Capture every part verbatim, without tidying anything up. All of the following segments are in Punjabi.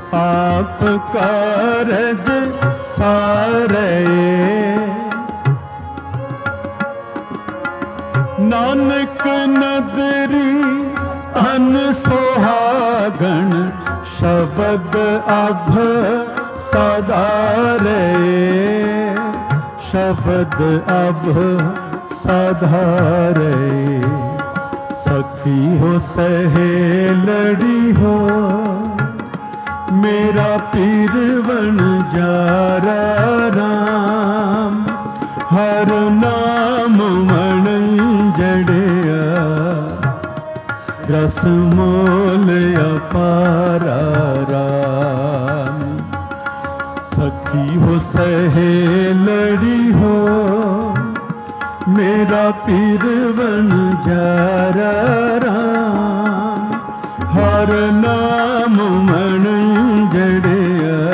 आप कारज सारे। नानक नदरी तन सुहागण शब्द अभ साधारे। शब्द अभ साधारे। सखी हो सहेलड़ी हो मेरा पीर बन जारा राम। हर नाम मन जड़िया रस मोल अपारा राम। सखी हो सहेलड़ी हो मेरा पीर बन जारा राम। हर नाम मन जड़िया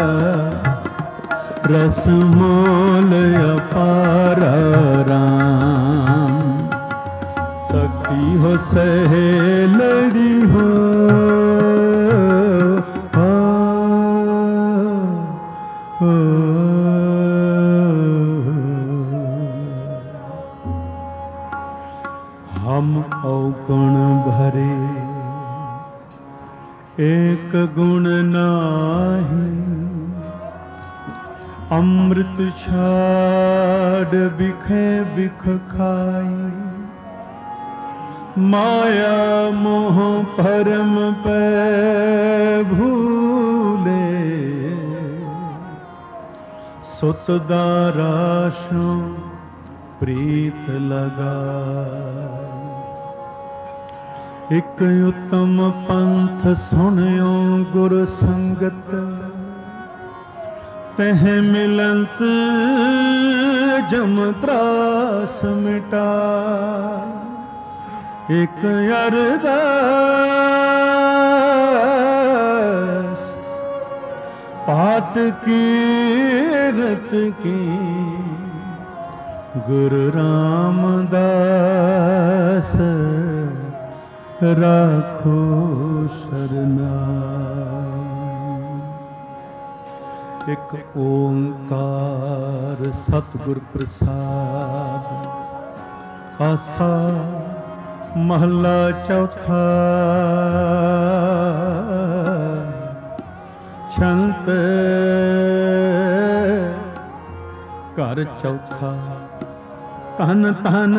रस मोल अपारा राम। सखी हो सहेलड़ी हो आ, आ, हम अवगुण भरे एक गुण नाही। अमृत छाड़ बिखे बिख खाई। माया मोह परम पे भूले। सुत दाराशो प्रीत लगा। एक उत्तम पंथ सुनियो गुर संगत। तह मिलंत जम त्रास मिटा। एक अरदास पाठ कीरत की। गुरु रामदास राखो शरणा। एक ओंकार सतगुर प्रसाद। आसा महला चौथा। छंत घर चौथा। तन तन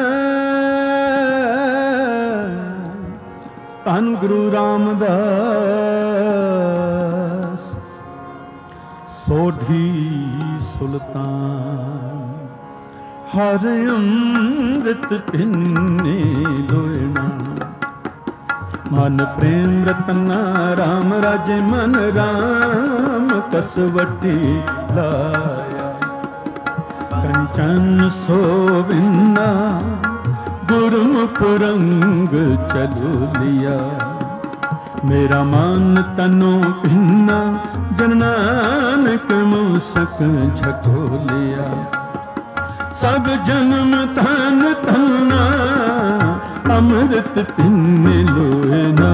तन गुरु रामदास। सोढ़ी सुल्तान हर अमृत पिन्ने लोयना। मन प्रेम रतना राम राजे मन राम कसवटी लाया। कंचन सोबिन्ना गुरुमुख रंग चलो लिया। मेरा मन तनो भिन्ना जन नानक मूसक झको लिया। सब जन्म धन धन्ना अमृत पिन्ने लोयना।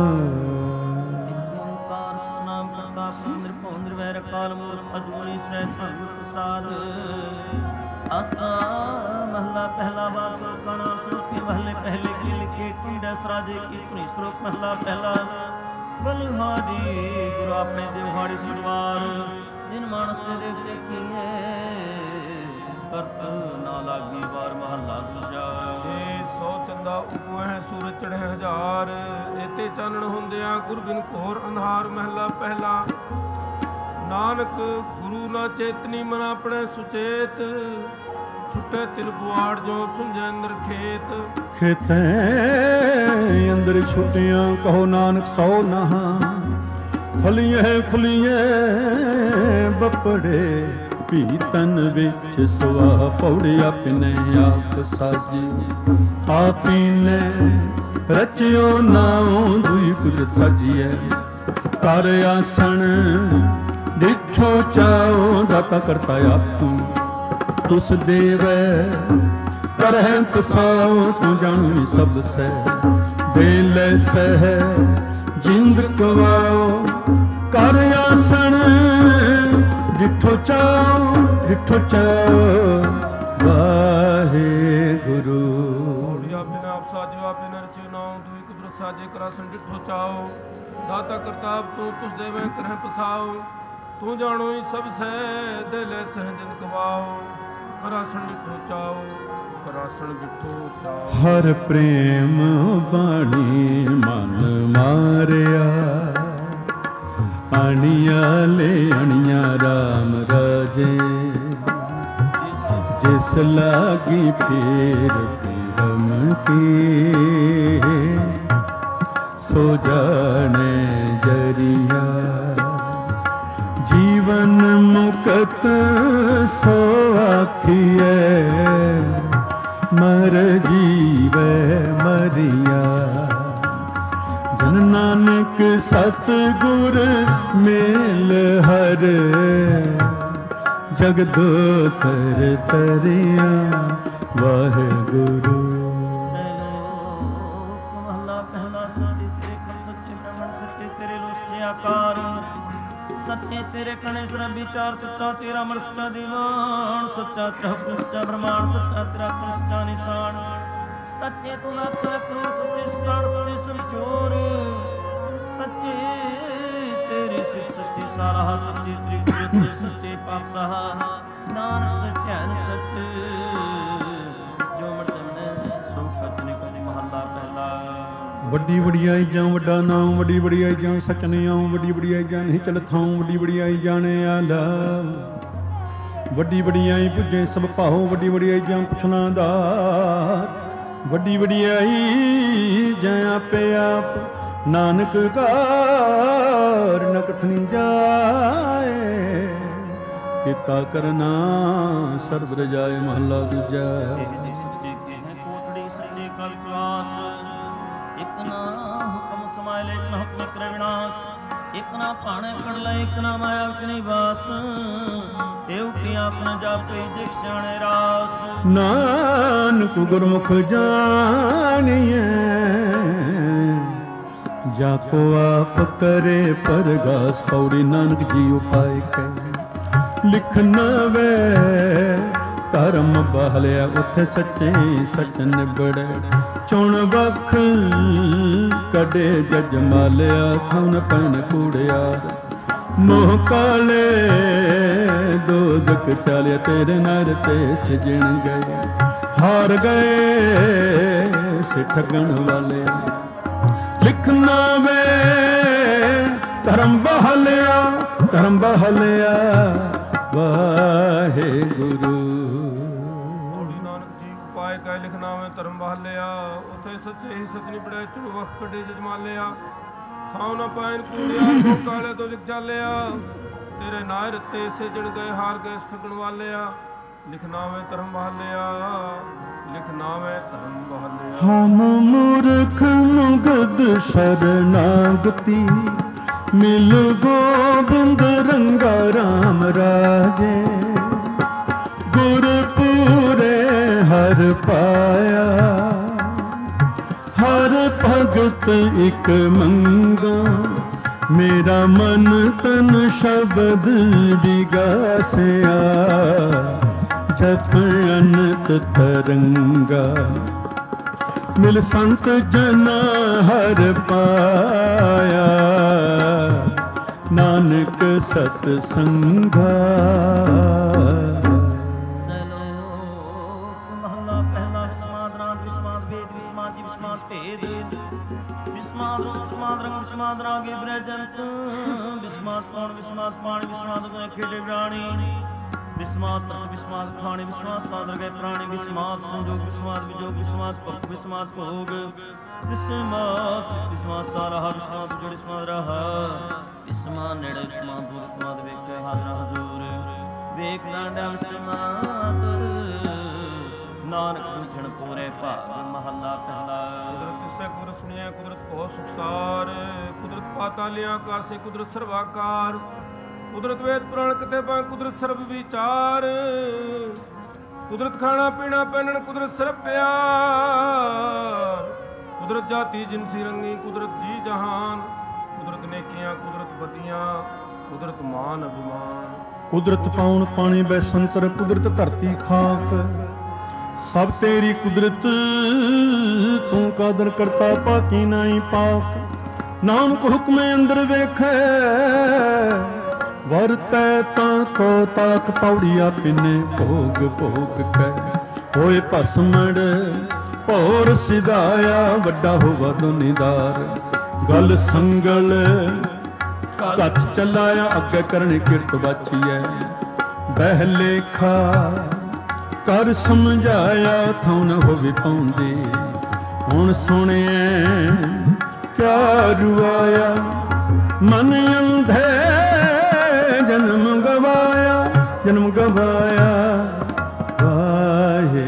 ओंकार सतनाम करता अपना निरभौ निर्वैर अकाल मूर्त अजूनी सहज भगवत प्रसाद। आसा महला पहला वासो कणा श्रोती महले पहले की लिखे कीड़ा सराजे की पुनी श्लोक महला पहला। बलिहारी गुरु अपने देवहाड़ी सुरवार। जिन मानस ने देवते किए करत ना लागी बार महला दूजा। सौ चंदा उगवे है सूरज चढ़े हजार। एते चानण हुंदिया गुर बिन घोर अंधार। महला पहला। नानक गुरु ना चेतनी मन अपने सुचेत। छुटे तिल बुआड़ जो सुंझे अंदर खेत। खेते अंदर छुटियां कहो नानक सौ नहा। फलिए फुलिए बपड़े पीतन बिच सुआ पौड़ी। अपने आप साजी आपी ने रचियो नाओ दुई कुदरत साजिए। कर आसन डिठो चाओ दाता करता आप तू। तुस देवै करह तुसाओ तू जानी सब सह। बेल सह जिंद कवाओ ਕਰ ਆਸਣ ਜਿੱਥੋਂ ਚਾਓ ਜਿੱਥੋਂ ਚਾਓ ਵਾਹਿਗੁਰੂ। ਹੋੜਿਆ ਬਿਨਾ ਆਪ ਸਾਜਿਓ ਆਪੇ ਨ ਰਚਿਓ ਨਾਉ ਦੂਈ ਕੁਦਰਤ ਸਾਜੇ ਕਰਾਸਣ ਜਿੱਥੋਂ ਚਾਓ ਦਾਤਾ ਕਰਤਾਬ ਤੂੰ ਤੁਸ ਦੇਵੇਂ ਕਰਹਿ ਪਸਾਓ ਤੂੰ ਜਾਣੋ ਹੀ ਸਭ ਸਹਿ ਦੇ ਲੈ ਸਹਿਜਨ ਕਵਾਓ ਕਰਾਸਣ ਜਿੱਥੋਂ ਚਾਓ ਕਰਾਸਣ ਜਿੱਥੋਂ ਚਾਓ। ਹਰ ਪ੍ਰੇਮ ਬਾਣੀ ਮਨ ਮਾਰਿਆ ਅਣੀਆਂ ਲੈ ਅਣੀਆਂ ਰਾਮ ਰਾਜੇ ਜਿਸ ਲਾਗੀ ਫੇਰ ਰਮ ਕੀ ਸੋ ਜਾਣੇ ਜਰੀਆ ਜੀਵਨ ਮੁਕਤ ਸੋ ਆਖੀਐ ਮਰ ਜੀਵੈ ਮਰੀਆ। ਜਨ ਨਾਨਕ ਸਤਿਗੁਰ ਮੇਲ ਹਰ ਜਗਤ ਤਰ ਤਰਿਆ ਵਾਹਿਗੁਰੂ। ਸਲੋਕ ਮਹਲਾ ਪਹਿਲਾ। ਸੱਚੇ ਤੇਰੇ ਕਰ ਸੱਚੇ ਬ੍ਰਹਮਣ ਸੱਚੇ ਤੇਰੇ ਲੋਚੇ ਆਕਾਰ ਸੱਚੇ ਤੇਰੇ ਕਣੇ ਸਰ ਵਿਚਾਰ ਸੱਚਾ ਤੇਰਾ ਮਨ ਸੱਚਾ ਦੀਵਾਨ ਸੱਚਾ ਤੇਰਾ ਪੁਰਸ਼ਾ ਬ੍ਰਹਮਾਂਡ ਸੱਚਾ ਤੇਰਾ ਪੁਰਸ਼ਾ ਨਿਸ਼ਾਨ ਸੱਚੇ ਤੂੰ ਨਾ ਤਕਰੂ ਸੱਚੇ ਸਤਾਨ ਸੱਚੇ ਸੰਚੋਰ ਸੱਚੇ ਤੇਰੀ ਸਿਫਤ ਸੱਚੀ ਸਾਰਾ ਸੱਚੀ ਤ੍ਰਿਕੁਟ ਸੱਚੇ ਪਾਤਸ਼ਾਹ ਨਾਨਕ ਸੱਚੈਨ ਸੱਚ ਜੋ ਮਰਤਨ ਸੋ ਸੱਚ ਨਿਕਲ ਮਹਲਾ ਪਹਿਲਾ। ਵੱਡੀ ਵਡਿਆਈ ਜਾਂ ਵੱਡਾ ਨਾਮ ਵੱਡੀ ਵਡਿਆਈ ਜਾਂ ਸਚ ਨਹੀਂ ਆਉ ਵੱਡੀ ਵਡਿਆਈ ਜਾਂ ਨਹੀਂ ਚਲ ਥਾਉ ਵੱਡੀ ਵਡਿਆਈ ਜਾਣੇ ਆਲਾ ਵੱਡੀ ਵਡਿਆਈ ਪੁੱਜੇ ਸਭ ਭਾਉ ਵੱਡੀ ਵਡਿਆਈ ਜਾਂ ਪੁੱਛਣਾ ਦਾਤ ਵੱਡੀ ਵਡਿਆਈ ਜਾਂ ਆਪੇ ਆਪ ਨਾਨਕ ਕਾਰ ਨ ਕਥਨੀ ਜਾਏ ਕੀਤਾ ਕਰਨਾ ਸਰਬ ਰਜਾਏ ਮਹਲਾ ਦੂਜਾ। ਇੱਕ ਨਾ ਹੁਕਮ ਸਮਾਇ ਲੈ ਨਾ ਹੁਕਮ ਕਰੇ ਵਿਨਾਸ਼ ਇੱਕ ਨਾ ਭਾਣੇ ਕੜ ਲੈ ਇੱਕ ਨਾ ਮਾਇਆ ਵਿੱਚ ਨਿਵਾਸ ਇਹ ਉਠੀ ਆਪਨ ਜਾਪੇ ਜਿਕ ਸਿਆਣੇ ਰਾਸ। ਨਾਨਕ ਗੁਰਮੁਖ ਜਾਣੀਐ ਜਾ ਕੋ ਆਪ ਕਰੇ ਪਰਗਾਸ ਪੌੜੀ ਨਾਨਕ ਜੀ ਉਪਾਇ ਕੈ ਲਿਖ ਨਾ ਵੇ ਧਰਮ ਬਹਲਿਆ ਉਥੇ ਸੱਚੇ ਸਚ ਨਿਬੜੈ ਚੁਣ ਵਖ ਕਡੇ ਜਜ ਮਾਲਿਆ ਥਨ ਪੈਨ ਕੂੜਿਆਰ ਮੋਹ ਕਾਲੇ ਦੋਜ਼ਖ ਚਾਲਿਆ ਤੇਰੇ ਨਰ ਤੇ ਸਜਣ ਗਏ ਹਾਰ ਗਏ ਸੇ ਠਗਣ ਵਾਲੇ ਲਿਖਣਾ ਵੇ ਧਰਮ ਬਹਲਿਆ ਧਰਮ ਬਹਲਿਆ ਵਾਹਿਗੁਰੂ। ਪਾਏ ਕੈ ਲਿਖਣਾ ਮੈਂ ਧਰਮ ਬਹਾਲਿਆ ਉਥੇ ਸੱਚੇ ਹੀ ਸੱਚ ਨਿਬੜਿਆ ਚੁਣ ਵਖ ਕੱਢੇ ਜਜਮਾਲਿਆ ਥਾਉ ਨਾ ਪਾਇਨ ਕੂੜਿਆ ਕੋ ਕਾਲੇ ਤੋਂ ਜਿਕ ਚਾਲਿਆ ਤੇਰੇ ਨਾਇ ਰਤੇ ਸਜਣ ਗਏ ਹਾਰ ਗਏ ਠਗਣ ਵਾਲਿਆ ਲਿਖਣਾ ਮੈਂ ਧਰਮ ਬਹਾਲਿਆ ਲਿਖਣਾ ਮੈਂ ਧਰਮ ਬਹਾਲਿਆ। ਹਮ ਮੂਰਖ ਮੁਗਧ ਸ਼ਰਨਾਗਤੀ ਮਿਲ ਗੋਬਿੰਦ ਰੰਗਾ ਰਾਮ ਰਾਜੇ ਗੁਰਪੂਰੇ ਹਰ ਪਾਇਆ ਹਰ ਭਗਤ ਇਕ ਮੰਗਾ ਮੇਰਾ ਮਨ ਤਨ ਸ਼ਬਦ ਵਿਗਾਸਿਆ ਜਪ ਅਨੰਤ ਤਰੰਗਾ ਮਿਲ ਸੰਤ ਜਨ ਹਰ ਪਾਇਆ ਨਾਨਕ ਸਤ ਸੰਗਾ। ਵਿਸਮਾਦ ਰਾਗੇ ਬ੍ਰਜੰਤ ਵਿਸਮਾਦ ਕੌਣ ਵਿਸਮਾਦ ਪਾਣੀ ਵਿਸਮਾਦ ਗਏ ਖੇਡੇ ਪ੍ਰਾਣੀ ਵਿਸਮਾਦ ਤਤ ਵਿਸਮਾਦ ਖਾਣੇ ਵਿਸਮਾਦ ਸਾਦਰ ਗਏ ਪ੍ਰਾਣੀ ਵਿਸਮਾਦ ਸੰਜੋਗ ਵਿਸਮਾਦ ਵਿਜੋਗ ਵਿਸਮਾਦ ਭੁਖ ਵਿਸਮਾਦ ਭੋਗ ਵਿਸਮਾਦ ਵਿਸਮਾਦ ਸਾਰਾ ਵਿਸਮਾਦ ਜੜ ਵਿਸਮਾਦ ਰਹਾ ਵਿਸਮਾਦ ਨੇੜੇ ਵਿਸਮਾਦ ਦੂਰ ਵਿਸਮਾਦ ਵੇਖੇ ਹਾਜ਼ਰ ਹਜ਼ੂਰ ਵੇਖ ਲਾਂਡਾ ਵਿਸਮਾਦ ਨਾਨਕ ਬੁਝਣ ਪੂਰੇ ਭਾਗ ਮਹੱਲਾ ਪਹਿਲਾ। ਕੁਦਰਤ ਸੁਣਿਆ ਕੁਦਰਤ ਕੋ ਸੁਖਸਾਰ ਕੁਦਰਤ ਪਾਤਾਲਿਆ ਕਰ ਸੇ ਕੁਦਰਤ ਸਰਵਾਕਾਰ ਕੁਦਰਤ ਵੇਦ ਪੁਰਾਣ ਕਿਤੇ ਪਾ ਕੁਦਰਤ ਸਰਬ ਵਿਚਾਰ ਕੁਦਰਤ ਖਾਣਾ ਪੀਣਾ ਪਹਿਨਣ ਕੁਦਰਤ ਸਰਬ ਪਿਆਰ ਕੁਦਰਤ ਜਾਤੀ ਜਿਨਸੀ ਰੰਗੀ ਕੁਦਰਤ ਜੀ ਜਹਾਨ ਕੁਦਰਤ ਨੇਕੀਆਂ ਕੁਦਰਤ ਬਦੀਆਂ ਕੁਦਰਤ ਮਾਨ ਅਭਿਮਾਨ। ਕੁਦਰਤ ਪਾਉਣ ਪਾਣੀ ਬੈਸੰਤਰ ਕੁਦਰਤ ਧਰਤੀ ਖਾਕ ਸਭ ਤੇਰੀ ਕੁਦਰਤ ਤੂੰ ਕਾਦਰ ਕਰਤਾ ਪਾਕੀ ਨਾਈ ਪਾਕ। ਨਾਨਕ ਹੁਕਮੇ ਅੰਦਰ ਵੇਖੈ ਵਰਤੈ ਤਾਂ ਕੋ ਤਾਕ ਪੌੜੀਆ ਪਿਨੇ ਭੋਗ ਭੋਗ ਕੈ ਹੋਏ ਭਸਮੜ ਭੌਰ ਸਿਧਾਇਆ ਵੱਡਾ ਹੋਵਾ ਦੁਨੀਦਾਰ। ਗਲ ਸੰਗਲ ਕੱਚ ਚਲਾਇਆ ਅੱਗੇ ਕਰਨੀ ਕਿਰਤ ਬਾਚੀਐ ਬਹਿ ਲੇਖਾ ਕਰ ਸਮਝਾਇਆ ਥਾਉ ਨ ਹੋਵੇ ਪਾਉਂਦੇ। ਹੁਣ ਸੁਣਿਐ ਕਿਆ ਰੁਆਇਆ ਮਨ ਅੰਧੇ ਜਨਮ ਗਵਾਇਆ ਜਨਮ ਗਵਾਇਆ ਵਾਹਿਗੁਰੂ।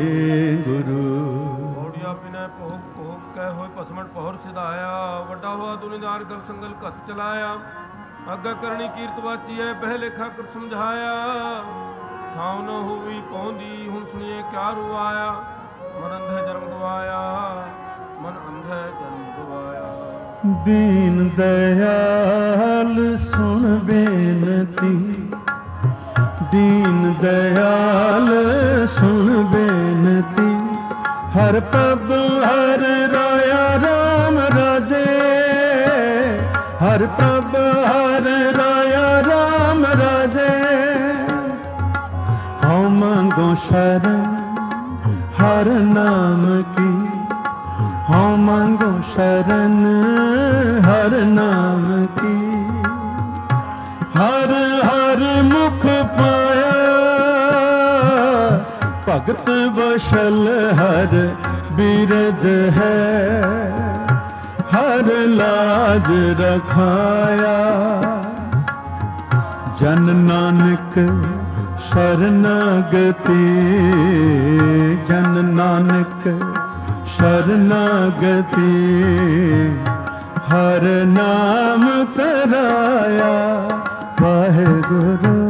ਪੌੜੀਆ ਪਿਨੈ ਭੋਗ ਭੋਗ ਕੈ ਹੋਏ ਭਸਮਣ ਪਹੁਰ ਸਿਧਾਇਆ ਵੱਡਾ ਹੋਆ ਦੁਨੀਦਾਰ ਗਲ ਸੰਗਲ ਘਤ ਚਲਾਇਆ ਅੱਗਾ ਕਰਨੀ ਕੀਰਤ ਵਾਚੀਐ ਪਹਿ ਲੇਖਾ ਕਰ ਸਮਝਾਇਆ ਥਾਉ ਨ ਹੋਵੀ ਪਹੁੰਦੀ। ਹੁਣ ਸੁਣੀਏ ਕਿਆ ਰੁਆਇਆ ਮਨ ਅੰਧੇ ਜਨਮ ਗਵਾਇਆ ਮਨ ਅੰਧੇ ਜਨਮ ਗਵਾਇਆ। ਦੀਨ ਦਇਆਲ ਸੁਣ ਬੇਨਤੀ ਦੀਨ ਦਇਆਲ ਸੁਣ ਬੇਨਤੀ ਹਰ ਪ੍ਰਭ ਹਰ ਰਾਇਆ ਰਾਮ ਰਾਜੇ ਹਰ ਪ੍ਰਭ ਹਰ ਰਾਇਆ ਰਾਮ ਰਾਜੇ। ਹਉ ਮੰਗੋ ਸ਼ਰਨ ਹਰ ਨਾਮ ਕੀ ਹਉ ਮੰਗੋ ਸ਼ਰਨ ਹਰ ਨਾਮ ਕੀ। ਹਰ ਹਰ ਮੁਖ ਪਾਇਆ ਭਗਤ ਬਸ਼ਲ ਹਰ ਬਿਰਦ ਹੈ ਹਰ ਲਾਜ ਰਖਾਇਆ। ਜਨ ਨਾਨਕ ਸ਼ਰਨਾਗਤੀ ਜਨ ਨਾਨਕ ਸ਼ਰਨਾਗਤੀ ਹਰ ਨਾਮ ਤਰਾਇਆ ਵਾਹਿਗੁਰੂ।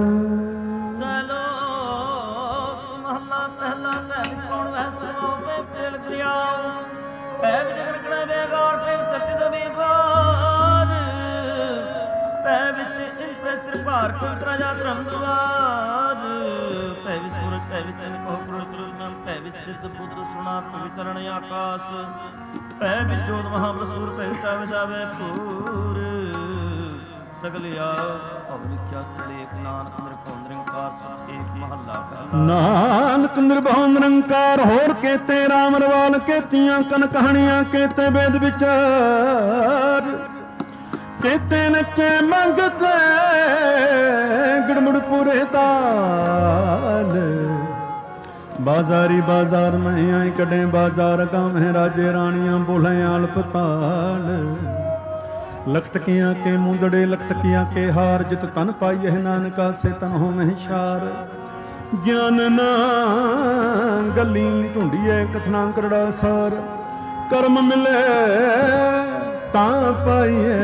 ਸਲੋਕ ਮਹਲਾ ਪਹਿਲਾ ਪਹਿਲ ਕੌਣ ਵਹਿ ਸਰਵਾਉ ਪੈ ਪੇਲ ਦਰਿਆਉ ਪੈ ਵਿੱਚ ਗਰਕਣਾ ਬੇਗਾਰ ਪੈ ਧਰਤੀ ਤੋਂ ਬੇਬਾਰ ਪੈ ਵਿੱਚ ਇੰਤਰ ਸਿਰ ਭਾਰ ਕੰਤਰਾ ਜਾ ਧਰਮ ਦਵਾਰ ਪੈ ਵਿੱਚ ਸੂਰਜ ਪੈ ਵਿੱਚ ਕਹੋ ਕਰੋ ਚਰੁਜਨ ਪੈ ਵਿੱਚ ਸਿੱਧ ਪੁੱਤਰ ਸੁਨਾਤ ਵਿਤਰਣ ਆਕਾਸ਼ ਪੈ ਵਿੱਚ ਜੋਤ ਮਹਾਬਲਸੂਰ ਪੈ ਵਿੱਚ ਆਵੇ ਜਾਵੇ ਪੂਰ ਸਗਲਿਆ ਅਵਰਿਖਿਆ ਸਲੇਖ ਨਾਨਕ ਨਿਰਭਉ ਨਿਰੰਕਾਰ ਸਭ ਏਕ ਮਹੱਲਾ ਪਹਿਲਾ। ਨਾਨਕ ਨਿਰਭਉ ਨਿਰੰਕਾਰ ਹੋਰ ਕੇਤੇ ਰਾਮ ਰਵਾਲ ਕੇਤੀਆਂ ਕਨ ਕਹਾਣੀਆਂ ਕੇਤੇ ਵੇਦ ਵਿਚਾਰ ਕੇਤੇ ਨੱਚੇ ਮੰਗਤੇ ਗੜਮੁੜ ਪੂਰੇ ਤਾਲ। ਬਾਜ਼ਾਰੀ ਬਾਜ਼ਾਰ ਮੈਂ ਆਈ ਕੱਢੇ ਬਾਜ਼ਾਰ ਗਾਵੇਂ ਰਾਜੇ ਰਾਣੀਆਂ ਬੋਲੇ ਆਲਪਤਾਲ। ਲਖਟਕੀਆਂ ਕੇ ਮੁੰਦੜੇ ਲਖਟਕੀਆਂ ਕੇ ਹਾਰ ਜਿਤ ਤਨ ਪਾਈਏ ਨਾਨਕਾ ਸੇ ਤਨ ਹੋਵੇਂ ਸ਼ਾਰ। ਗਿਆਨ ਨਾ ਗੱਲੀ ਢੂੰਡੀਏ ਕਥਨਾ ਕਰੜਾ ਸਾਰ ਕਰਮ ਮਿਲੇ ਤਾਂ ਪਾਈਏ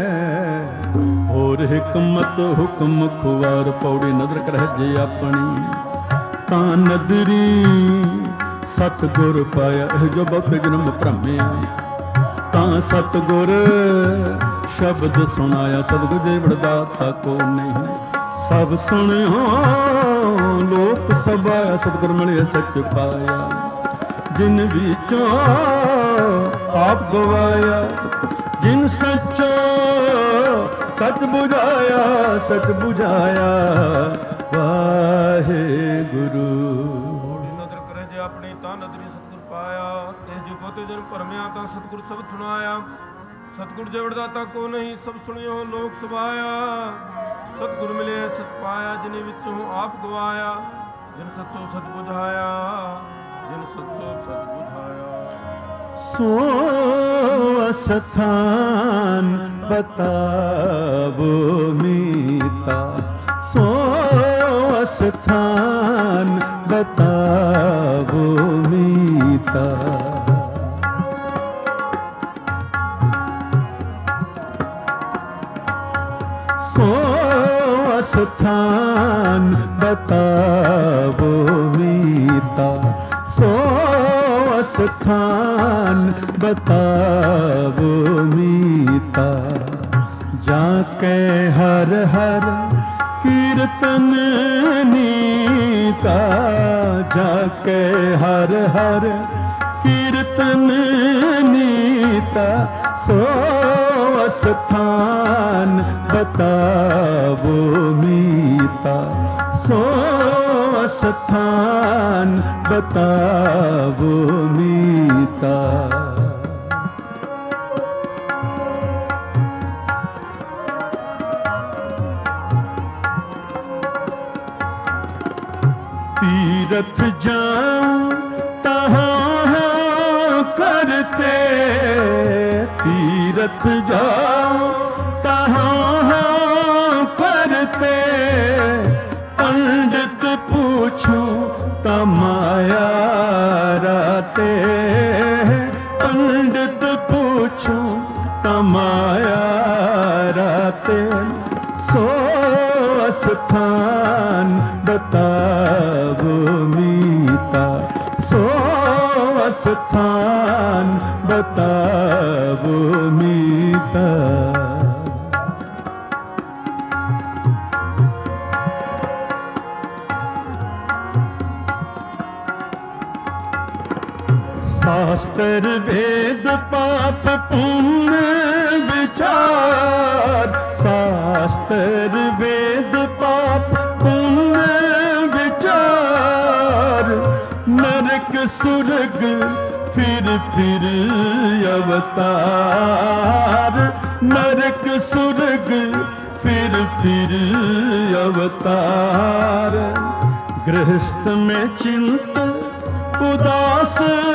ਹੋਰ ਹਕਮਤ ਹੁਕਮ ਖੁਆਰ ਪੌੜੀ ਨਦਰ ਕਰਹਿ ਜੇ ਆਪਣੀ ਤਾਂ ਨਦਰੀ ਸਤਿਗੁਰ ਪਾਇਆ ਇਹ ਜੋ ਬਹੁਤ ਜਨਮ ਭ੍ਰਮਿਆ ਤਾਂ ਸਤਿਗੁਰ ਸ਼ਬਦ ਸੁਣਾਇਆ ਸਤਿਗੁਰ ਦੇ ਵਡਦਾਤਾ ਕੋ ਨਹੀਂ ਸਭ ਸੁਣਿਓ ਲੋਕ ਸਭਾਇਆ ਸਤਿਗੁਰ ਮਿਲਿਆ ਸੱਚ ਪਾਇਆ ਜਿਨ ਵਿੱਚੋਂ ਆਪ ਗਵਾਇਆ ਜਿਨ ਸੱਚੋ ਸੱਚ ਬੁਝਾਇਆ ਸੱਚ ਬੁਝਾਇਆ ਵਾਹਿਗੁਰੂ। ਨਦਰ ਕਰੇ ਜੇ ਆਪਣੀ ਤਾਂ ਨਦਰੀ ਸਤਿਗੁਰ ਪਾਇਆ ਤੇ ਜੋ ਬਹੁਤੇ ਜਨ ਭਰਮਿਆ ਤਾਂ ਸਤਿਗੁਰ ਸਭ ਸੁਣਾਇਆ ਸਤਿਗੁਰ ਜੇ ਵਡਦਾਤਾ ਕੋ ਨਹੀਂ ਸਭ ਸੁਣਿਓ ਲੋਕ ਸਭਾਇਆ ਸਤਿਗੁਰ ਮਿਲੇ ਸਤ ਪਾਇਆ ਜਿਨੇ ਵਿੱਚੋਂ ਆਪ ਗਵਾਇਆ ਜਿਨ ਸੱਚੋ ਸਤ ਬੁਝਾਇਆ ਜਿਨ ਸੱਚੋ ਸਤ ਬੁਝਾਇਆ। ਸੋ ਅਸਥਾਨ ਬਤਾਵੋ ਮੀਤਾ ਸੋ ਅਸਥਾਨ ਬਤਾਵੋ ਮੀਤਾ। ਸੋ ਅਸਥਾਨ ਬਤਾਵੋ ਮੀਤਾ ਸੋ ਅਸਥਾਨ ਬਤਾਵੋ ਮੀਤਾ। जाके हर हर कीर्तन नीता, जाके हर हर कीर्तन नीता, सो स्थान बतावो मीता, सो स्थान बतावो मीता। तीरथ जाऊं तहाँ करते, तीरथ जाऊं तहाँ करते, पंडित पूछूं तमाया राते, पंडित पूछूं तमाया राते, सो स्थान बतावो मीता, सो स्थान बतावो मीता। शास्त्र वेद पाप पुण्य विचार, शास्त्र वेद पाप पुण्य विचार, नरक सुरग फिर फिर अवतार, नरक सुरग फिर फिर अवतार, गृहस्थ में चिंत उदास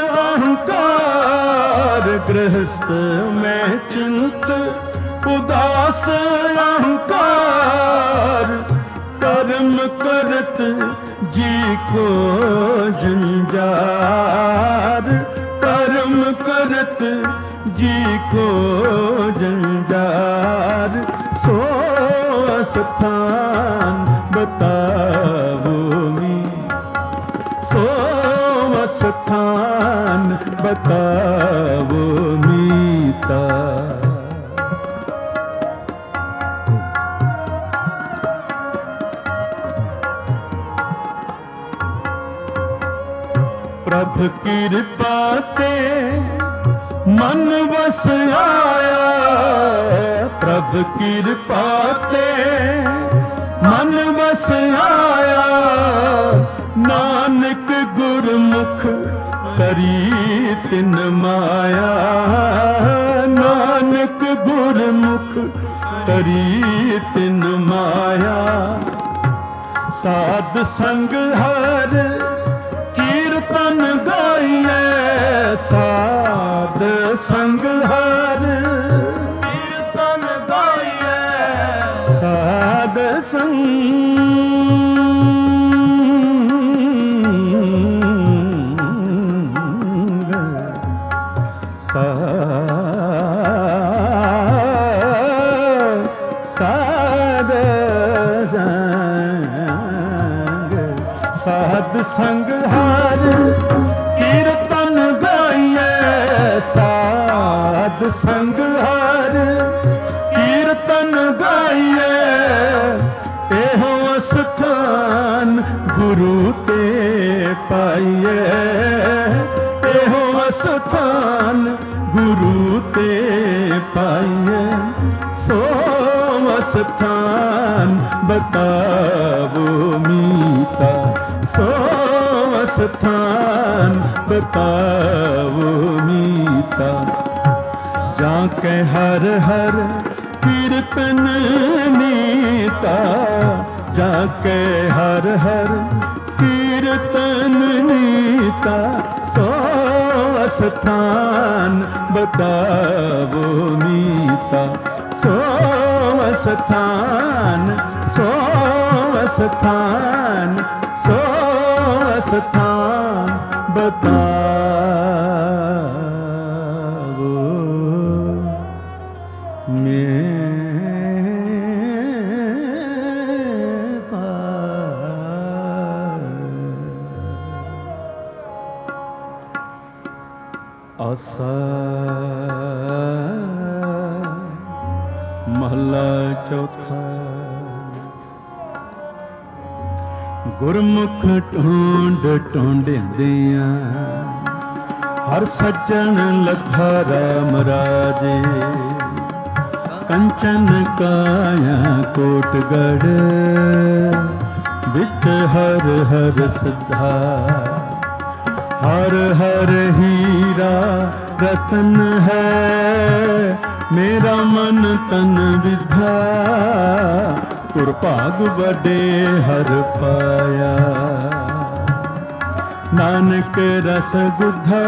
अहंकार, गृहस्थ में चिंत उदास अहंकार, कर्म करत जी को जंजार, कर्म करत जी को जंजार, सो स्थान बतावो मी, सो स्थान बतावो मीता। प्रभु कृपा ते मन बस आया, प्रभु कृपा ते मन बस आया, नानक गुरमुख करी तिन माया, नानक गुरमुख करी तिन माया, साध संग हर कीर्तन गाइए, साध संग हर कीर्तन गाइए, साध संग साध संग हर कीर्तन गाइए, साध संग हर कीर्तन गाइए, तेहो स्थान गुरु ते पाइए, तेहो स्थान गुरु ते पाइए, सो स्थान बतावो मीता, सो स्थान बतावो मीता। जाके हर हर कीर्तन नीता, जाके हर हर कीर्तन नीता, सो स्थान बतावो मीता, सो स्थान, सो स्थान, सो स्थान बतावो मेरा। आसा ਮਹਲਾ ਚੌਥਾ। ਗੁਰਮੁਖ ਢੂੰਡ ਢੂੰਡਿੰਦਿਆਂ ਹਰ ਸੱਜਣ ਲੱਥਾ ਰਾਮ ਰਾਜੇ। ਕੰਚਨ ਕਾਇਆ ਕੋਟਗੜ ਵਿੱਚ ਹਰ ਹਰ ਸਦਾ। ਹਰ ਹਰ ਹੀਰਾ ਰਤਨ ਹੈ ਮੇਰਾ ਮਨ ਤਨ ਵਿਧਾ। ਤੁਰ ਭਾਗ ਵੱਡੇ ਹਰ ਪਾਇਆ ਨਾਨਕ ਰਸ ਗੁਧਾ।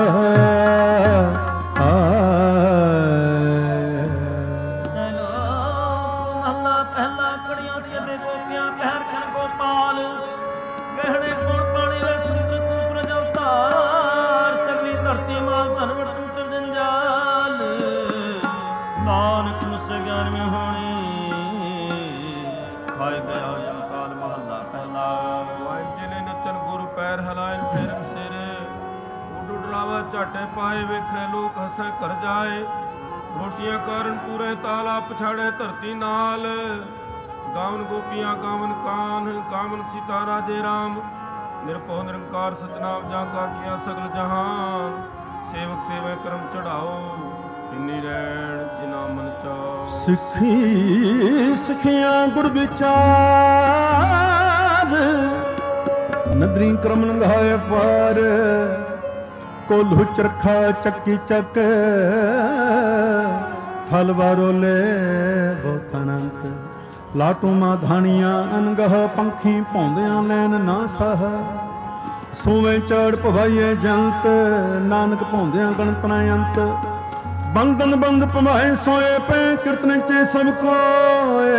ਮਹਲਾ ਪਹਿਲਾ। ਕੜੀਆਂ ਸੇਵੇ ਗੋਪੀਆਂ ਪਹਿਰ ਖਨ ਗੋਪਾਲ। ਗਹਿਣੇ ਗੁਣ ਪਾਣੀ ਵੇ ਸੁੰਦਰ ਤੂਤ ਅਵਤਾਰ। ਸਗਲੀ ਧਰਤੀ ਮਾਲ ਧਨ ਵਟੂ ਕਰ ਜੰਜਾਲ। ਨਾਨਕ ਮੁਸ ਗਿਆਨ ਮੈਂ ਹੋਣੀ ਖਾਏ ਗਿਆ ਜਮਕਾਲ। ਮਹਲਾ ਪਹਿਲਾ। ਵਾਂਝੇ ਨੱਚਨ ਗੁਰ ਪੈਰ ਹਲਾਇਨ ਫੇਰਨ ਸਿਰ। ਉਡ ਡਰਾਵਾ ਝਾਟੇ ਪਾਏ ਵੇਖੇ ਲੋਕ ਹੱਸੇ ਕਰ ਜਾਏ। ਰੋਟੀਆਂ ਕਾਰਨ ਪੂਰੇ ਤਾਲਾ ਪਛਾੜੇ ਧਰਤੀ ਨਾਲ। ਗਾਵਨ ਗੋਪੀਆਂ ਗਾਵਨ ਕਾਨ ਗਾਵਨ ਸੀਤਾ ਰਾਜੇ ਰਾਮ। ਨਿਰਭਉ ਨਿਰੰਕਾਰ ਸਤਨਾਮ ਜਾਂ ਕਾ ਕੀਆ ਸਗਲ ਜਹਾਨ। ਸੇਵਕ ਸੇਵੇ ਕਰਮ ਚੜਾਓ ਇੰਨੀ ਰਹਿਣ ਜਿਨਾ ਮਨ ਚਾਓ। ਸਿੱਖੀ ਸਿੱਖਿਆ ਗੁਰ ਵਿਚਾਰ ਨਦਰੀ ਕਰਮ ਲੰਘਾਏ ਪਾਰ। ਕੋਲੂ ਚਰਖਾ ਚੱਕੀ ਚੱਕ ਥਲ ਵਾਰੋਲੇ ਬਹੁਤ ਅਨੰਤ। ਲਾਟੂ ਮਾ ਧਾਣੀਆਂ ਅਨਗਹ ਪੰਖੀ ਭੌਂਦਿਆਂ ਲੈਨ ਨਾ ਸਹ। ਸੂਵੇਂ ਚੜ ਭਵਾਈਏ ਜੰਤ ਨਾਨਕ ਭੌਂਦਿਆਂ ਗਣਤ ਨਾ ਅੰਤ। ਬੰਦਨ ਬੰਦ ਭਵਾਏ ਸੋਏ ਪੈ ਕੀਰਤਨ ਚ ਸਭ ਕੋਏ।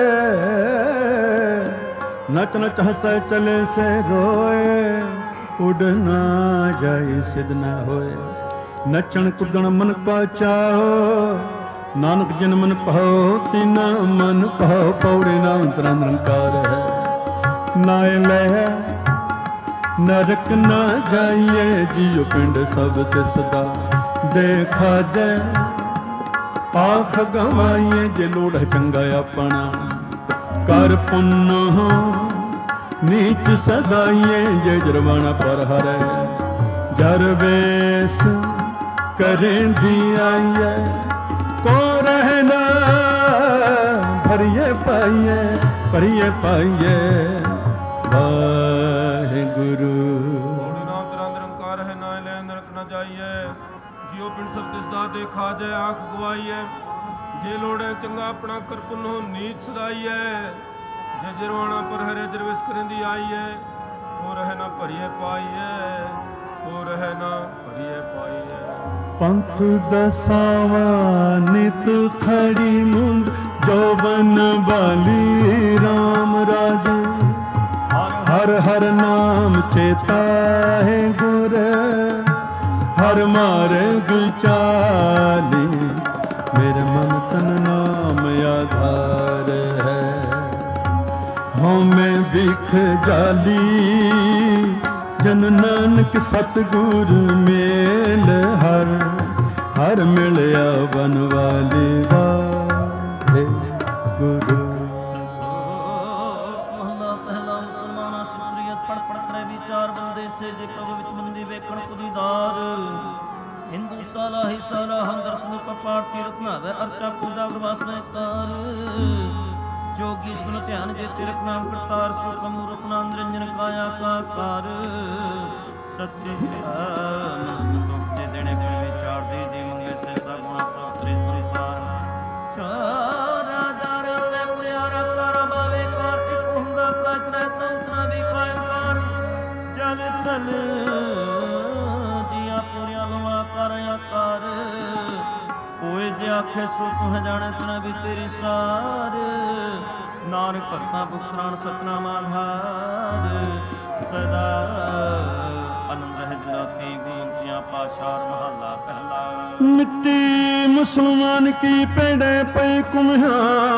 ਨਚ ਨਚ ਹਸੈ ਚਲੇ ਸੇ ਰੋਏ। ਉਡ ਨਾ ਜਾਏ ਸਿਧ ਨਾ ਹੋਏ। ਨਚਣ ਕੁੱਦਣ ਮਨ ਕਾ ਚਾਓ। ਨਾਨਕ ਜਨ ਮਨ ਪਾਓ ਤਿਨਾ ਮਨ ਪਾਓ। ਪੌੜੇ ਨਾਮ ਅੰਤਰ ਨਿਰੰਕਾਰ ਹੈ। ਨਾਏ ਲੈ ਨਰਕ ਨਾ ਜਾਈਏ ਜੀਉ ਪਿੰਡ ਸਭ ਤਿਸ ਦਾ। ਦੇਖਾ ਜੈ ਆਖ ਗਵਾਈਏ ਜੇ ਲੋੜ ਚੰਗਾ ਆਪਣਾ। ਕਰ ਪੁੰਨ ਨੀਚ ਸਦਾਈਏ ਜੇ ਜਰਵਾਣਾ ਪਰ ਹਰੈ। ਜਰ ਵੇਸ ਕਰੇਂਦੀ ਆਈਏ ਕੋ ਰਹਿਣਾ। ਭਰੀਏ ਪਾਈਏ ਭਰੀਏ ਪਾਈਏ ਵਾਹਿਗੁਰੂ। ਹੋੜੀ ਨਾਮ ਤੇਰਾ ਨਿਰੰਕਾਰ ਹੈ ਨਾ ਲੈ ਨਰਕ ਨਾ ਜਾਈਏ। ਜਿਉ ਪਿੰਡ ਸਭ ਤਿਸ ਦਾ ਦੇਖਾ ਜੈ ਆਖ ਗਵਾਈਏ। ਜੇ ਲੋੜੇ ਚੰਗਾ ਆਪਣਾ ਕਰ ਪੁੰਨੋ ਨੀਚ ਸਦਾਈਏ। ਜੇ ਜਰਵਾਣਾ ਪਰ ਹਰੇ ਜਰਵੇਸ ਕਰੰਦੀ ਆਈਏ। ਹੋ ਰਹਿ ਨਾ ਭਰੀਏ ਪਾਈਏ ਹੋ ਰਹਿ ਨਾ ਭਰੀਏ ਪਾਈਏ। ਪੰਥ ਦਸਾਵਾ ਨਿਤ ਖੜੀ ਮੁੰਦ ਜੋਬਨ ਬਾਲੀ ਰਾਮ ਰਾਜੇ। ਹਰ ਹਰ ਨਾਮ ਚੇਤਾ ਹੈ ਗੁਰ। ਹਰ ਮਾਰਗ ਚਾਲੀ ਮੇਰੇ ਮਨ ਤਨ ਨਾਮ ਆਧਾਰ ਹੈ। ਹਉ ਮੈਂ ਵਿਖ ਜਾਲੀ ਜਨ ਨਾਨਕ ਸਤਿਗੁਰ ਮੇਲ। ਹਰ ਹਰ ਮਿਲਿਆ ਬਨ ਵਾਲੇ ਵਾਹਿਗੁਰੂ। ਮਹਲਾ ਪਹਿਲਾ। ਮੁਸਲਮਾਨਾ ਸ਼ੁਕਰੀਅਤ ਪੜ ਪੜ ਕਰੇ ਵਿਚਾਰ ਬੰਦੇ ਸੇ। ਜੇ ਪ੍ਰਭ ਵਿੱਚ ਮੰਦੀ ਵੇਖਣ ਕੁਦੀਦਾਰ। ਹਿੰਦੂ ਸਾਲਾ ਹੀ ਸਾਲਾ ਹੰਦਰ ਸੁਨ ਕਪਾਟ ਤੀਰਥ ਨਾਵੇ ਅਰਚਾ ਪੂਜਾ ਪ੍ਰਵਾਸ ਨਮਸਕਾਰ। ਜੋਗੀ ਸੁਨ ਧਿਆਨ ਜੇ ਤਿਰਕ ਨਾਮ ਕਰਤਾਰ। ਸੁਖ ਮੂਰਤ ਨਾਮ ਨਿਰੰਜਨ ਕਾਇਆ ਕਾ ਕਾਰ। ਸਤਿ ਮਸਤ ਤੁਮ ਤੇ ਦੇਣੇ ਕੋਈ ਵਿਚਾਰ ਦੇ ਦੇ ਮੰਗੇ ਸੇ ਸਗੁਣਾ ਸੋਤਰੇ ਸੰਸਾਰ। ਚਾਰਾ ਦਰ ਤੇ ਪਿਆਰਾ ਕਰ ਬਾਵੇ ਕਾਰਤਿਕ ਹੁੰਦਾ ਕਾਇਤ ਰਹਿ ਤੰਤਰਾ ਵੀ ਕਾਇਕਾਰ। ਜਲ ਤਲ ਜੀਆ ਪੁਰੀਆਂ ਲਵਾ ਕਰ ਆਕਾਰ। ਕੋਏ ਜੇ ਆਖੇ ਸੋ ਤੁਹ ਜਾਣੇ ਤਨ ਵੀ ਤੇਰੀ ਸਾਰ। ਨਾਨਕ ਭਗਤਾਂ ਭੁਖ ਸਰਾਣ ਸਤਨਾਮ ਆਧਾਰ। ਸਦਾ ਅਨੰਦ ਰਹਿ ਜਲਾਤੀ ਗੁਣਤੀਆਂ ਪਾਛਾਰ। ਮਹਲਾ ਪਹਿਲਾ। ਮਿੱਟੀ ਮੁਸਲਮਾਨ ਕੀ ਪੈੜੇ ਪਈ ਕੁਮਹਾਰ।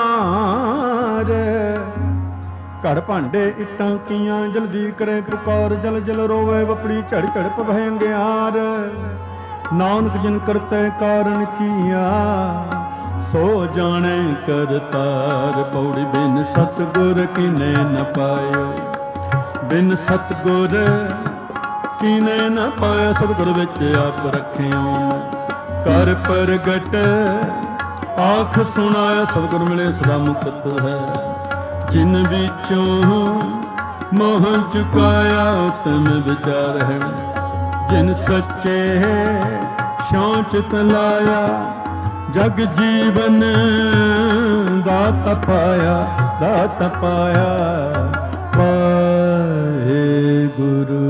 ਘੜ ਭਾਂਡੇ ਇੱਟਾਂ ਕੀਆਂ ਜਲਦੀ ਕਰੇ ਪੁਕਾਰ। ਜਲ ਜਲ ਰੋਵੇ ਵਪੜੀ ਝੜ ਝੜ ਪਵੈ ਅੰਗਿਆਰ। ਨਾਨਕ ਜਿਨ ਕਰਤੇ ਕਾਰਨ ਕੀਆ ਸੋ ਜਾਣੇ ਕਰਤਾਰ। ਪੌੜੀ ਬਿਨ ਸਤਿਗੁਰ ਕੀਨੇ ਨ ਪਾਇਓ, ਬਿਨ ਸਤਿਗੁਰ ਕੀਨੇ ਨ ਪਾਇਆ। ਸਤਿਗੁਰ ਵਿੱਚ ਆਪ ਰੱਖਿਓ ਕਰ ਪ੍ਰਗਟ ਆਖ ਸੁਣਾਇਆ। ਸਤਿਗੁਰ ਮਿਲੇ ਸਦਾ ਮੁਕਤ ਹੈ, ਜਿਨ ਵਿੱਚੋਂ ਮੋਹ ਚੁਕਾਇਆ। ਉਤਮ ਵਿਚਾਰ ਹੈ, ਜਿਨ ਸੱਚੇ ਸ਼ੌਚ ਤਲਾਇਆ। ਜਗ ਜੀਵਨ ਦਾਤਾ ਪਾਇਆ, ਦਾਤਾ ਪਾਇਆ ਵਾਹਿਗੁਰੂ।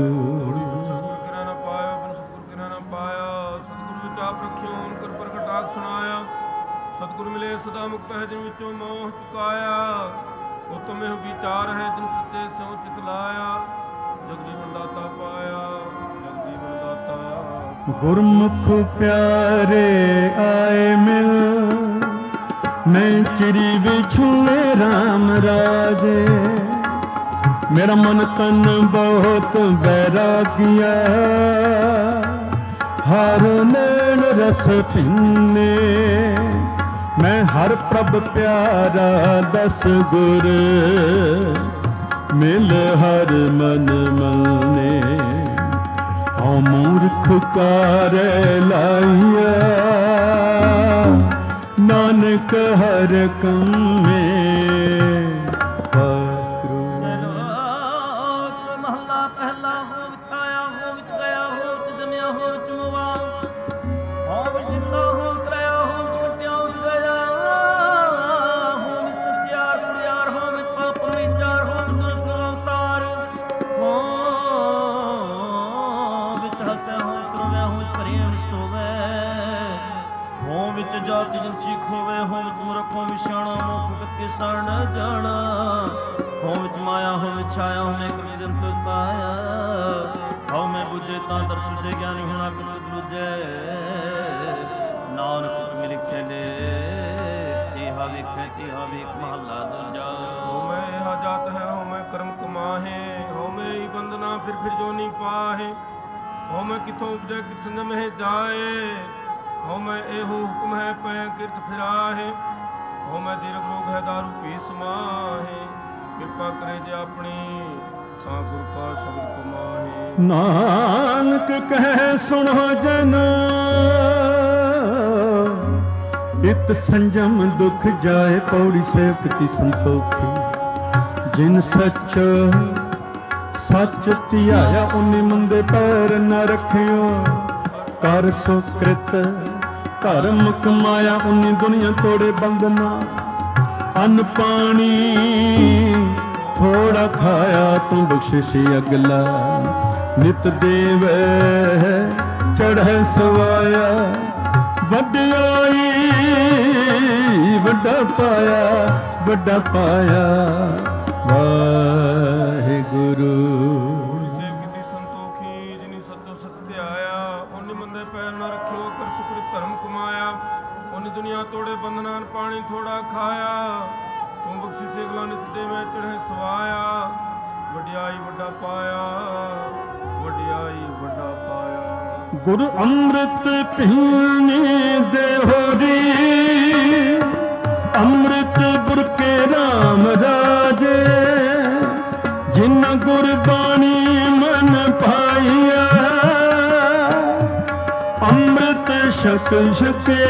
ਸਤਿਗੁਰ ਮਿਲੇ ਸਦਾ ਮੁਕਤ ਹੈ, ਜਿਨ ਵਿੱਚੋਂ ਮੋਹ ਚੁਕਾਇਆ। ਉਤਮ ਇਹ ਵਿਚਾਰ ਹੈ, ਜਿਨ ਸੱਚੇ ਸਿਉ ਚਿਤ ਲਾਇਆ। ਜਗ ਜੀਵਨ ਦਾਤਾ ਪਾਇਆ, ਜਗ ਜੀਵਨ ਦਾਤਾ। ਗੁਰਮੁਖ ਪਿਆਰੇ ਆਏ ਮਿਲ, ਮੈਂ ਚਿਰੀ ਵਿਛੁਲੇ ਰਾਮ ਰਾਜੇ। ਮੇਰਾ ਮਨ ਤਨ ਬਹੁਤ ਬੈਰਾਗੀਆ, ਹਰ ਨੈਣ ਰਸ ਭਿੰਨੇ। ਮੈਂ ਹਰ ਪ੍ਰਭ ਪਿਆਰਾ ਦਸ ਗੁਰ, ਮਿਲ ਹਰ ਮਨ ਮਲਨੇ। ਹਉ ਮੂਰਖ ਕਾਰ ਲਾਈਆ, ਨਾਨਕ ਹਰ ਕੰਮੇ ਪਕਰੂ। ਮਹਲਾ ਪਹਿਲਾ। ਹੋ ਵਿੱਚ ਆਇਆ, ਹੋ ਵਿੱਚ ਗਿਆ, ਹੋ ਵਿੱਚ ਜੰਮਿਆ, ਹੋ ਵਿੱਚ ਮੁਆ। ਹੋ ਵਿੱਚ ਦਿੱਤਾ, ਹੋ ਵਿੱਚ ਲਿਆ, ਹੋ ਵਿੱਚ ਕੱਟਿਆ, ਹੋ ਵਿੱਚ ਗਿਆ। ਹੋ ਵਿੱਚ ਸੱਚਿਆਰ ਕੁੜਿਆਰ, ਹੋ ਵਿੱਚ ਪਾਪ ਵਿਚਾਰ, ਹੋ ਵਿੱਚ ਦੁਸ਼ਟ ਅਵਤਾਰ। ਹੋ ਵਿੱਚ ਹੱਸਿਆ, ਹੋ ਵਿੱਚ ਰੋਵਿਆ, ਹੋ ਵਿੱਚ ਭਰੀ ਵਿੱਚ ਹੋਵੇ। ਹੋ ਵਿੱਚ ਜਾਤੀ ਜਨ ਸਿੱਖ ਹੋਵੇ, ਹੋ ਵਿੱਚ ਮੂਰਖ, ਹੋ ਵਿੱਚ ਸਿਆਣਾ, ਮੁਖ ਕੱਕੇ ਸਰਨ ਜਾਣਾ। ਹੋ ਵਿੱਚ ਮਾਇਆ, ਹੋ ਵਿੱਚ ਛਾਇਆ, ਹੋ ਮੈਂ ਕਰੀ ਜੰਤ ਪਾਇਆ। ਹਉ ਮੈਂ ਬੁਝੇ ਤਾਂ ਦਰ ਸੁਝੇ, ਗਿਆਨੀ ਹੋਣਾ ਕਿਤ ਦੂਜੇ। ਨਾਨਕ ਮਿਲ ਖੇਲੇ, ਜਿਹਾ ਵੇਖੇ ਤਿਹਾ ਵੇਖ। ਮਹਲਾ ਦੂਜਾ। ਹੋ ਮੈਂ ਇਹ ਜਾਤ ਹੈ, ਹੋ ਮੈਂ ਕਰਮ ਕਮਾਹੇ। ਹੋ ਮੇਰੀ ਬੰਦਨਾ ਫਿਰ ਫਿਰ ਜੋ ਨਹੀਂ ਪਾਹੇ। ਹੋ ਮੈਂ ਕਿਥੋਂ ਉਪਜੈ ਕਿਤ ਸੰਜਮ ਹੈ ਜਾਏ। ਹੋ ਮੈਂ ਇਹੋ ਹੁਕਮ ਹੈ ਪੈ ਕਿਰਤ ਫਿਰਾਹੇ। ਹੋ ਮੈਂ ਦੀਰਘ ਰੋਗ ਹੈ ਦਾਰੂ ਪੀ ਸਮਾਹੇ। ਕਿਰਪਾ ਕਰੇ ਜੇ ਆਪਣੀ, ਤਾਂ ਗੁਰ ਕਾ ਸ਼ਬਦ ਕਮਾਹੇ। ਨਾਨਕ ਕਹਿ ਸੁਣੋ ਜਨ, ਇਤ ਸੰਜਮ ਦੁਖ ਜਾਏ। ਪੌੜੀ ਸੇਵਤੀ ਸੰਤੋਖੀ, ਜਿਨ ਸੱਚ ਸੱਚ ਧਿਆਇਆ। ਉਨੀ ਮੰਦੇ ਪੈਰ ਨ ਰੱਖਿਓ, ਕਰ ਸੋ ਕ੍ਰਿਤ ਧਰਮ ਕਮਾਇਆ। ਉਨੀ ਦੁਨੀਆ ਤੋੜੇ ਬੰਧਨਾ, ਅੰਨ ਪਾਣੀ ਥੋੜਾ ਖਾਇਆ। ਤੂੰ ਬਖਸ਼ਿਸ਼ ਅਗਲਾ, ਨਿਤ ਦੇਵ ਚੜ੍ਹੈ ਸਵਾਇਆ। ਵਡਿਆਈ ਵੱਡਾ ਪਾਇਆ, ਵੱਡਾ ਪਾਇਆ ਵਾਹਿਗੁਰੂ। ਸੇਵ ਕੀਤੀ ਸੰਤੋਖੀ, ਜਿਨੀ ਸੱਚੋ ਸੱਚ ਧਿਆਇਆ। ਉਨੀ ਮੰਦੇ ਪੈਰ ਨਾ ਰੱਖਿਓ, ਕਰ ਸੁਕ੍ਰਿਤ ਧਰਮ ਕਮਾਇਆ। ਉਨੀ ਦੁਨੀਆ ਤੋੜੇ ਬੰਧਨਾਂ, ਪਾਣੀ ਥੋੜਾ ਖਾਇਆ। ਤੂੰ ਬਖਸ਼ਿਸ਼ ਅਗਲਾ, ਨਿਤ ਦੇਵੈ ਚੜ੍ਹੈ ਸਵਾਇਆ। ਵਡਿਆਈ ਵੱਡਾ ਪਾਇਆ, ਵਡਿਆਈ ਵੱਡਾ ਪਾਇਆ। ਗੁਰ ਅੰਮ੍ਰਿਤ ਪੀਣੀ ਦੇਹੋਰੀ, ਅੰਮ੍ਰਿਤ ਬੁਰਕੇ ਰਾਮ ਰਾਜੇ। ਜਿਨ ਗੁਰਬਾਣੀ ਮਨ ਪਾਈਆ, ਅੰਮ੍ਰਿਤ ਛਕ ਛਕੇ।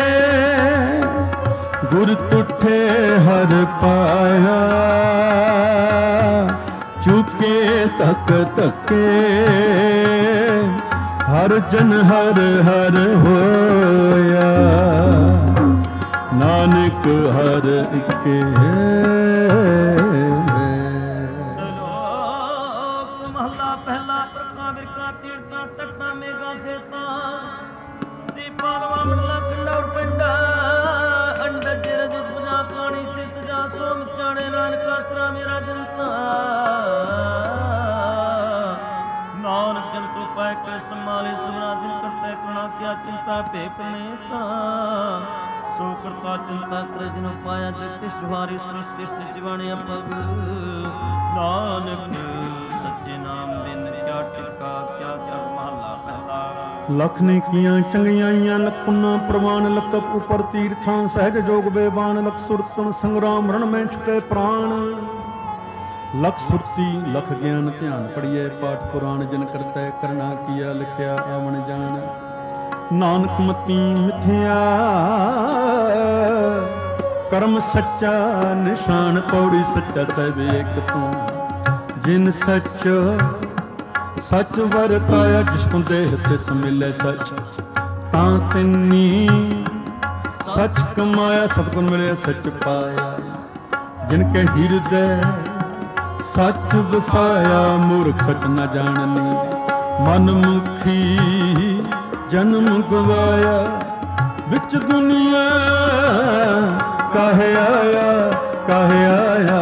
ਗੁਰ ਤੁਠੇ ਹਰ ਪਾਇਆ, ਚੁਕੇ ਤਕ ਤਕੇ। ਹਰ ਜਨ ਹਰ ਹਰ ਹੋਇਆ, ਨਾਨਕ ਹਰ ਇਕੇ। ਸਲੋਕ ਮਹਲਾ ਪਹਿਲਾ। ਤਰਕਾਂ ਬਿਰਕਾਂ ਤੀਰਥਾਂ ਤਟਾਂ ਮੇਘਾਂ ਖੇਤਾਂ। ਦੀਪਾਂ ਲਵਾ ਮੰਡਲਾ ਕੰਡਾ ਉਟੰਡਾ। ਅੰਡਜ ਰਜ ਪੁਜਾ ਪਾਣੀ ਸਿੱਧ ਜਾ। ਸੋ ਵਿਚਾੜੇ ਨਾਨਕ ਆਸਰਾ ਮੇਰਾ ਜਨਤਾ। ਨਾਨਕ ਜਨ ਤੂੰ ਪਾਇ ਕੇ ਸੰਭਾਲੇ। ਸੁਵਰਾ ਦਿਨ ਕਰਤੇ ਕਰਣਾ ਕਿਆ ਚਿੰਤਾ ਭੇ ਪ੍ਰਣੇਤਾ। ਸੋ ਕਰਤਾ ਚਿੰਤਾ ਕਰ ਜਿਨ ਪਾਇਆ। ਜਗਤਿ ਜੁਹਾਰੀ ਸ੍ਰਿਸ਼ਟਿ ਜੀਵਾਣਿਆ ਪਗ। ਨਾਨਕ ਸੱਚੇ ਨਾਮ ਬਿਨ ਕਿਆ ਟਿਕਾ ਕਿਆ ਕਿਆ। ਮਹਲਾ ਪਹਿਲਾ। लख ने किया चंगियाइयां लख पुन्ना प्रवान लख तप ऊपर तीर्थां सहज जोग बेबान लख सुरतन संग्राम रण में छुटे प्राण लख सुरती लख ज्ञान ध्यान पढ़िए पाठ पुराण जिन करतै करना किया लिखिया आवन जान नानक मती मिथ्या कर्म सच्चा निशान पौड़ी सच्चा सब एक तू जिन सच सच वरताया जिस तू देह तिस मिले सच तां तिन्नी सच कमाया सतगुण मिले सच पाया जिनके हिरदे सच बसाया मूर्ख सच न जाननी मन मुखी जन्म गवाया विच दुनिया काहे आया काहे आया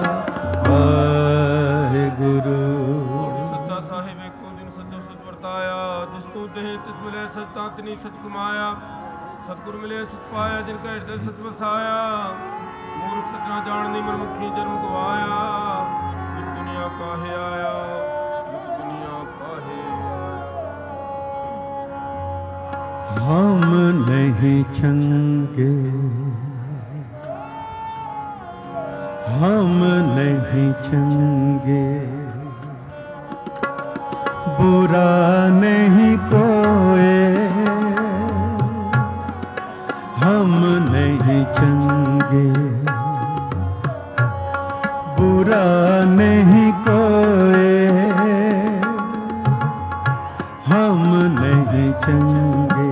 वाहे गुरु सच्चा साहिब एको दिन सच्चो सच वरताया जिस तू देह तिस मिले सच तां तिन्नी सच कमाया सतगुर मिले सच पाया जिनका हृदय सच बसाया मूर्ख सच न जाननी मन मुखी जन्म गवाया विच दुनिया काहे आया विच दुनिया काहे हम नहीं चंगे हम नहीं चंगे बुरा नहीं कोई हम नहीं चंगे बुरा नहीं कोई हम नहीं चंगे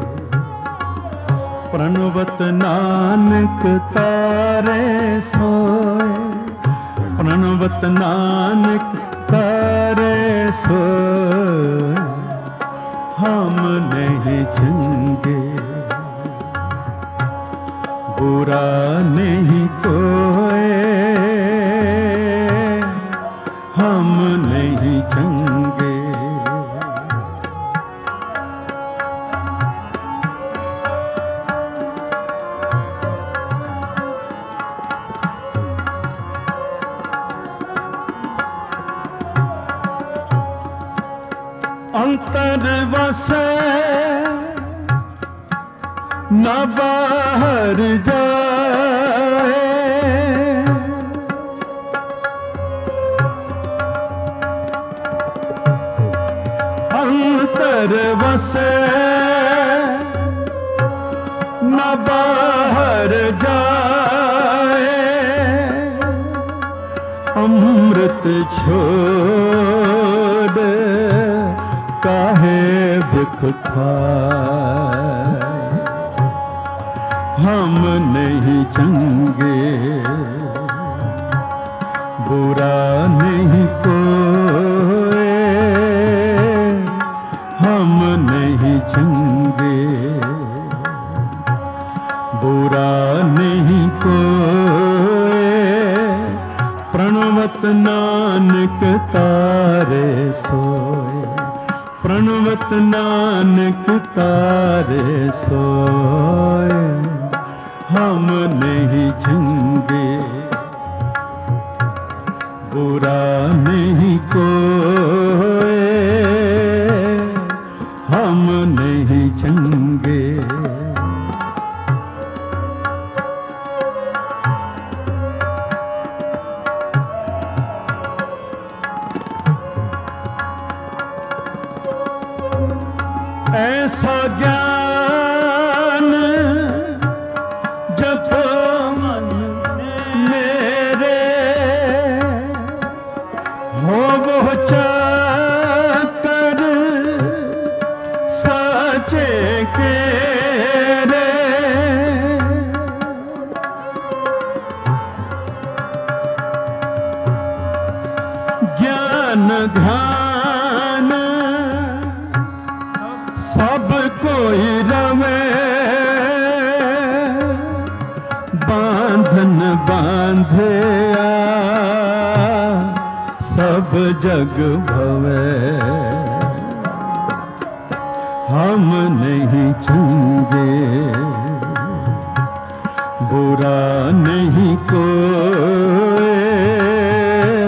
प्रणवत नानक तारे सोए प्रणवत नानक तारे सोए हम नहीं चंगे बुरा नहीं कोई हम नहीं चंगे अंतर वसे न बाहर जाए अंतर वसे न बाहर जाए अमृत छोड़ काहे बिख खाए हम नहीं चंगे बुरा नहीं कोई हम नहीं चंगे बुरा नहीं कोई प्रणवत नानक तारे सोए प्रणवत नानक तारे सोए हम नहीं चंगे बुरा नहीं कोई हम नहीं चंगे ऐसा ज्ञान जप मन मेरे हो वो चाकर साचे के रे ज्ञान ध्यान सब कोई रवे बांधन बांधया सब जग भवे हम नहीं चंगे बुरा नहीं कोई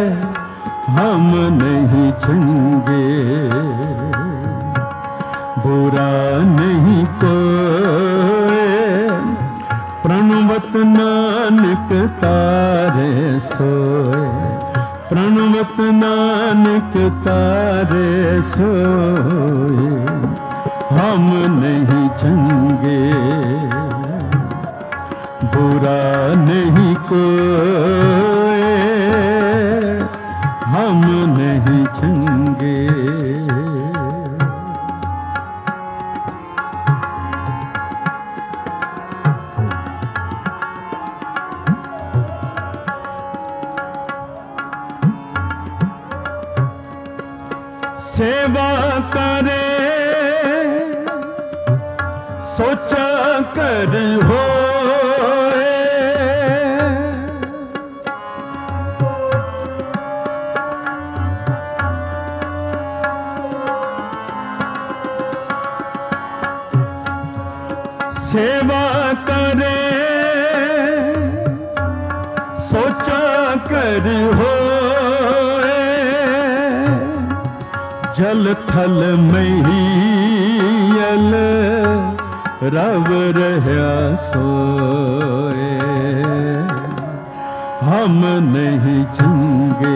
हम नहीं चंगे बुरा नहीं कोई, प्रणवत नानक तारे सोए, प्रणवत नानक तारे सोए। हम नहीं चंगे बुरा नहीं कोई, हम नहीं चंगे। सेवा करे सोचा कर होए, सेवा करे सोचा कर होए, जल थल महियल रव रहा सोए। हम नहीं चंगे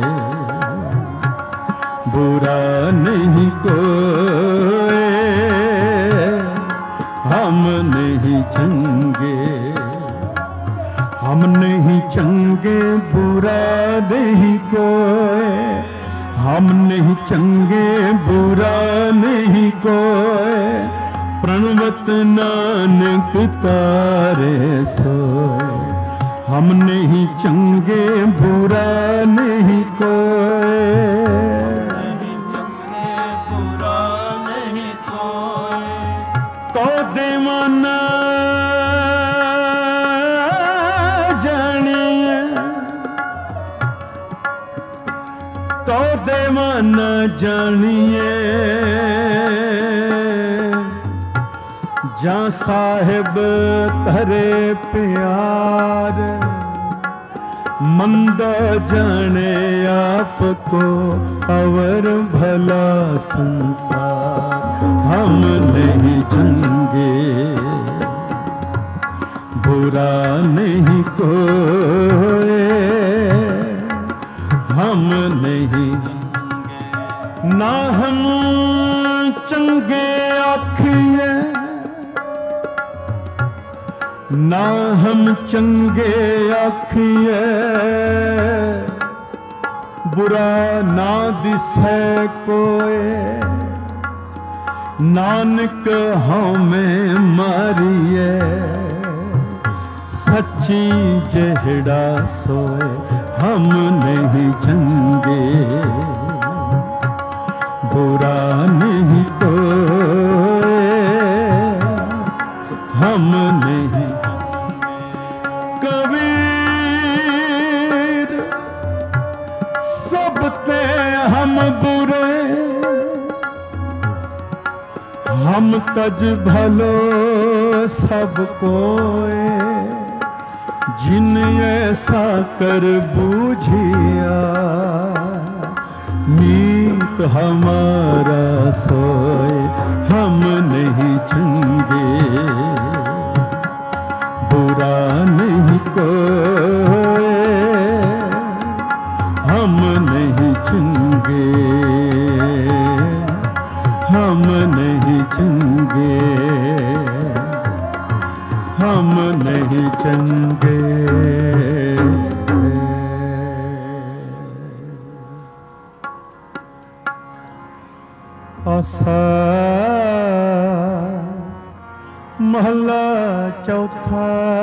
बुरा नहीं कोई, हम नहीं चंगे, हम नहीं चंगे बुरा नहीं कोई, हम नहीं चंगे बुरा नहीं कोई, प्रणवत नानक तारे सोए। हम नहीं चंगे बुरा नहीं कोई, नहीं चंगे बुरा नहीं कोई, तो दीवाना जानिए, तो दीवाना जानिए, जा साहिब धरे प्यार, मंदा जाने आपको अवर भला संसार। हम नहीं चंगे बुरा नहीं कोई, हम नहीं ना हम चंगे आखिए, ना हम चंगे आखिए, बुरा ना दिसे कोई, नानक हमें मारिए, सच्ची जेहड़ा सोए। हम नहीं चंगे बुरा नहीं कोई, हम नहीं। कबीर सब ते हम बुरे, हम तज भलो सब कोए, जिन ऐसा कर बूझिया, मीत हमारा सोए। हम नहीं चंगे बुरा नहीं कोई, हम नहीं चंगे, हम नहीं चंगे, हम नहीं चंगे। आसा महला चौथा।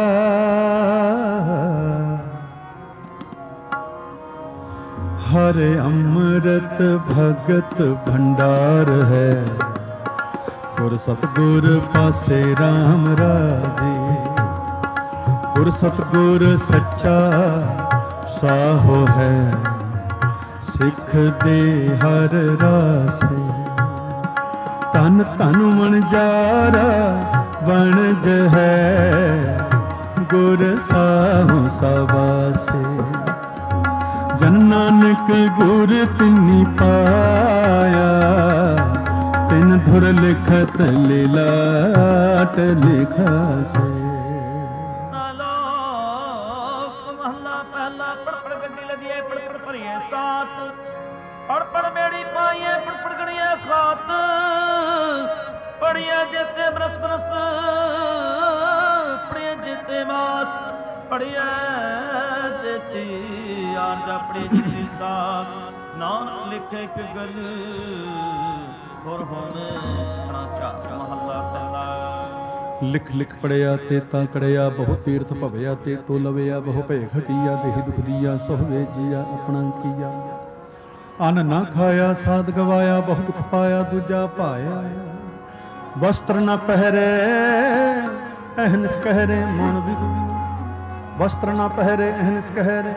हर अमृत भगत भंडार है, गुर सतगुर पासे राम राजे। गुर सतगुर सच्चा साहो है, सिख दे हर रासे। तन तन वणजारा वणज है, गुर साहु सवासे। जन नानक गुर तिन्नी पाया, तिन धुर लिखत लीलाट लिखा से। महला पहला पड़ पड़ गड्डी लगी पड़ पड़ भरिए साथ पड़ पड़ बेड़ी पाइए पड़ पड़ गड़िए खात पड़िया जेते बरस बरस पड़िया जेते मास पड़िया जेती यार जा पड़ी जेती सास नानक लिखे कि गल और होने छना चाह महला पहला। लिख लिख पढ़िया ते ता कड़िया बहु तीर्थ भविया ते तो लविया बहु भेख किया देह दुख दिया सोहवे जिया अपना किया। अन्न ना खाया साध गवाया बहु दुख पाया दूजा पाया। वस्त्र न पहरे अहनिस कहरे मौन बिगु वस्त्र न पहरे अहनिस कहरे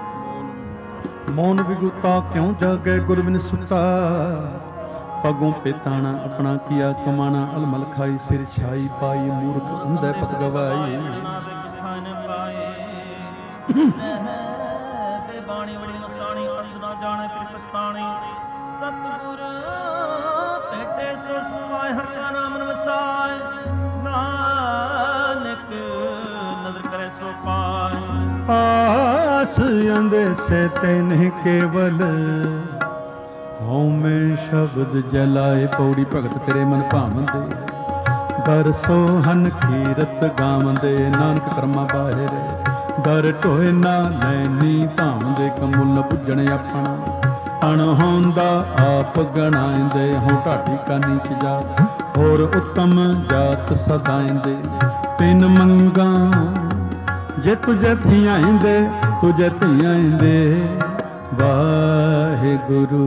मौन बिगुता क्यों जागे गुरबिन सुता। पगों पे ताना अपना किया कमाना अलमल खाई सिर छाई पाई मूर्ख अंधे पत गवाई। बाणी बड़ी नसानी अंध ना जाने फिर पछतानी सतगुर पेटे सो सुवाए हर का नाम वसाए नानक नजर करे सो पाए। आस अंधे से तेने केवल हूँ मैं शब्द जलाए पौड़ी भगत तेरे मन भावंदे दर सोहन कीरत गावंदे नानक कर्मा बाहिर दर ढोए ना लैनी भावंदे कमुल पुजण अपना अणहोंदा आप गणाइंदे हूँ ढाडी कानी च जा होर उत्तम जात सदाइंदे तिन मंगा जे तुझे थियाइंदे तुझे थियाइंदे वाहिगुरु।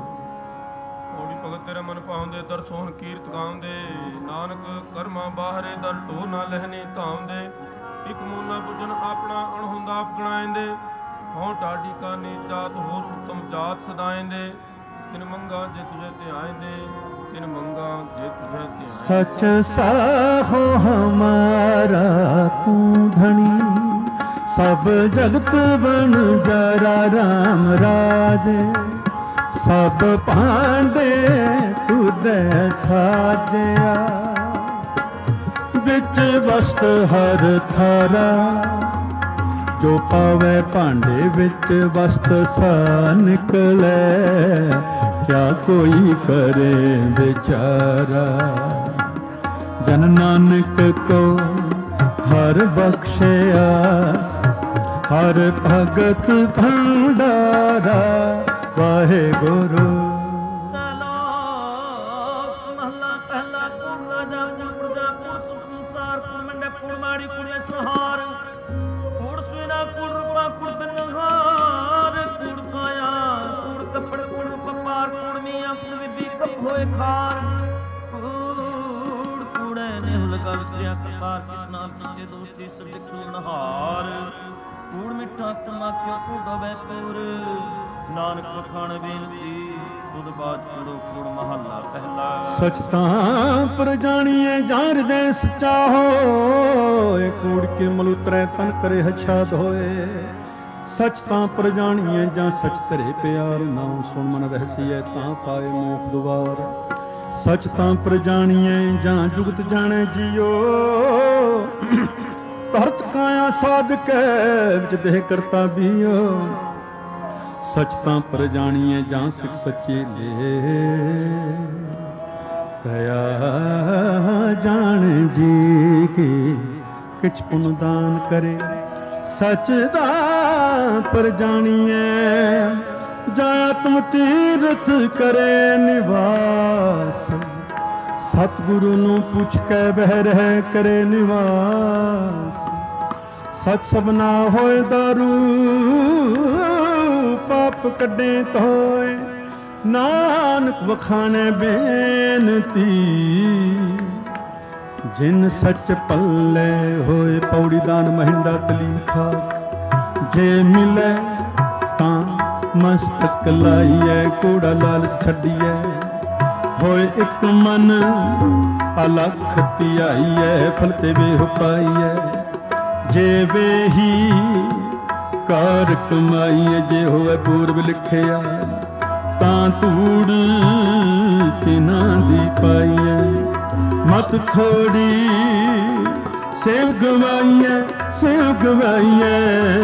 दर सोहन कीरत गाਉਂਦੇ ਨਾਨਕ ਕਰਮਾਂ ਬਾਹਰੇ ਦਰ ਢੋ ਨਾ ਲਹਿਨੇ ਧਾਉਂਦੇ ਇੱਕ ਮੂਲਾ ਪੁੱਜਣ ਆਪਣਾ ਅਣਹੁੰਦਾ ਆਪ ਗਣਾਇਂਦੇ ਹਉ ਢਾਡੀ ਕਾਨੀ ਜਾਤ ਹੋਰ ਉੱਤਮ ਜਾਤ ਸਦਾਇਂਦੇ ਤਿਨ ਮੰਗਾ ਜੇ ਤੁਝੇ ਧਿਆਇਂਦੇ ਤਿਨ ਮੰਗਾ ਜੇ ਤੁਝੇ ਧਿਆਇਂਦੇ। सच साहो हमारा तू धनी सब जगत बन जरा राम राजे सब भांडे तुदे साजया बिच वस्त हर थारा जो पावे भांडे बिच वस्त सा निकले क्या कोई करे बेचारा। जन नानक को हर बख्शया हर भगत भंडारा वाहेगुरु। महला पहला कुल राजा कुल जापुर सुख संसार कुल मंडे कुल माड़ी कुल सहार कुल सुना कुल रूपा कुल बिनहार कुल काया कुल कपड़ कुल कपार कुल मियां कुल बीबी कप होए खार कुल कूड़े ने लगा विसरिया करतार किसना पीछे दोस्ती सब दिखू नहार कूड़ मिठा तमाकिया कूड़ डोबे पूर नानक खान बेनती तुद बात करो कूड़ महला पहला। सच तां पर जानिए जान दे सच्चा होए कूड़ के मलूत्रे तन करे हछाद होए। सच तां पर जानिए जां सच करे प्यार नाम सुन मन रहसिए तां पाए मोख दुआर। सच तां पर जानिए जां जुगत जाने जियो तरत काया साध के विच देह करता बियो। सच तां पर जानिए जां सिख सच्चे ले दया जान जी की किछ पुन दान करे। सच तां पर जानिए जां आत्म तीरथ करे निवास। सतगुरु नूं पुछ के बह रह करे निवास। सच सबना होए दारू पाप कड्डे तोए नानक वखाने बेनती। जिन सच पल्ले होए पौड़ी दान महिंडा तलीखा जे मिले तां मस्तक लाइए कूड़ा लालच छड्डिए होए एक मन अलख तियाइए फलते बेह पाइए। जे बेही कार कमाइए जे होए पूर्व लिखिया तां तूड़ ਤਿਨਾਂ ਦੀ ਪਾਈਐ। ਮਤ ਥੋੜੀ ਸੇਵ ਗਵਾਈਐ, ਸੇਵ ਗਵਾਈਐ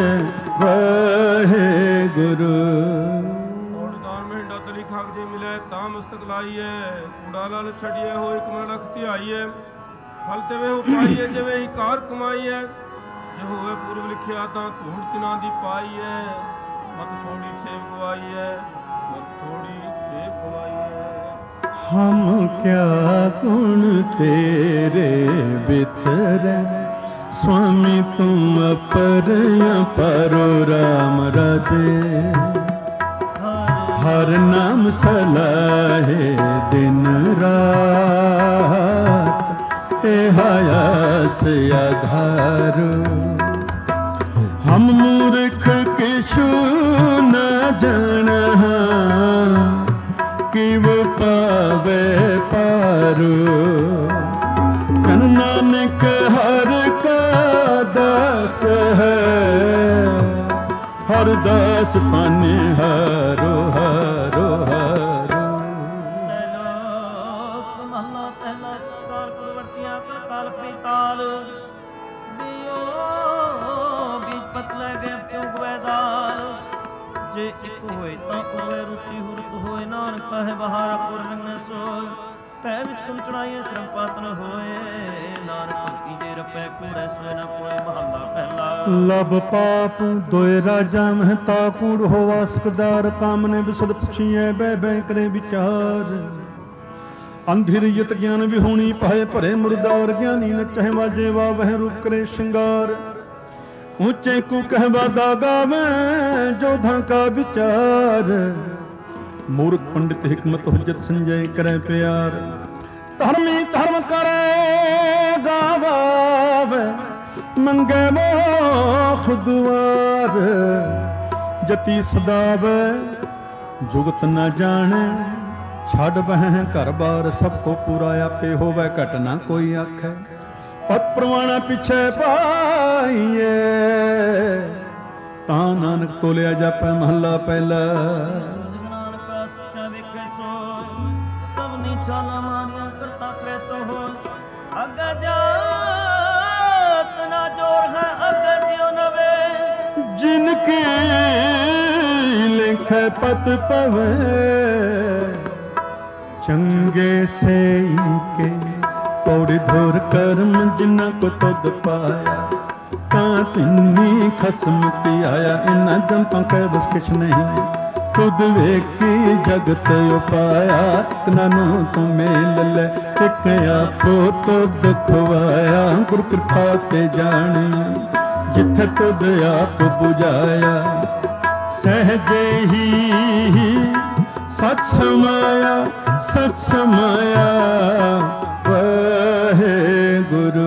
ਵਾਹਿਗੁਰੂ। ਔੜਦਾਨ ਮਹਿੰਡਾ ਤਲੀ ਖਾਕ ਜੇ ਮਿਲੇ ਤਾਂ ਮਸਤਕ ਲਾਈਐ। ਕੂੜਾ ਲਾਲ ਛੜੀਏ ਹੋਏ ਕਮਲ ਰਖ ਧਿਆਈਐ। ਫਲ ਤੇਵੇ ਹੋ ਪਾਈਐ ਜਿਵੇਂ ਹੀ ਕਾਰ ਕਮਾਈਐ। ਜੇ ਹੋਵੇ ਪੂਰਵ ਲਿਖਿਆ ਤਾਂ ਧੂੜ ਤਿਨਾਂ ਦੀ ਪਾਈਐ। ਮਤ ਥੋੜੀ ਸੇਵ ਗਵਾਈਐ, ਮਤ ਥੋੜੀ ਸੇਵ ਗਵਾਈਐ। ਹਮ ਕਿਆ ਗੁਣ ਤੇਰੇ ਬਿਥਰੈ, स्वामी तुम अपर अपारो राम राधे। हर नाम सलाहे दिन रात, ए हयास आधारो। हम मूर्ख किछु न जानहा, किव पावे पारो। जन नानक हर का दास है, हर दास पाने हारो हारो हारो। ਸਲੋਕ ਮਹਲਾ ਪਹਿਲਾ ਸਤਿਕਾਰ ਕੁਰਵਰਤੀਆਂ ਕਲ ਕਾਲ ਪ੍ਰੀਤਾਲ। ਦਿਓ ਬੀਜ ਪਤ ਲੈ ਗਏ ਕਿਉਂ ਗਵੈਦਾਲ। ਜੇ ਇੱਕ ਹੋਏ ਤਾਂ ਉਵੇ ਰੁਚੀ ਹੁਰਤ ਹੋਏ। ਨਾਨਕ ਕਹੇ ਬਹਾਰਾ ਪੁਰ ਰੰਗ ਸੋਏ। ਪੈ ਵਿੱਚ ਤੁਮ ਚੜਾਈਏ ਸ਼ਰਮ ਪਾਤ ਨ ਹੋਏ। ਨਾਨਕ ਕੀ ਜੇ ਰਪੈ ਕੂੜੈ ਸੋਏ ਨਾ ਕੋਏ। ਮਹੱਲਾ ਪਹਿਲਾ। ਲਬ ਪਾਪ ਦੋਇ ਰਾਜਾ ਮਹਿਤਾ ਕੂੜ ਹੋਵਾ ਸਕਦਾਰ। ਕਾਮਨੇ ਵਿਸੁਧ ਪੁਛੀਐ ਬੈ ਬੈ ਕਰੇ ਵਿਚਾਰ। ਅੰਧਿਰ ਯਤ ਗਿਆਨ ਵਿਹੂਣੀ ਪਾਏ ਭਰੇ ਮੁਰਦਾਰ। ਗਿਆਨੀ ਨਚਹਿ ਵਾਜੇ ਵਾ ਵਹਿ ਰੂਪ ਕਰੇ ਸ਼ਿੰਗਾਰ। ਊਚੇ ਕੂ ਕਹਿਵਾ ਦਾ ਗਾਵੈ ਜੋਧਾਂ ਕਾ ਵਿਚਾਰ। ਮੂਰਖ ਪੰਡਿਤ ਹਿਕਮਤ ਹੁਜਤ ਸੰਜੈ ਕਰੈ ਪਿਆਰ। ਧਰਮੀ ਧਰਮ ਕਰੇ ਗਾਵਾਵੈ ਮੰਗੇ ਮੋਖ ਦੁਆਰ। ਜਤੀ ਸਦਾਵੈ ਜੁਗਤ ਨ ਜਾਣੈ। ਛੱਡ ਬਹਿ ਘਰ ਬਾਰ ਸਭ ਕੋ ਪੂਰਾ ਆਪੇ ਹੋਵੈ ਘਟ ਨਾ ਕੋਈ ਆਖੈ। ਪਤ ਪ੍ਰਵਾਣਾ ਪਿਛੈ ਪਾਈਐ ਤਾਂ ਨਾਨਕ ਤੋਲਿਆ ਜਾਪੈ। ਮਹੱਲਾ ਪਹਿਲਾ। ਚਾਲਾ ਮਾਰੀਆਂ ਕਰਤਾ ਕ੍ਰੈਸੋ ਹੋ। ਅੱਗਾ ਜਾਤ ਨਾ ਜੋਰ ਹੈ ਅੱਗੇ ਜਿਉ ਨਵੇ। ਜਿਨ ਕੀ ਲਿਖੈ ਪਤ ਪਵੈ। ਚੰਗੇ ਸੇਈ ਕੇ ਪੌੜੀ ਧੁਰ ਕਰਮ। ਜਿਨਾ ਕੋ ਤੁਧ ਪਾਇਆ ਤਾਂ ਤਿੰਨੀ ਖਸਮ ਧਿਆਇਆ। ਇਨਾ ਜੰਤਾਂ ਕੈ ਬਸ ਕਿਛ ਨਹੀਂ। ਤੁਧ ਵੇਖੀ ਜਗਤ ਉਪਾਇਆ। ਇਤਨਾ ਨੂੰ ਤੂੰ ਮੇਲ ਲੈ ਇੱਕ ਆਪੋ ਤੁਧ ਖਵਾਇਆ। ਗੁਰ ਕਿਰਪਾ ਤੇ ਜਾਣਿਆ ਜਿੱਥੇ ਤੁਧ ਆਪ ਬੁਝਾਇਆ। ਸਹਿਜੇ ਹੀ ਸਚ ਸਮਾਇਆ, ਸਚ ਸਮਾਇਆ ਵਾਹਿਗੁਰੂ।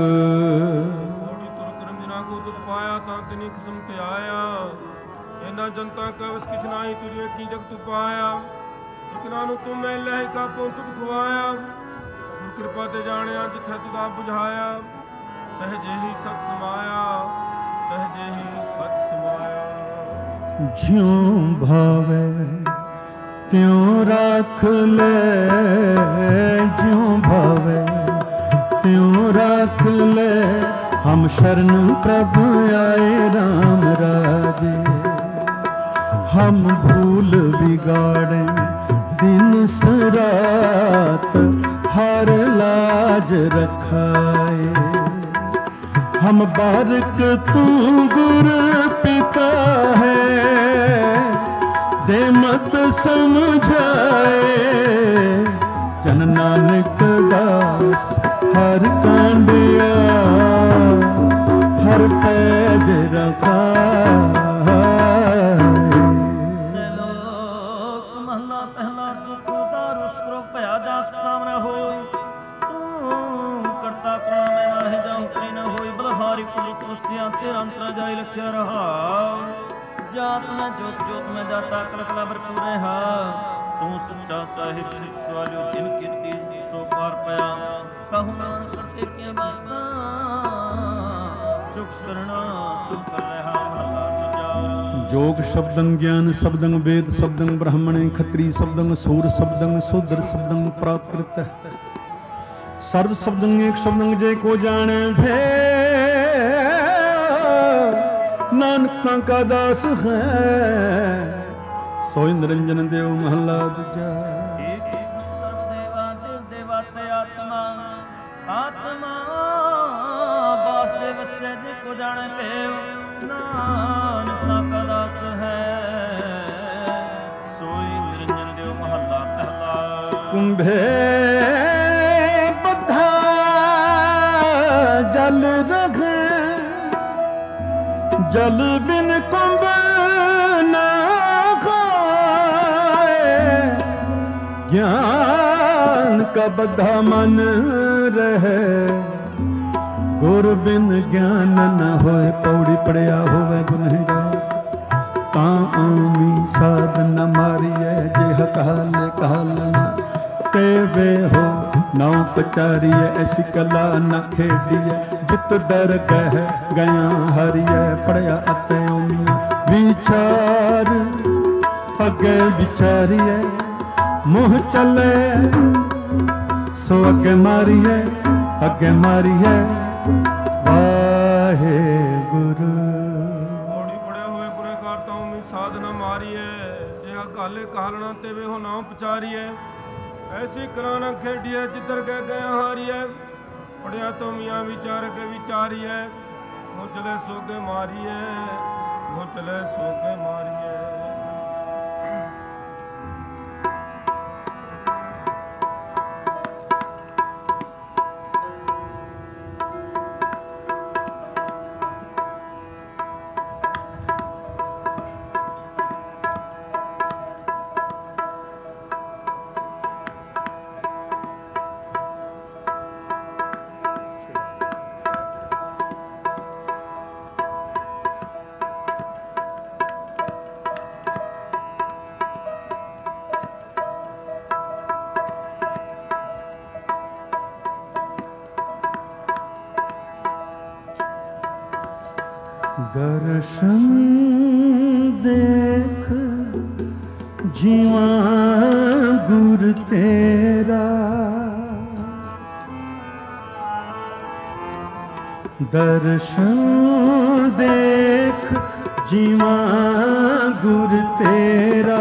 ਜਨਤਾ ਕਾ ਵਸ ਕਿਛ ਨਾਹੀ। ਤੁਝ ਵੇਖੀ ਜਗਤ ਪਾਇਆ। ਇਤਨਾ ਨੂੰ ਤੂੰ ਮੈਂ ਲੈ ਕਾ ਪੋ ਤੁਧ ਖਵਾਇਆ। ਗੁਰ ਕਿਰਪਾ ਤੇ ਜਾਣਿਆ ਜਿੱਥੇ ਤੁਧ ਆਪ ਬੁਝਾਇਆ। ਸਹਜੇ ਹੀ ਸਤ ਸਮਾਇਆ, ਸਹਜੇ ਹੀ ਸਤ ਸਮਾਇਆ। ਜਿਉ ਭਾਵੇ ਤਿਉ ਰੱਖ ਲੈ। ਜਿਉ ਭਾਵੇ ਤਿਉ ਰੱਖ ਲੈ। ਹਮ ਸ਼ਰਨ ਪ੍ਰਭ ਆਏ ਰਾਮ ਰਾਜੇ। हम भूल बिगाड़े दिन सरात। हर लाज रखाए। हम बारक तू गुर पिता है। दे मत समझाए। जन नानक दास हर कांडिया। हर पैज रखा। ਅੰਤਰਾ ਜਾਈ ਲਖਿਆ ਰਹਾ। ਜਾਤ ਮੈਂ ਜੋਤ ਜੋਤ ਮੈਂ ਜਾਤਾ ਕਲ ਕਲਾ ਭਰਪੂਰ ਰਹਾ। ਤੂੰ ਸੱਚਾ ਸਾਹਿਬ ਸਿੱਖ ਸਵਾਲਿਓ ਜਿਨ ਕੀਤੀ ਸੋ ਪਾਰ ਪਿਆ। ਕਹੂ ਨਾਨਕ ਕਰਤੇ ਕੀ ਬਾਤਾਂ। ਚੁੱਕ ਕਰਨਾ ਸੁਖ ਕਰ ਰਹਾ। ਮਹਲਾ ਦੂਜਾ। जोग शब्दं ज्ञान शब्दं वेद शब्दं ब्राह्मणे खत्री शब्दं सूर शब्दं शूद्र शब्दं प्राकृत सर्व शब्दं एक शब्दं जय को जाने भे नानक का दास है सोई निरंजन देव महला दूजा। आत्मा वासुदेव से जिसको जाने पे नानक का दास है सोई निरंजन देव महला पहला। कुंभे बद्धा जल रघे जल बिन कुंभ न खाए ज्ञान का बद्धा मन रहे गुर बिन ज्ञान न होए पौड़ी पड़िया होवे गुनहगार तां आमी साध न मारिए जेह काल काल ते वे हो नौ पचारिए ऐसी कला न खेडिए जित डर कह गया हरिए पड़िया अते ओमिया विचार अगे विचारिए मुँह चले सो अगे मारिए अगे मारिए वाहे गुरु। पौड़ी पड़े हुए बुरे कारताओं में साधना मारिए जे काले कहलना ते वे हो नाम पचारिए ऐसी कराना खेडिए जिधर गए गया हारिए पड़िया तो मियाँ विचार के विचारिए वो चले सोगे मारिए वो चले सोगे मारिए। दर्शन देख जीवा गुर तेरा दर्शन देख जीवा गुर तेरा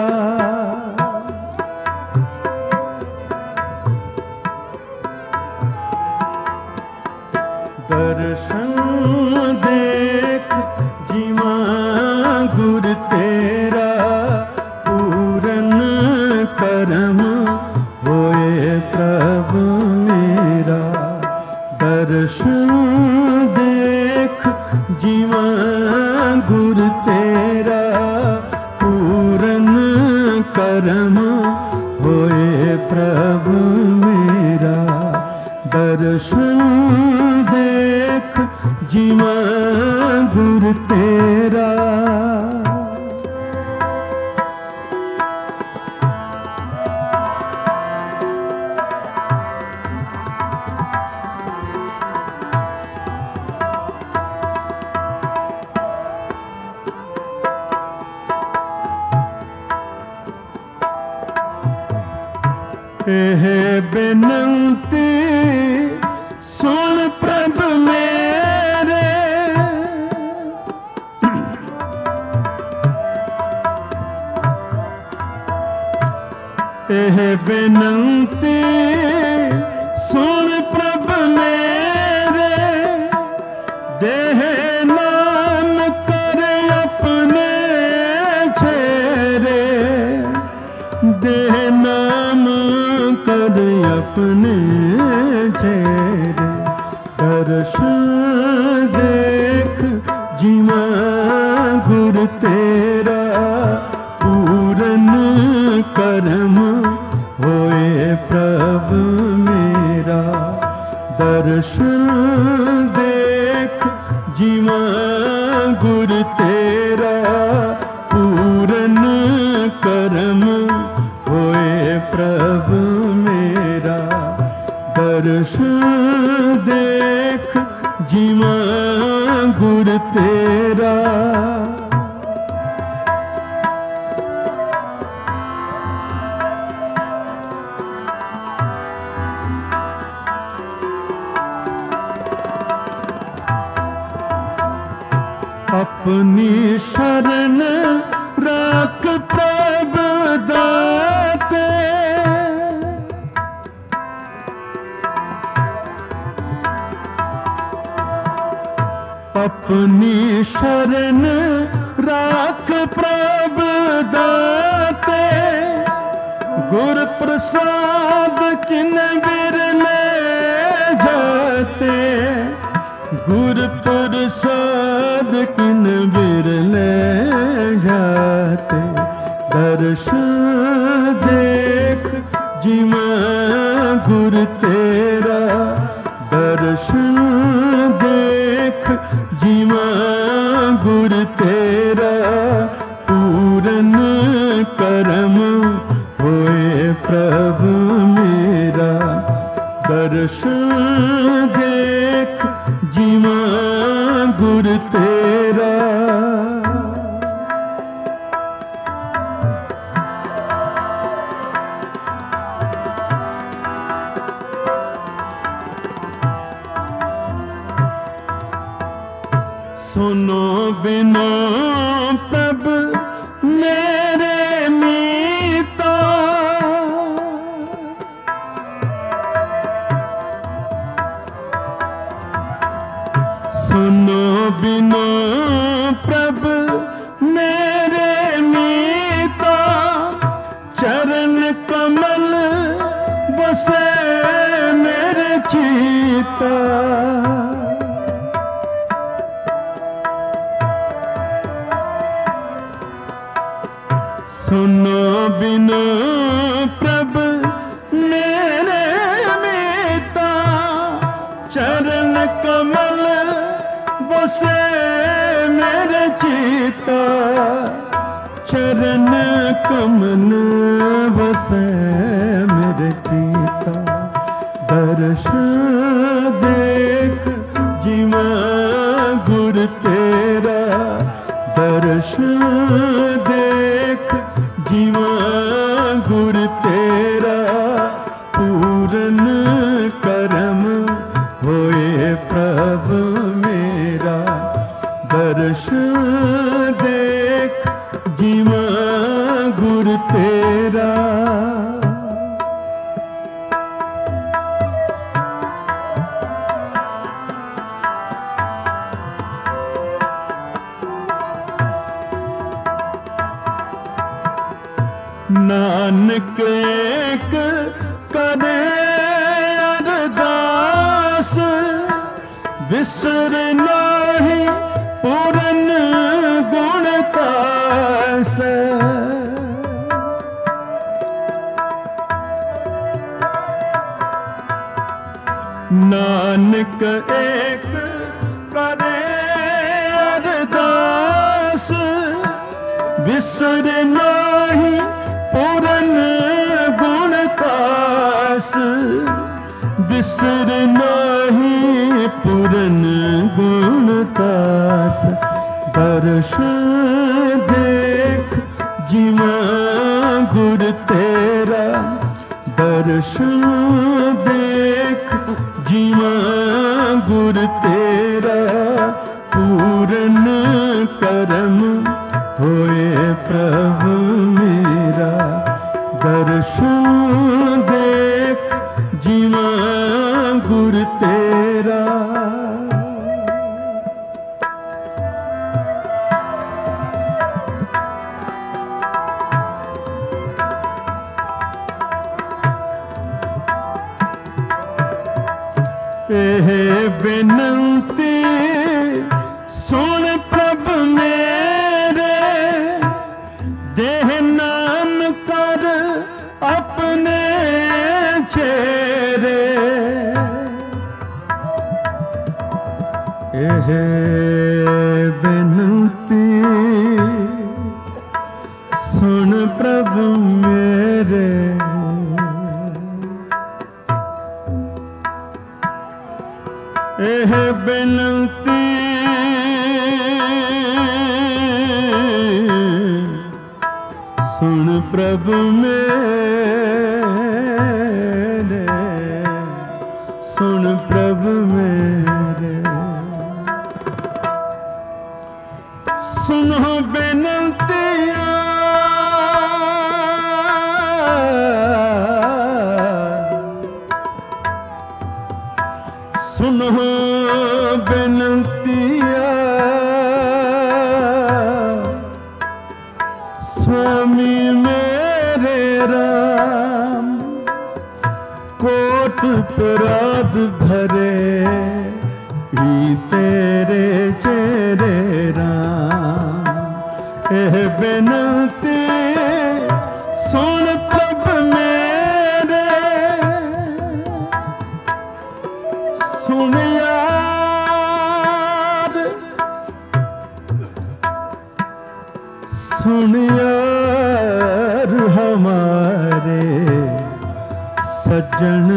दर्शन देख जीवा गुर तेरा पूरन करम होए प्रभु मेरा दर्शन देख जीवा गुर तेरा पूरन करम होए प्रभु मेरा दर्शन देख जीवा गुर तेरा। एह बेनंती सुन प्रभ मेरे एह बेनंती सुन प्रभ मेरे देह नाम कर अपने छेरे देह नाम कर अपने छेरे दर्शन देख जीवा गुर तेरा पूरन करम होए प्रभु मेरा दर्शन देख जीवा गुर तेरा पूरन करम होए प्रभु मेरा दर्शन देख जीवा गुर तेरा। अपनी शरण राख प्रभ दाते। अपनी शरण राख प्रभ दाते। गुर प्रसाद किन बिरले जाते। गुर प्रसाद किन बिरले जाते। दर्श देख जिमा गुर तेरा। दर्श देख जिमा गुर तेरा। पूरन करम होए प्रभु मेरा। दर्श देख जिमा गुर तेरा। सुनो बिनो प्रभ मेरे मीता। सुनो बिनो प्रभ मेरे मीता। चरण कमल बसे मेरे चीता। सुनो बिनो प्रभ मेरे मीता। चरण कमल बसे मेरे चीता। चरण कमल बसे मेरे चीता। दर्श देख जिमा गुर तेरा। दर्श देख जिमा गुर तेरा। पूरन करम होए प्रभु मेरा। दर्श देख जिमा गुर तेरा। नानक एक करे अरदास। बिसर नाही पूरन गुण तास। नानक एक करे अरदास। बिसर नाही पूरन गुण तास। बिसर नाही पूरन गुण तास। दर्श देख जिमा गुर तेरा। दर्श देख जिमा गुर तेरा। पूरन करम होए प्रभु मेरा। दर्श देख जिमा गुर तेरा। एह बेनती सुन प्रभ मेरे। देह नाम कर अपने चेरे। एह बेनती सुन प्रभ मेरे। एह बेनती सुन प्रभु मेरे। सुन प्रभु मेरे। सुनो बेनतिया सुनो बेनतिया स्वामी मेरे राम कोट अपराध भरे ही तेरे चेरे राम एह बेनती सुन प्रभ मेरे सुन यार सुन यार हमारे सज्जन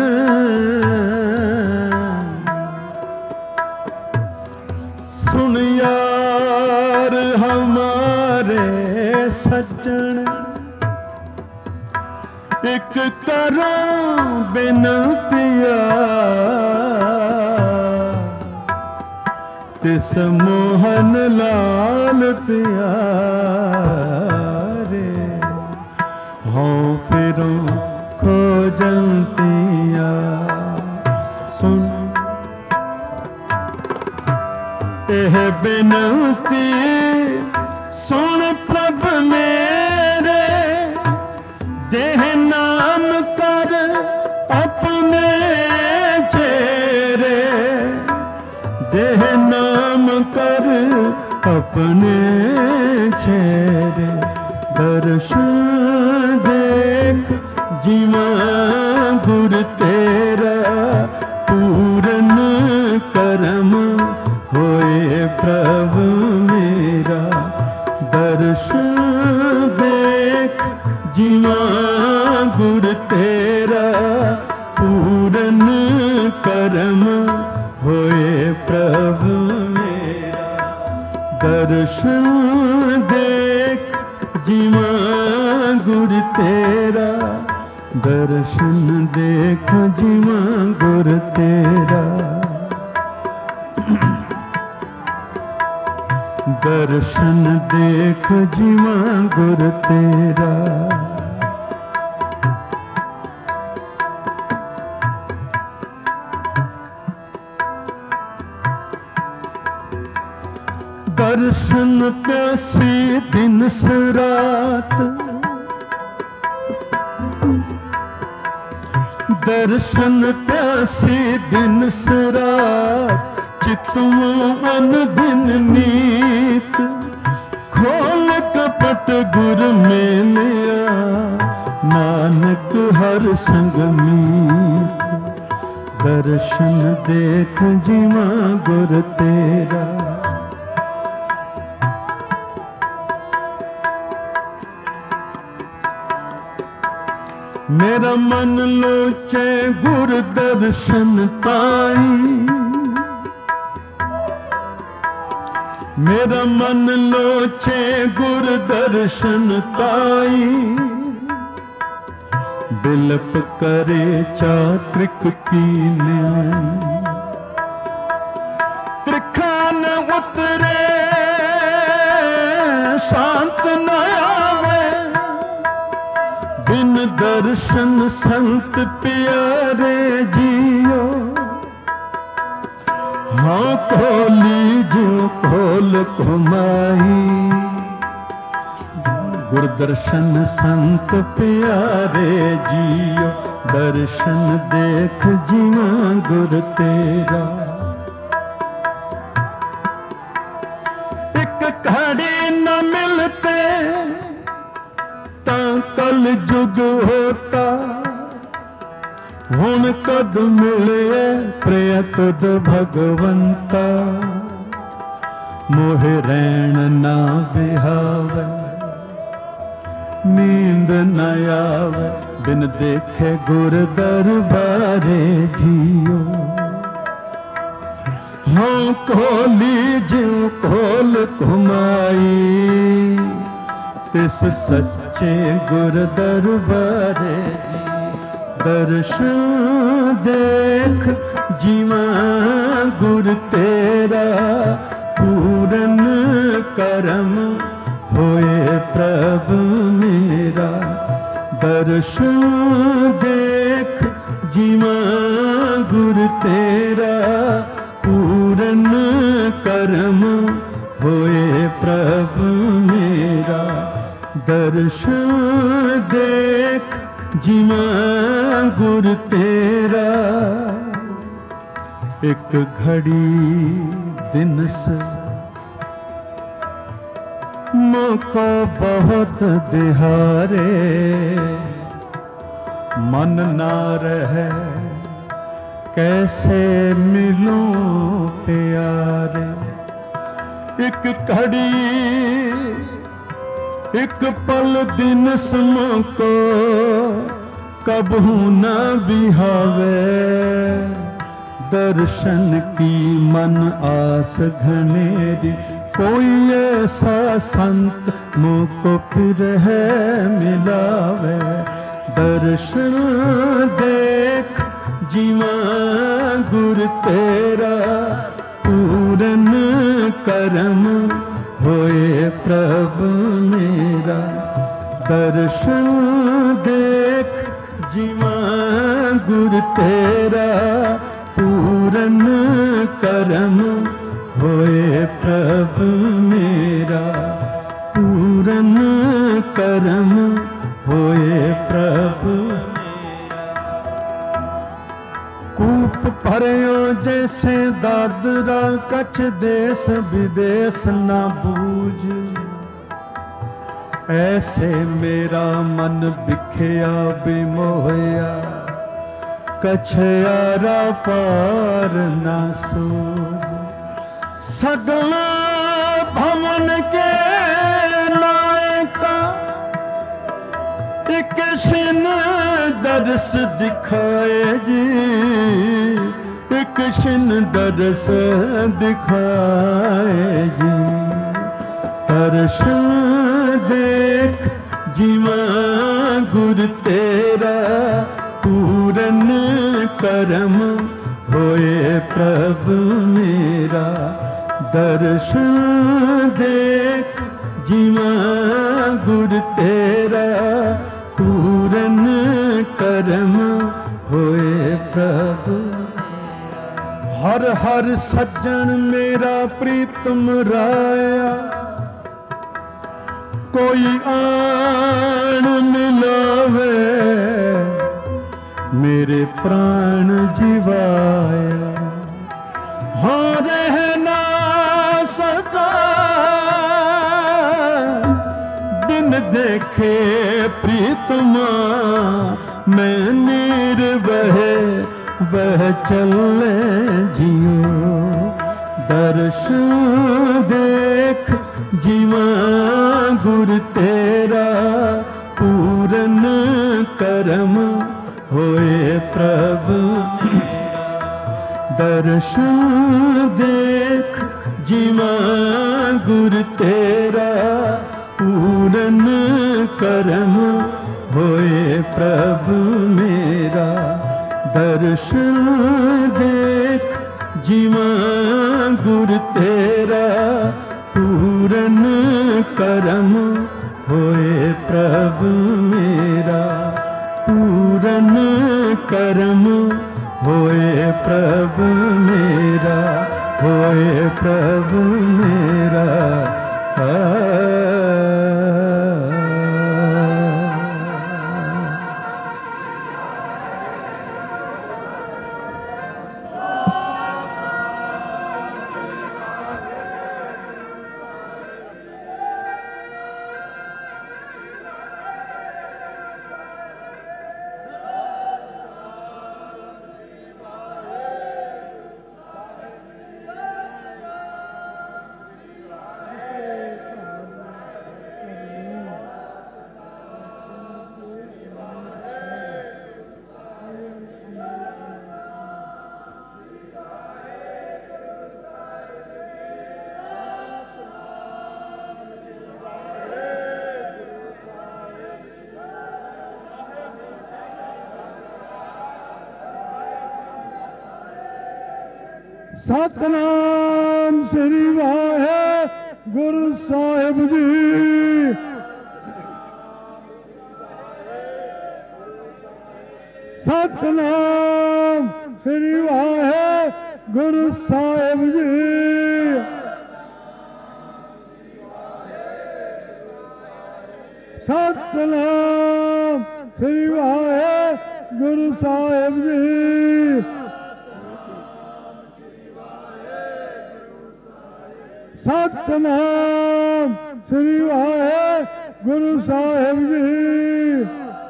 सुन यार हमारे सज्जन एक करो बेनतिया तिस मोहन लाल प्यारे हों फिरो खोजंतिया सुन एह बेनती सुन प्रभ मेरे देह नाम कर अपने चेरे देह नाम कर अपने चेरे दर्शन देख जीवा गुर तेरा पूरन करम होए प्रभु मेरा दर्शन देख जीवा गुर तेरा पूरन करम होए प्रभु मेरा दर्शन देख जीवा गुर तेरा दर्शन देख जीवा गुर तेरा दर्शन देख जीवा गुर तेरा दर्शन प्यासी दिन रात दर्शन प्यासी दिन रात चितवो अन दिन नीत खोल कपट गुर मेलिया नानक हर संग मीत दर्शन देख जीवा गुर तेरा मेरा मन लोचे गुर दर्शन पाई मेरा मन लोचे गुर दर्शन पाई बिलप करे चात्रिक की न्याय त्रिखा न उतरे शांत न आवे बिन दर्शन संत प्यारे जियो हाँ खोली जो खोल कुमाई गुरदर्शन संत प्यारे जियो दर्शन देख जीवा गुर तेरा एक घड़ी न मिलते ता कल जुग होता हुण कद मिले प्रिय तुद भगवंता मोहे रैन ना बिहावे नींद न आवे बिन देखे गुर दरबारे जियो हाँ खोली जिव खोल घुमाई तिस सच्चे गुर दरबारे जी दर्शन देख जीवा गुर तेरा पूरन ਕਰਮ ਹੋਏ ਪ੍ਰਭ ਮੇਰਾ। ਦਰਸ਼ਨ ਦੇਖ ਜੀਵਾਂ ਗੁਰ ਤੇਰਾ, ਪੂਰਨ ਕਰਮ ਹੋਏ ਪ੍ਰਭ ਮੇਰਾ। ਦਰਸ਼ਨ ਦੇਖ ਜੀਵਾਂ ਗੁਰ ਤੇਰਾ। ਇੱਕ ਘੜੀ ਦਿਨਸ ਮੌਕਾ ਬਹੁਤ ਦਿਹਾਰੇ, ਮਨ ਨਾ ਰਹਿ कैसे मिलूं प्यारे। एक घड़ी एक पल दिन सम को कबहू न बिहावे। दर्शन की मन आस घनेरी, कोई ऐसा संत मुझको फिर है मिलावे। दर्शन देख जीवा गुर तेरा, पूरन करम होए प्रभु मेरा। दर्शन देख जीवा गुर तेरा, पूरन करम होए प्रभु मेरा। पूरन करम होए प्रभु। कूप भरियो जैसे दादरा, कछ देश विदेश न बूझ। ऐसे मेरा मन बिखया बिमोहया, कछ यारा पार न सूझ। सगला भवन के नायका, एक छिन दर्श दिखाए जी। एक छिन दर्श दिखाए जी। दर्शन देख जीवा गुर तेरा, पूरन करम होए प्रभु मेरा। दर्शन देख जीवा गुर तेरा, पूरन करम होए प्रभु। हर हर सज्जन मेरा प्रीतम राया, कोई आन मिलावे। मेरे प्राण जीवाया, हाँ रह ना सका बिन देखे प्रीतमा। मैं नीर बहे बह चले जियो। दर्शन देख जीवा गुर तेरा, पूरन करम होए प्रभु। दर्शन देख जीवा गुर तेरा, पूरन करम होए प्रभु मेरा। दर्शन देख जीवा गुर तेरा, पूरन करम होए प्रभु मेरा। पूरन करम होए प्रभु मेरा, होए प्रभु मेरा। सतनाम श्री वाहे ਗੁਰੂ ਸਾਹਿਬ ਜੀ। ਸਤਿਨਾਮ ਸ੍ਰੀ ਵਾਹਿਗੁਰੂ ਸਾਹਿਬ ਜੀ। ਸਤਿਨਾਮ ਸ੍ਰੀ ਵਾਹਿਗੁਰੂ ਸਾਹਿਬ ਜੀ। ਸਤਿਨਾਮ ਸ੍ਰੀ ਵਾਹਿਗੁਰੂ ਸਾਹਿਬ ਜੀ।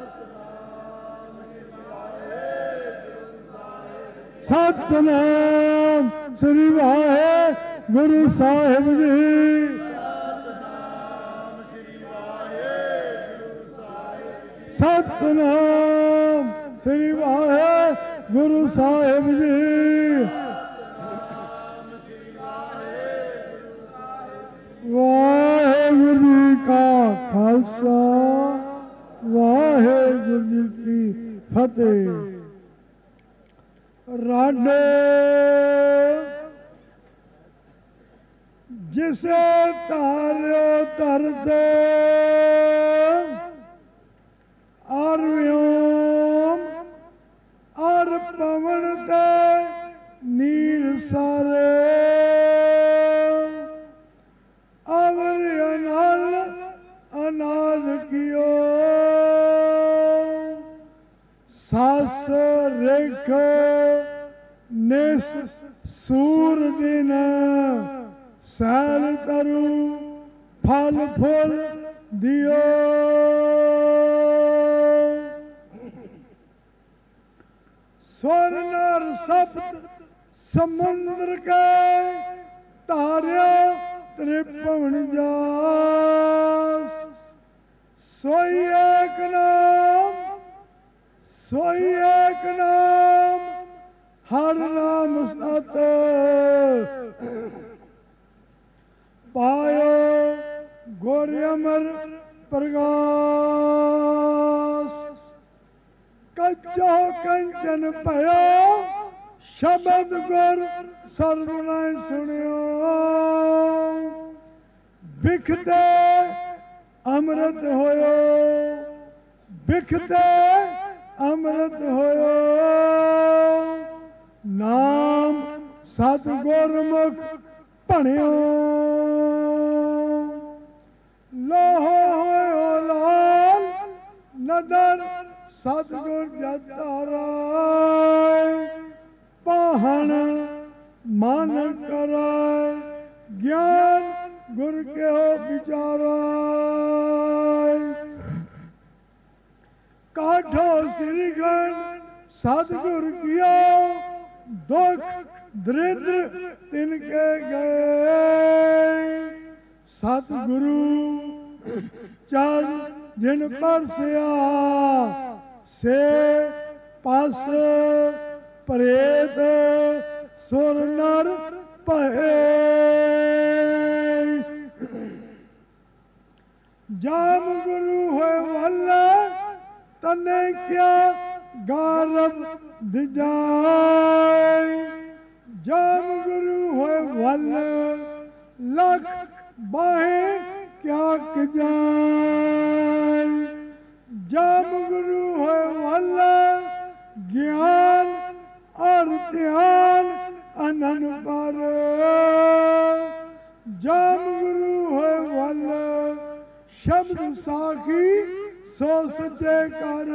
ਸਤਿਨਾਮ ਸ੍ਰੀ ਵਾਹਿਗੁਰੂ ਸਾਹਿਬ ਜੀ। ਸਤਿਨਾਮ ਸ੍ਰੀ ਵਾਹਿਗੁਰੂ ਸਾਹਿਬ ਜੀ। ਵਾਹਿਗੁਰੂ ਜੀ ਕਾ ਖਾਲਸਾ ਵਾਹਿਗੁਰੂ ਜੀ ਕੀ ਫਤਿਹ। ਰਾਡੇ ਜਿਸੇ ਧਾਰਿਓ ਧਰਦੇ ਔਰ ਵਿਓਮ ਔਰ ਪਵਨ ਤੇ ਨੀਰ ਸਾਰੇ ਅਵਰ ਅਨਲ ਅਨਾਦ ਕੀਓ ਸਾਸ ਰੇਖ ਨਿਸ ਸੂਰ ਦਿਨ ਸੈਲ ਤਰੁ ਫਲ ਫੁੱਲ ਦਿਓ स्वर नर सप्त समुद्र के तारिया त्रिभुवन जास सोई एक नाम सोई एक नाम हर नाम सत पायो गोर अमर प्रकाश कच्चो कंचन भयो शब्द गुर सर्वनाय सुनियो बिखते अमृत होयो बिखते अमृत होयो नाम सतगुर मुख भणियो लोहो होयो लाल नदर सतगुर जताराय पाहन मान कराय ज्ञान गुर के हो विचाराय काठो श्रीगण सतगुर किया दुख दरिद्र तिनके गए सतगुरु चल जिन पर सिया से पास प्रेत सुर नर पहे जाम गुरु है वल्ला तने क्या गारब दिजाय जाम गुरु है वल्ला लख बाहे क्या जाय जाम गुरु है वल्ला ज्ञान और ध्यान अनन पर जाम गुरु है वल्ला शब्द साखी सो सचे कर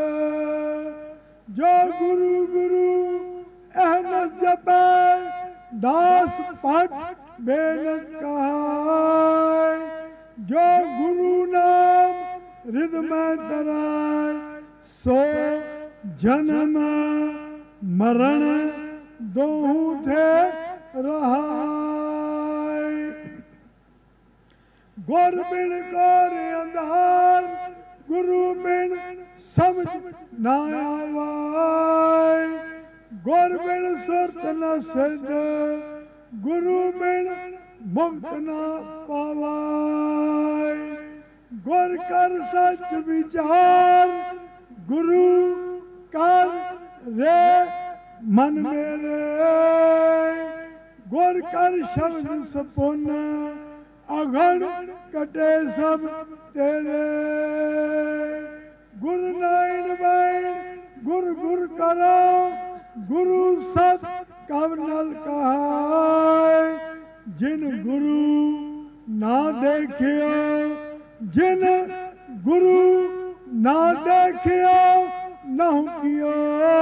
जो गुरु गुरु अहमद जपे दास पट बेनत कहाय जो गुरु नाम हृदय में धराय सो जन्म मरण दोहू थे रहाय गुर बिन कर अंधार गुरु बिन समझ ना आवाय गुर बिन सुरत न सिद्ध गुरु बिन मुक्त न पावाय गुर कर सच विचार गुरु कर रे मन मेरे गुर कर शब्द सपुन ਅਗਣ ਕਟੇ ਸਭ ਤੇਰੇ। ਗੁਰ ਨਾਇਣ ਬੈਣ ਗੁਰ ਗੁਰ ਕਰੋ, ਗੁਰੂ ਸਤ ਕਵ ਨਲ ਕਹਾਇ। ਜਿਨ ਗੁਰੂ ਨਾ ਦੇਖਿਓ, ਜਿਨ ਗੁਰੂ ਨਾ ਦੇਖਿਓ ਨਹੁ ਕਿਓ।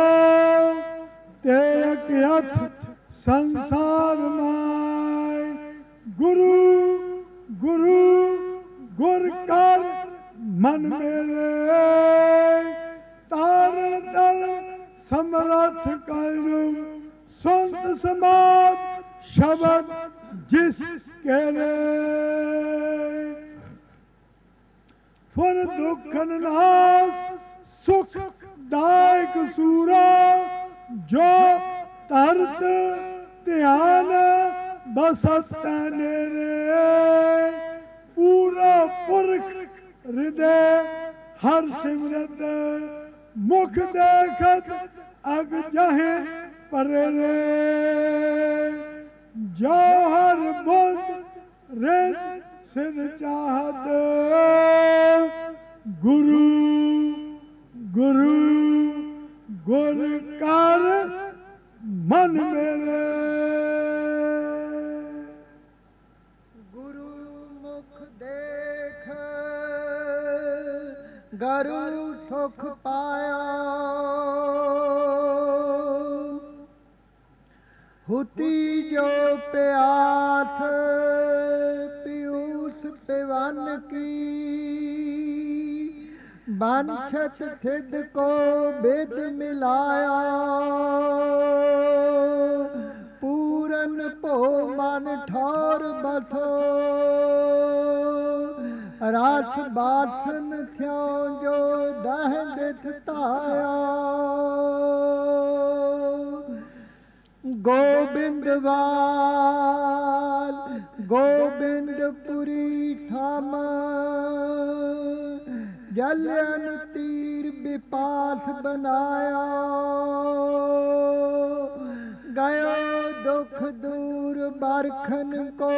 ਤੇ ਇਕ ਹੱਥ ਸੰਸਾਰ ਮਾਇ, ਗੁਰੂ ਗੁਰੂ ਗੁਰ ਕਰ ਮਨ ਮੇਰੇ। ਤਾਰਨ ਤਰਨ ਸਮਰਥ ਕਲਯੁਗ, ਸੁਨਤ ਸਮਾਦ ਸ਼ਬਦ ਜਿਸ ਕੇਰੇ। ਫੁਰ ਦੁਖਨ ਨਾਸ ਸੁਖ ਦਾਇਕ ਸੂਰਾ, ਜੋ ਤਰਤ ਧਿਆਨ ਬਸਤ ਨੇਰੇ। ਪੂਰਾ ਪੁਰਖ ਹਿਰਦੇ ਹਰ ਸਿਮਰਤ, ਮੁਖ ਦੇਖਤ ਅਗ ਜਾਹੇ ਪਰੇ। ਜੋ ਹਰ ਬੁੱਧ ਰਿਤ ਸਿਰ ਚਾਹਤ, ਗੁਰੂ ਗੁਰੂ ਗੁਰ ਕਰ ਮਨ ਮੇਰੇ। ਗੁਰੂ ਮੁਖ ਦੇਖ ਗਰੂ ਸੁਖ ਪਾਇਆ। ਹੁਤੀ ਜੋ ਪਿਆਸ ਪਿਊਸ ਪਿਵਨ ਕੀ। ਬੰਛਤ ਸਿੱਧ ਕੋ ਬਿਦ ਮਿਲਾਇਆ। ਪੂਰਨ ਭੋ ਮਨ ਠੌਰ ਬਸੋ। ਰਸ ਬਾਸਨ ਥਿਉ ਜੋ ਦਹਿ ਦਿਤ ਧਾਇਆ। ਗੋਬਿੰਦਵਾਲ ਗੋਬਿੰਦਪੁਰੀ ਥਮ। ਜਲਨ ਤੀਰ ਵਿਪਾਸ ਬਨਾਇਆ। ਗਇਓ ਦੁਖ ਦੂਰ ਬਰਖਨ ਕੋ।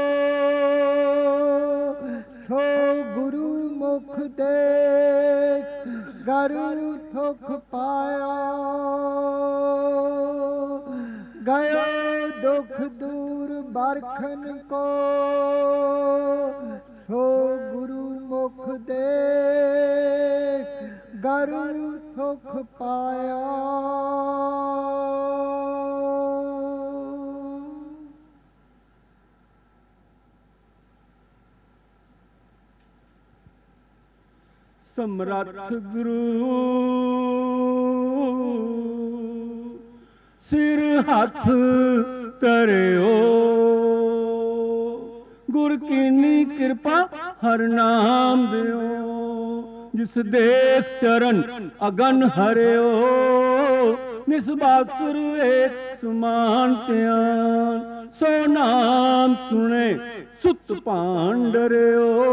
ਸੋ ਗੁਰੂ ਮੁਖ ਦੇਖ ਗਰੂ ਸੁਖ ਪਾਇਆ। ਗਇਓ ਦੁਖ ਦੂਰ ਬਰਖਨ ਕੋ। ਸੋ ਗੁਰੂ ਮੁਖ ਦੇਖ ਗਰੂ ਸੁਖ ਪਾਇਆ। ਸਮਰੱਥ ਗੁਰੂ ਸਿਰ ਹੱਥ ਧਰਿਓ। ਗੁਰ ਕੀਨੀ ਕਿਰਪਾ ਹਰ ਨਾਮ ਦਿਓ। ਜਿਸ ਦੇਖ ਚਰਨ ਅਗਨ ਹਰਿਓ। ਨਿਸਬਾਸੁਰ ਏਕ ਸਮਾਨ ਧਿਆਨ। ਸੋ ਨਾਮ ਸੁਣੇ ਸੁਤ ਭਾਂਡ ਡਰਿਓ।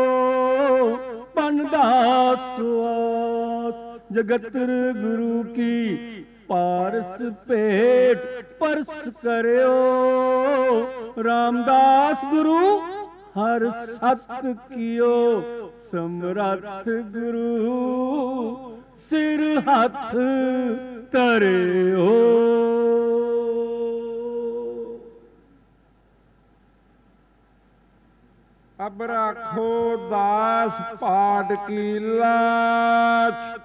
ਪਨ ਦਾਸ ਸੁਆਸ ਜਗਤਰ ਗੁਰੂ ਕੀ। ਪਾਰਸ ਭੇਟ ਪਰਸ ਕਰਿਓ। ਰਾਮਦਾਸ ਗੁਰੂ ਹਰ ਸਤ ਕੀਓ। ਸਮਰੱਥ ਗੁਰੂ ਸਿਰ ਹੱਥ ਧਰਿਓ। ਅਬ ਰਾਖੋ ਦਾਸ ਪਾਟ ਕੀ ਲਾਜ।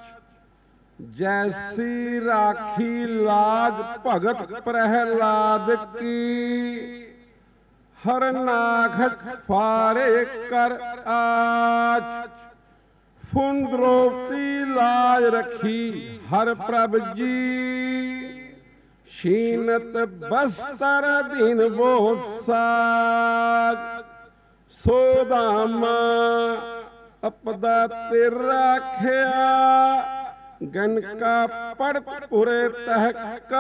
ਜੈਸੀ ਰਾਖੀ ਲਾਜ ਭਗਤ ਪ੍ਰਹਿਲਾਦ ਕੀ। ਹਰ ਨਾਖਤ ਫਾਰੇ ਕਰ ਆਜ। ਫੁਨ ਦ੍ਰੋਪਤੀ ਲਾਜ ਰਖੀ ਹਰ ਪ੍ਰਭ ਜੀ। ਸ਼ੀਨਤ ਬਸਤਰ ਦੀਨ ਬੋ ਸਾਜ। ਸੋਦਾਮਾ ਅਪਦਾ ਤੇ ਰਾਖਿਆ। ਗਨਕਾ ਪੜ ਪੁਰੇ ਤਹਿਕਾਜ।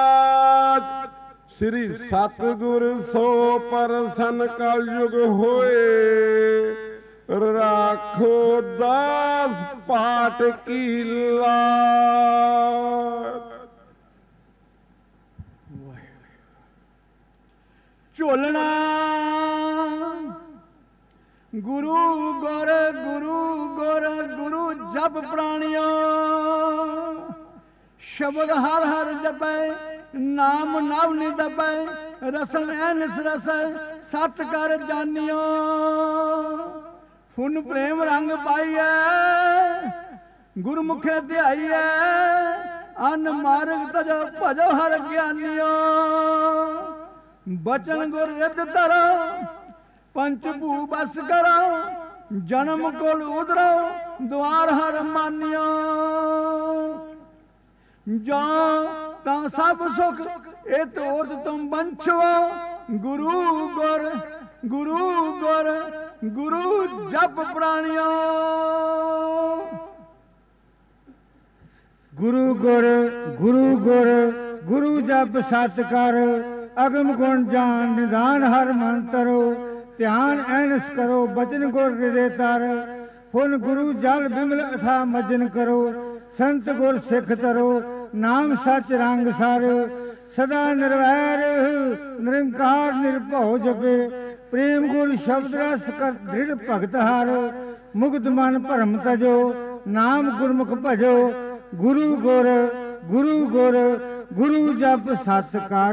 ਸ੍ਰੀ ਸਤਿਗੁਰ ਸੋ ਪਰਸਨ ਕਲਯੁਗ ਹੋਏ। ਰਾਖੋ ਦਾਸ ਪਾਟ ਕੀ ਲਾਜ। ਝੋਲਣਾ ਗੁਰੂ ਗੁਰ ਗੁਰੂ ਗੁਰ ਗੁਰੂ ਜਪ ਪ੍ਰਾਣਿਓ ਸ਼ਬਦ ਹਰ ਹਰ ਜਪੈ ਨਾਮ ਨਵ ਨਿ ਦਪੈ ਰਸਨ ਐਨਿਸ ਰਸੈ ਸਤ ਕਰ ਜਾਣਿਓ ਫੁਨ ਪ੍ਰੇਮ ਰੰਗ ਪਾਈਐ ਗੁਰਮੁਖੇ ਧਿਆਈਐ ਅਨ ਮਾਰਗ ਤਜੋ ਭਜੋ ਹਰ ਗਿਆਨਿਓ ਬਚਨ ਗੁਰ ਰਿਦ ਧਰੋ ਪੰਚ ਭੂ ਬਸ ਕਰੋ ਜਨਮ ਕੋਲ ਉਧਰੋ ਦੁਆਰ ਹਰ ਮਾਨਿਓ ਜੋ ਤਾਂ ਸਭ ਸੁਖ ਇਹ ਤੋਤ ਤੁਮ ਬੰਛੋ ਗੁਰੂ ਗੁਰ ਗੁਰੂ ਗੁਰ ਗੁਰੂ ਜਪ ਪ੍ਰਾਣਿਓ ਗੁਰੂ ਗੁਰ ਗੁਰੂ ਗੁਰ ਗੁਰੂ ਜਪ ਸਤ ਕਰ ਅਗਮ ਗੁਣ ਜਾਣ ਨਿਦਾਨ ਹਰ ਮੰਤਰੋ ਧਿਆਨ ਐਨਸ ਕਰੋ ਬਚਨ ਗੁਰ ਹਿਰਦੇ ਤਰ ਫੁਨ ਗੁਰੂ ਜਲ ਬਿਮਲ ਅਥਾ ਮਜਨ ਕਰੋ ਸੰਤ ਗੁਰ ਸਿੱਖ ਤਰੋ ਨਾਮ ਸੱਚ ਰੰਗ ਸਰ ਸਦਾ ਨਿਰਵੈਰ ਨਿਰੰਕਾਰ ਨਿਰਭਉ ਜਪੇ ਪ੍ਰੇਮ ਗੁਰ ਸ਼ਬਦ ਰਸ ਕਰ ਦ੍ਰਿੜ ਭਗਤ ਹਾਰ ਮੁਕਤ ਮਨ ਭਰਮ ਤਜੋ ਨਾਮ ਗੁਰਮੁਖ ਭਜੋ ਗੁਰੂ ਗੁਰ ਗੁਰੂ ਗੁਰ ਗੁਰੂ ਜਪ ਸਤ ਕਰ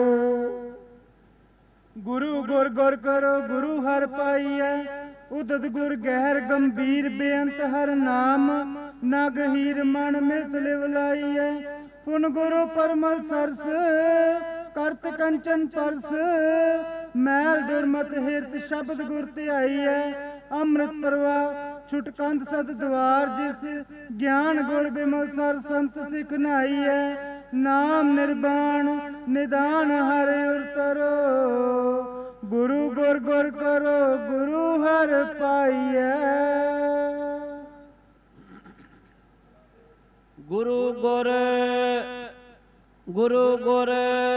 ਗੁਰੂ ਗੁਰ ਗੁਰ ਕਰੋ ਗੁਰੂ ਹਰ ਪਾਈਐ ਉਦਤ ਗੁਰ ਗਹਿਰ ਗੰਭੀਰ ਬੇਅੰਤ ਹਰ ਨਾਮ ਨਗ ਹੀਰ ਮਨ ਮਿਰਤ ਲਿਵ ਲਾਈਐ ਪੁਨ ਗੁਰੂ ਪਰਮਲ ਸਰਸ ਕਰਤ ਕੰਚਨ ਪਰਸ ਮੈਲ ਦੁਰਮਤ ਹਿਰਤ ਸ਼ਬਦ ਗੁਰ ਧਿਆਈਐ ਅੰਮ੍ਰਿਤ ਪ੍ਰਵਾਹ ਛੁਟ ਕੰਧ ਸਦ ਦਵਾਰ ਜਿਸ ਗਿਆਨ ਗੁਰ ਬਿਮਲ ਸਰ ਸੰਤ ਸਿਖ ਨਾਈਐ ਨਾਮ ਨਿਰਵਾਣ ਨਿਦਾਨ ਹਰ ਉਰਤਰੋ ਗੁਰੂ ਗੁਰ ਗੁਰ ਕਰੋ ਗੁਰੂ ਹਰ ਪਾਈਐ ਗੁਰੂ ਗੁਰ ਗੁਰੂ ਗੁਰ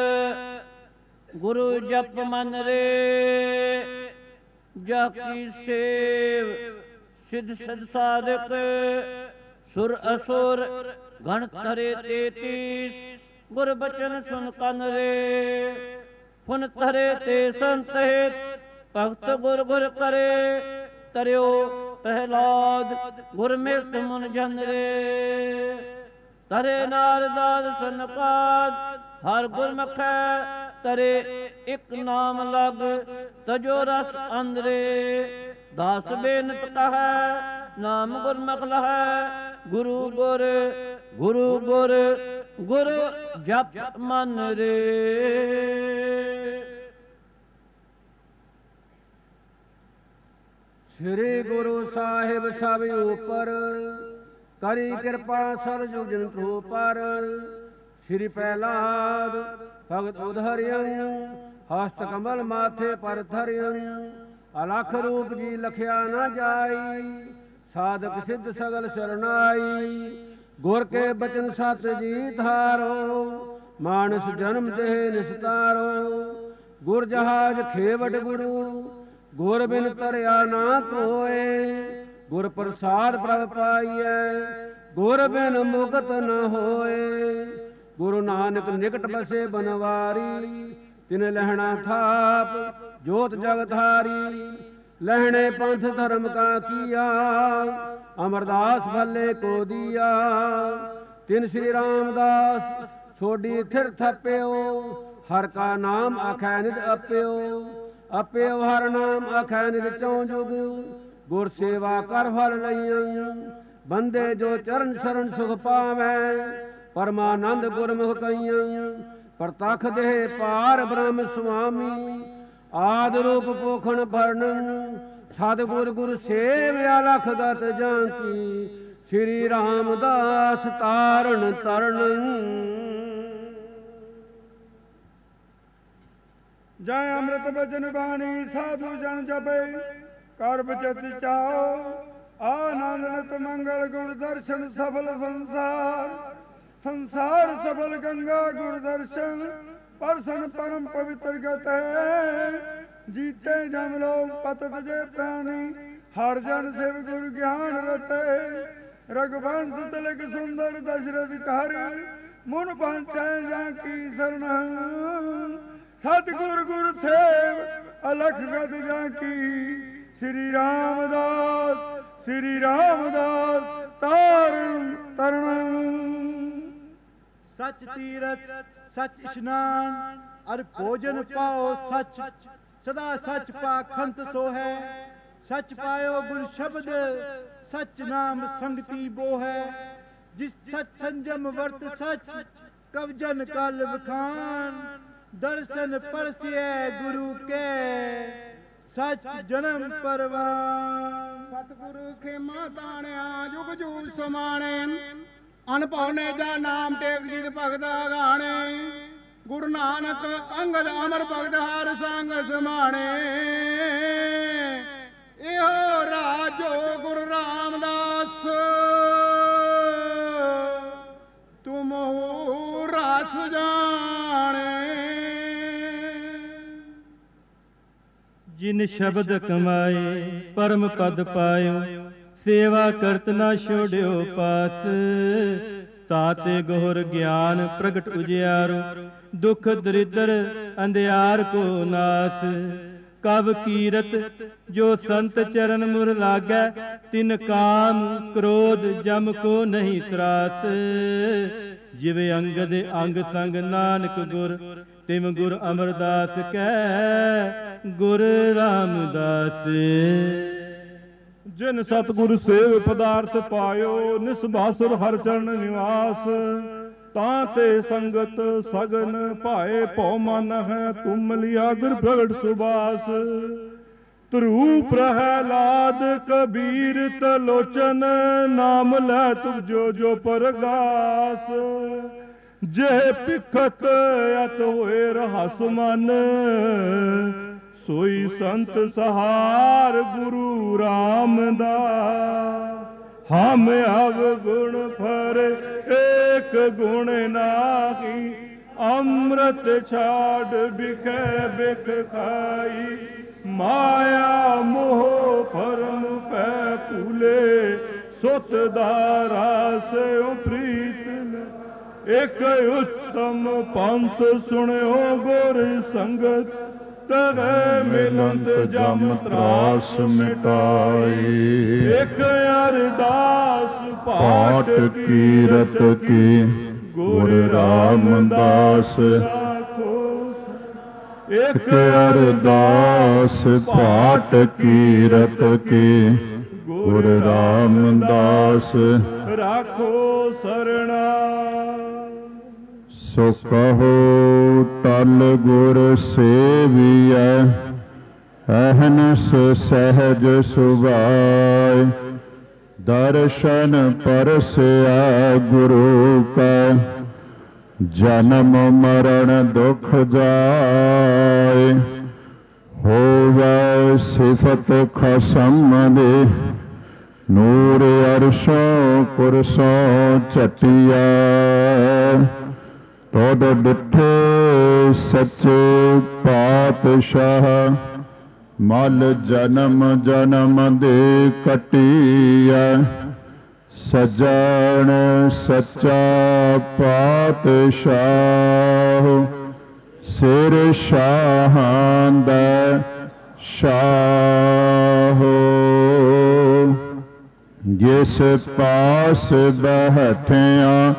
ਗੁਰੂ ਜਪ ਮਨ ਰੇ ਜਾ ਕੀ ਸੇਵ ਸਿਧ ਸਦ ਸਾਧਕ ਸੁਰ ਅਸੁਰ ਗਣ ਧਰੇ ਤੇਤੀਸ ਗੁਰ ਬਚਨ ਸੁਨ ਕੰਨ ਰੇ ਫੁਨ ਧਰੇ ਤੇ ਸੰਤਹਿਤ ਭਗਤ ਗੁਰ ਗੁਰ ਕਰੇ ਤਰਿਓ ਪ੍ਰਹਿਲਾਦ ਗੁਰ ਮਿਲਤ ਮੁਨ ਜਨ ਰੇ ਤਰੇ ਨਾਰਦਾਦ ਸਨਕਾਦ ਹਰ ਗੁਰਮੁਖੈ ਤਰੇ ਇਕ ਨਾਮ ਲਗ ਤਜੋ ਰਸ ਅੰਦਰੇ ਦਾਸ ਬੇਨਤ ਕਹੈ ਨਾਮ ਗੁਰਮੁਖ ਲਹੈ ਗੁਰੂ ਗੁਰ ਗੁਰੂ ਗੁਰ ਗੁਰ ਜਪ ਮਨ ਰੇ ਸ੍ਰੀ ਗੁਰੂ ਸਾਹਿਬ ਸਭ ਉਪਰ ਕਰੀ ਕਿਰਪਾ ਸਰ ਜੁਗਨ ਪ੍ਰੋ ਪਰ ਸ੍ਰੀ ਪਹਿਲਾਦ ਭਗਤ ਉਧਰਿਯੰ ਹਸਤ ਕਮਲ ਮਾਥੇ ਪਰ ਧਰਿਯੰ ਅਲਖ ਰੂਪ ਜੀ ਲਖਿਆ ਨਾ ਜਾਈ ਸਾਧਕ ਸਿੱਧ ਸਗਲ ਸ਼ਰਨਾਈ ਗੁਰ ਕੇ ਬਚਨ ਸਤ ਜੀ ਧਾਰੋ ਮਾਨਸ ਜਨਮ ਦੇਹ ਨਿਸਤਾਰੋ ਗੁਰ ਜਹਾਜ ਖੇਵਟ ਗੁਰੂ ਗੁਰ ਬਿਨ ਤਰਿਆ ਨਾ ਕੋਏ ਗੁਰ ਪ੍ਰਸਾਦ ਪ੍ਰਭ ਪਾਈਐ ਗੁਰ ਬਿਨ ਮੁਕਤ ਨ ਹੋਏ ਗੁਰੂ ਨਾਨਕ ਨਿਕਟ ਬਸੇ ਬਨਵਾਰੀ ਤਿਨ ਲਹਿਣਾ ਥਾਪ ਜੋਤ ਜਗਧਾਰੀ ਲਹਿਣੇ ਪੰਥ ਧਰਮ ਕਾ ਕੀਆ ਅਮਰਦਾਸ ਭੱਲੇ ਕੋ ਦੀਆ ਤਿਨ ਸ੍ਰੀ ਰਾਮਦਾਸ ਛੋਡੀ ਥਿਰ ਥਪਿਓ ਹਰ ਕਾ ਨਾਮ ਆਖੈ ਨਿਤ ਅਪਿਓ ਅਪਿਓ ਹਰ ਨਾਮ ਆਖੈ ਨਿਤ ਚੌ ਜੁਗ ਗੁਰ ਸੇਵਾ ਕਰ ਫਲ ਲਈਆਂ ਬੰਦੇ ਜੋ ਚਰਨ ਸ਼ਰਨ ਸੁਖ ਪਾਵੈ ਪਰਮਾਨੰਦ ਗੁਰਮੁਖ ਕਈਆਂ ਪ੍ਰਤਖ ਦੇਹ ਪਾਰ ਬ੍ਰਹਮ ਸੁਆਮੀ ਆਦ ਰੂਪ ਪੋਖਣ ਭਰਨ ਸਦ ਗੁਰ ਗੁਰ ਸੇਵ ਅਲਖ ਗਤ ਜਾਂਕੀ ਸ੍ਰੀ ਰਾਮਦਾਸ ਤਾਰਨ ਤਰਨ ਜੈ ਅੰਮ੍ਰਿਤ ਬਚਨ ਬਾਣੀ ਸਾਧੂ ਜਨ ਜਪੇ ਕਰ ਬਚਤ ਚਾਓ ਆਨੰਦ ਨਿਤ ਮੰਗਲ ਗੁਰ ਦਰਸ਼ਨ ਸਫਲ ਸੰਸਾਰ ਸੰਸਾਰ ਸਫਲ ਗੰਗਾ ਗੁਰ ਦਰਸ਼ਨ ਪਰਸਨ ਪਰਮ ਪਵਿੱਤਰ ਗਤੈ ਜੀਤੇ ਜਮ ਲੋਕ ਪਤਤ ਜੇ ਪ੍ਰਾਣੀ ਹਰ ਜਨ ਸਿਵ ਗੁਰ ਗਿਆਨ ਰਤੈ ਰਗਵੰਸ ਤਿਲਕ ਸੁੰਦਰ ਦਸ਼ਰਥ ਘਰ ਮੁਨ ਪਹੁੰਚੈ ਜਾਂ ਕੀ ਸਰਣ ਸਤਿਗੁਰ ਗੁਰ ਸੇਵ ਅਲਖ ਗਤ ਜਾਂ ਕੀ ਸ੍ਰੀ ਰਾਮਦਾਸ ਸ੍ਰੀ ਰਾਮਦਾਸ ਤਾਰਨ ਤਰਨ। ਸਚ ਤੀਰਥ ਸਚ ਇਸ਼ਨਾਨ ਅਰ ਭੋਜਨ ਪਾਓ ਸਚ, ਸਦਾ ਸਚ ਪਾਖੰਤ ਸੋ ਹੈ। ਸਚ ਪਾਇਓ ਗੁਰ ਸ਼ਬਦ ਸਚ ਨਾਮ ਸੰਗਤੀ ਬੋ ਹੈ। ਜਿਸ ਸਚ ਸੰਜਮ ਵਰਤ ਸਚ ਕਵਜਨ ਕਲ ਵਖਾਨ। ਦਰਸ਼ਨ ਪਰਸਿਐ ਗੁਰੂ ਕੇ ਸਚ ਜਨਮ ਪਰਵਾਨ। ਸਤਿਗੁਰੂ ਖੇਮਾ ਤਾਣਿਆ ਜੁਗ ਜੁਗ ਸਮਾਣੇ। ਅਨਭਉ ਨੇ ਜਾ ਨਾਮ ਟੇਕ ਜਿਤ ਭਗਤ ਗਾਣੇ। ਗੁਰੂ ਨਾਨਕ ਅੰਗਦ ਅਮਰ ਭਗਤ ਹਰ ਸੰਗ ਸਮਾਣੇ। ਇਹੋ ਰਾਜੋ ਗੁਰੂ ਰਾਮਦਾਸ ਤੁਮ ਹੋ ਰਸ ਜਾਣੇ। ਜਿਨ ਸ਼ਬਦ ਕਮਾਏ ਪਰਮ ਪਦ ਪਾਇਓ। ਸੇਵਾ ਕਰਤ ਨਾ ਛੋੜਿਓ ਪਾਸ। ਤਾਤੇ ਗੋਹਰ ਗਿਆਨ ਪ੍ਰਗਟ ਉਜਿਆਰੋ। ਦੁਖ ਦਰਿਦਰ ਅੰਧਿਆਰ ਕੋ ਨਾਸ। ਕਬ ਕੀਰਤ ਜੋ ਸੰਤ ਚਰਨ ਮੁਰ ਲਾਗੈ। ਤਿਨ ਕਾਮ ਕ੍ਰੋਧ ਜਮ ਕੋ ਨਹੀਂ ਤਰਾਸ। ਜਿਵੇਂ ਅੰਗਦ ਅੰਗ ਸੰਗ ਨਾਨਕ ਗੁਰ। ਤਿਮ ਗੁਰ ਅਮਰਦਾਸ ਕੈ ਗੁਰ ਰਾਮਦਾਸ। ਜਿਨ ਸਤਿਗੁਰ ਸੇਵ ਪਦਾਰਥ ਪਾਇਓ। ਨਿਸਬਾਸੁਰ ਹਰ ਚਰਨ ਨਿਵਾਸ। ਤਾਂ ਤੇ ਸੰਗਤ ਸਗਨ ਭਾਏ ਭਉ ਮਨ ਹੈ। ਤੁਮ ਲਿਆ ਗੁਰ ਪ੍ਰਗਟ ਸੁਬਾਸ। ਧਰੂ ਪ੍ਰਹਿਲਾਦ ਕਬੀਰ ਤਲੋਚਨ। ਨਾਮ ਲੈ ਤੁਮ ਜੋ ਜੋ ਪਰਗਾਸ। ਜੇ ਭਿਖਤ ਅਤ ਹੋਏ ਰਹਸ ਮਨ। ਸੋਈ ਸੰਤ ਸਹਾਰ ਗੁਰੂ ਰਾਮਦਾਸ। ਹਮ ਅਵਗੁਣ ਫਰ ਏਕ ਗੁਣ ਨਾਹੀ। ਅੰਮ੍ਰਿਤ ਛਾੜ ਬਿਖੈ ਬਿਖ ਖਾਈ। ਮਾਇਆ ਮੋਹ ਭਰਮ ਪੈ ਭੂਲੇ। ਸੁਤ ਦਾਰਾ ਸਿਉ ਪ੍ਰੀਤ ਨ। ਇਕ ਉਤਮ ਪੰਥ ਸੁਣਿਓ ਗੁਰ ਸੰਗਤ। ਤਗੈ ਮਿਲੰਤ ਜਮ ਤਰਾਸ ਮਿਟਾਈ। ਇਕ ਅਰਦਾਸ ਪਾਠ ਕੀਰਤ ਕੀ। ਗੁਰ ਰਾਮਦਾਸ ਇਕ ਅਰਦਾਸ ਪਾਠ ਕੀਰਤ ਕੀ। ਗੁਰ ਰਾਮਦਾਸ ਰਾਖੋ ਸਰਣਾ। ਸੋ ਕਹੋ ਟਲ ਗੁਰ ਸੇਵੀਐ। ਅਹਨਸ ਸਹਿਜ ਸੁਭਾਇ। ਦਰਸ਼ਨ ਪਰਸਿਆ ਗੁਰੂ ਕੈ। ਜਨਮ ਮਰਨ ਦੁਖ ਜਾਇ। ਹੋਵੈ ਸਿਫਤ ਖਸਮ ਦੇ। ਨੂਰ ਅਰਸ਼ੋਂ ਕੁਰਸੋਂ ਝਟਿਆ। ਤੋਡ ਡਿਠੇ ਸੱਚੇ ਪਾਤਸ਼ਾਹ। ਮਲ ਜਨਮ ਜਨਮ ਦੇ ਕਟਿਆ। ਸਜਣ ਸੱਚਾ ਪਾਤਸ਼ਾਹ। ਸਿਰ ਸ਼ਾਹਾਂ ਦਾ ਸ਼ਾਹ। ਜਿਸ ਪਾਸ ਬੈਠਿਆ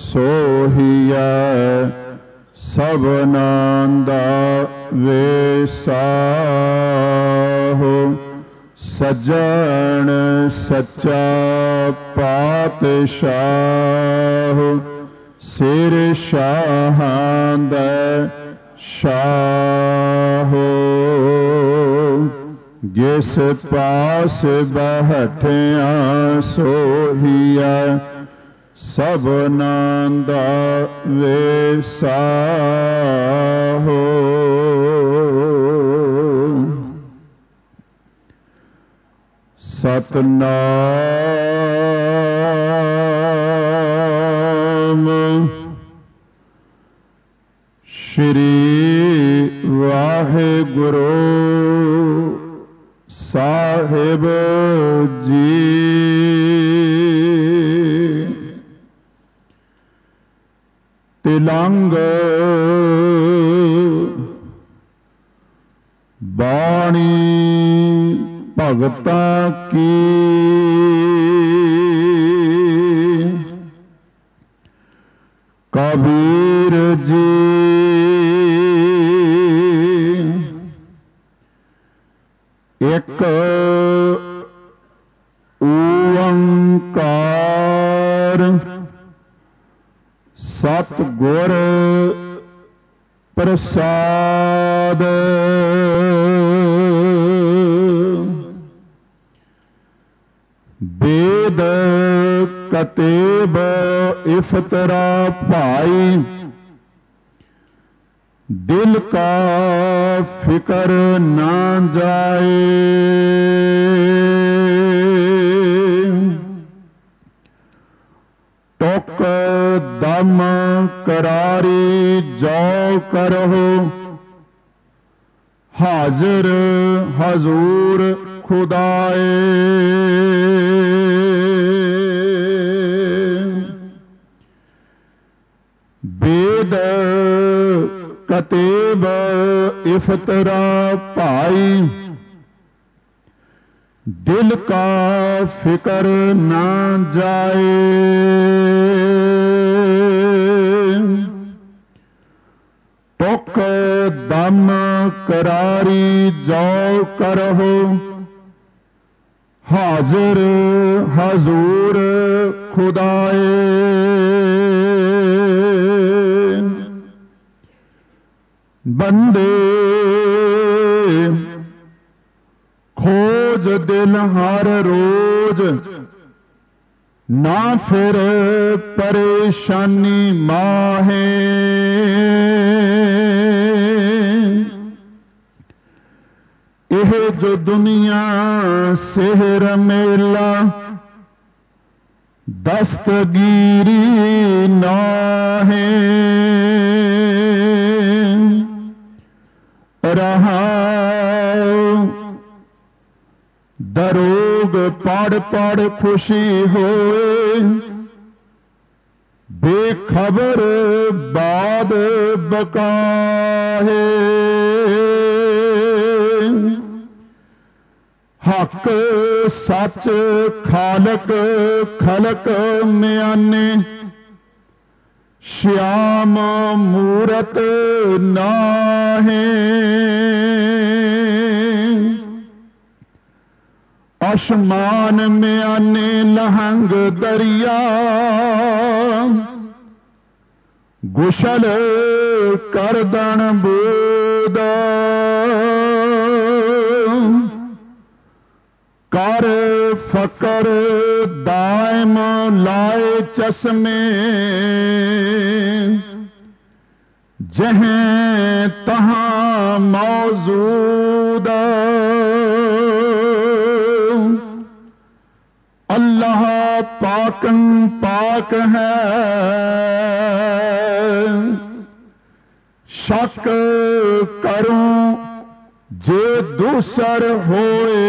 ਸੋਹੀਐ। ਸਭਨਾਂ ਦਾ ਵੇਸਾਹੁ। ਸਜਣ ਸੱਚਾ ਪਾਤਸ਼ਾਹ। ਸਿਰ ਸ਼ਾਹਾਂ ਦਾ ਸ਼ਾਹ। ਜਿਸ ਪਾਸ ਬੈਠਿਆ ਸੋਹੀਐ। ਸਭਨਾਂ ਦਾ ਵੇਸਾਹੁ। ਸਤਨਾਮ ਸ਼੍ਰੀ ਵਾਹਿਗੁਰੂ ਸਾਹਿਬ ਜੀ। ਤਿਲੰਗ ਬਾਣੀ ਭਗਤਾਂ ਕੀ ਕਬੀਰ ਜੀ ਇੱਕ ਓੰਕਾਰ ਸਤਿਗੁਰ ਪ੍ਰਸਾਦ ਵੇਦ ਕਤੇਬ ਇਫਤਰਾ ਭਾਈ ਦਿਲ ਕਾ ਫਿਕਰ ਨਾ ਜਾਏ ਟੋਕ ਦਮ ਕਰਾਰੀ ਜੋ ਕਰੋ ਹਾਜ਼ਰ ਹਜ਼ੂਰ ਖੁਦਾਏ ਵੇਦ ਕਤੇਬ ਇਫਤਰਾ ਭਾਈ ਦਿਲ ਕਾ ਫਿਕਰ ਨਾ ਜਾਏ ਟੋਕ ਦਮ ਕਰਾਰੀ ਜੋ ਕਰੋ ਹਾਜ਼ਰ ਹਜ਼ੂਰ ਖੁਦਾਏ ਬੰਦੇ ਖੋਜ ਦਿਲ ਹਰ ਰੋਜ਼ ਨਾ ਫਿਰ ਪਰੇਸ਼ਾਨੀ ਮਾਹੇ ਇਹ ਜੋ ਦੁਨੀਆ ਸਿਹਰ ਮੇਲਾ ਦਸਤਗੀਰੀ ਨਾਹੇ ਰਹਾਉ ਦਰੋਗ ਪੜ ਪੜ ਖੁਸ਼ੀ ਹੋਏ ਬੇਖਬਰ ਬਾਦ ਬਕਾਹੇ ਹੱਕ ਸੱਚ ਖਾਲਕ ਖਲਕ ਮਿਆਨੇ ਸ਼ਿਆਮ ਮੂਰਤ ਨਾਹੇ ਅਸਮਾਨ ਮਿਆਨੇ ਲਹੰਗ ਦਰਿਆ ਗੁਸ਼ਲ ਕਰਦਣ ਬੂਦ ਕਰ ਫਕਰ ਦਾਇਮ ਲਾਏ ਚਸ਼ਮੇ ਜਹਾਂ ਤਹਾਂ ਮੌਜੂਦ ਅੱਲਾਹ ਪਾਕਨ ਪਾਕ ਹੈ ਸ਼ੱਕ ਕਰੂੰ ਜੇ ਦੂਸਰ ਹੋਏ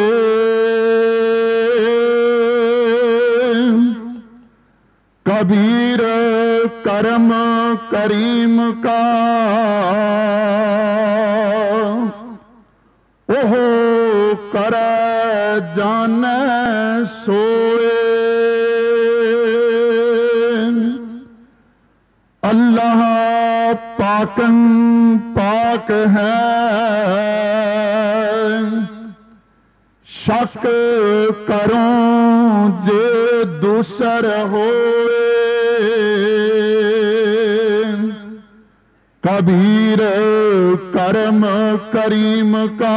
कबीर करम करीम का ओहो कर जान सोए अल्लाह पाकन पाक है शक करूं जे दूसर होए कबीर करम करीम का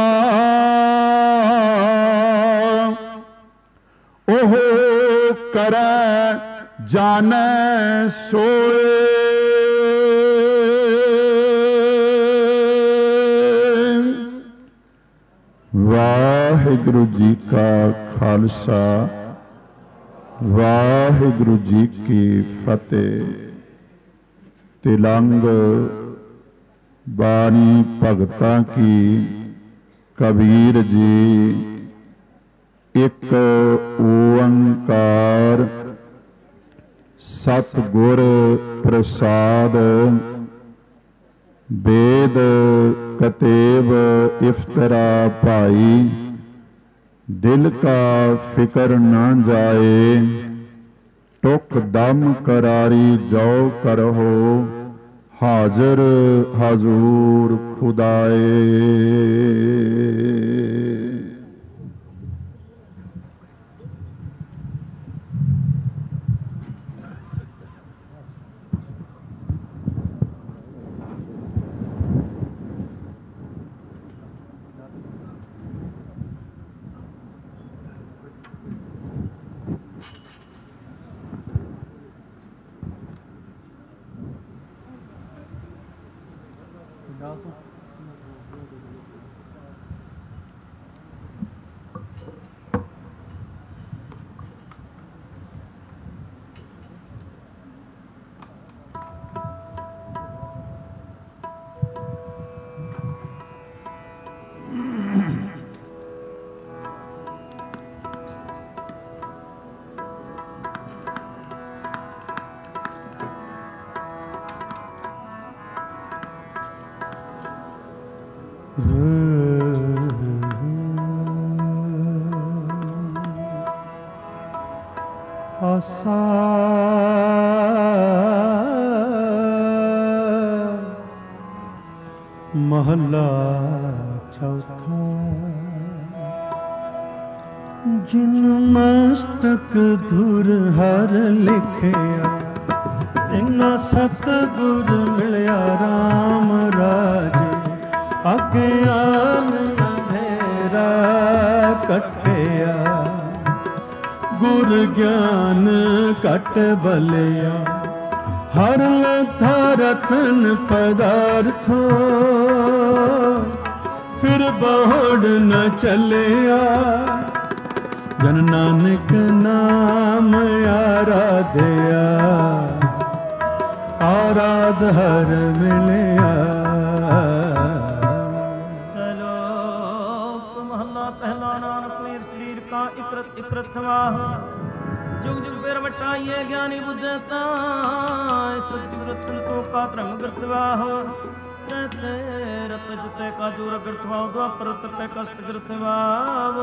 ओहो कर जाने सोए वाहिगुरु जी का खालसा वाहिगुरु जी की फतेह। तिलंग बाणी भगतां की कबीर जी एक ओंकार सतगुर प्रसाद वेद कतेब इफ्तरा भाई दिल का फिकर ना जाए, टुक दम करारी जो करहो, हाजर हजूर खुदाए। आसा महला चौथा। जिन मस्तक धुर हर लिखिया, इन्ना सतगुर मिलिया राम राजे। अज्ञान अंधेरा कटिया, गुर ज्ञान कट बलिया। हर लथा रतन पदार्थो, फिर बहुड़ न चलिया। जन नानक नाम आराध्या, आराध हर मिलिया। सलोक महला पहला। नानक वीर शरीर का इकरत इकरत वाह, जुग जुग पेर वटाइए ज्ञानी बुझे ताय। सतगुरत संतों का त्रंग गिरतवाह, रहते रत जुते का दूर गिरतवाह। द्वापर तपे कष्ट गिरतवाह,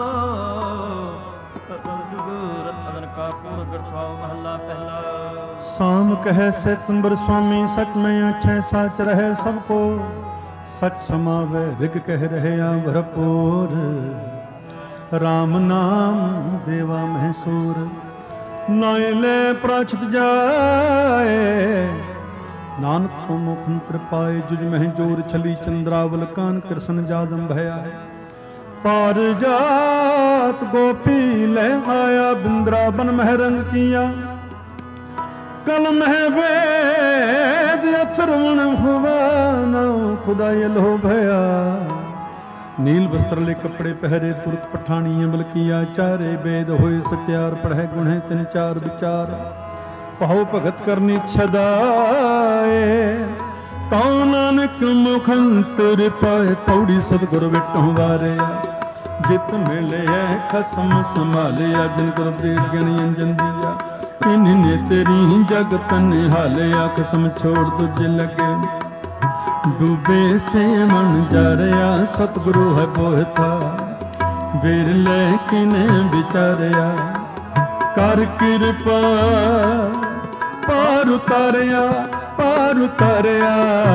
जुग रत अदन का पूर गिरतवाह। महला पहला। साम कहे सितंबर स्वामी, सच में अच्छे साच रहे सबको। सच समावे रिग कह रहे आ भरपूर। राम नाम देवा महसूर, नाइले प्राचित जाए। नानक को मुखंत्र पाए, जुज मह जोर छली। चंद्रावल कान कृष्ण जादम भया। पार जात गोपी ले आया, बिंद्रावन मह रंग किया। कल मह वेद अथर्वण हुआ, नाउ खुदा यलो भया। नील वस्त्र ले कपड़े पहरे, तुरत पठानी अमल किया। चारे वेद होए सत्यार, पढ़े गुणे तिन चार विचार। पाहो भगत करनी छदाए, ताऊ नानक मुखंतर पाए। पौड़ी सतगुर विटों वारे, जित मिले खसम संभालिया। जिन कर उपदेश ज्ञान अंजन दिया, इन्हें तेरी जगत निहालिया। कसम छोड़ तुझे लगे, डूबे से मन जारिया। सतगुरु है बोहता, बेर लेकिन विचारिया। कर कृपा पार उतारिया, पार उतारिया।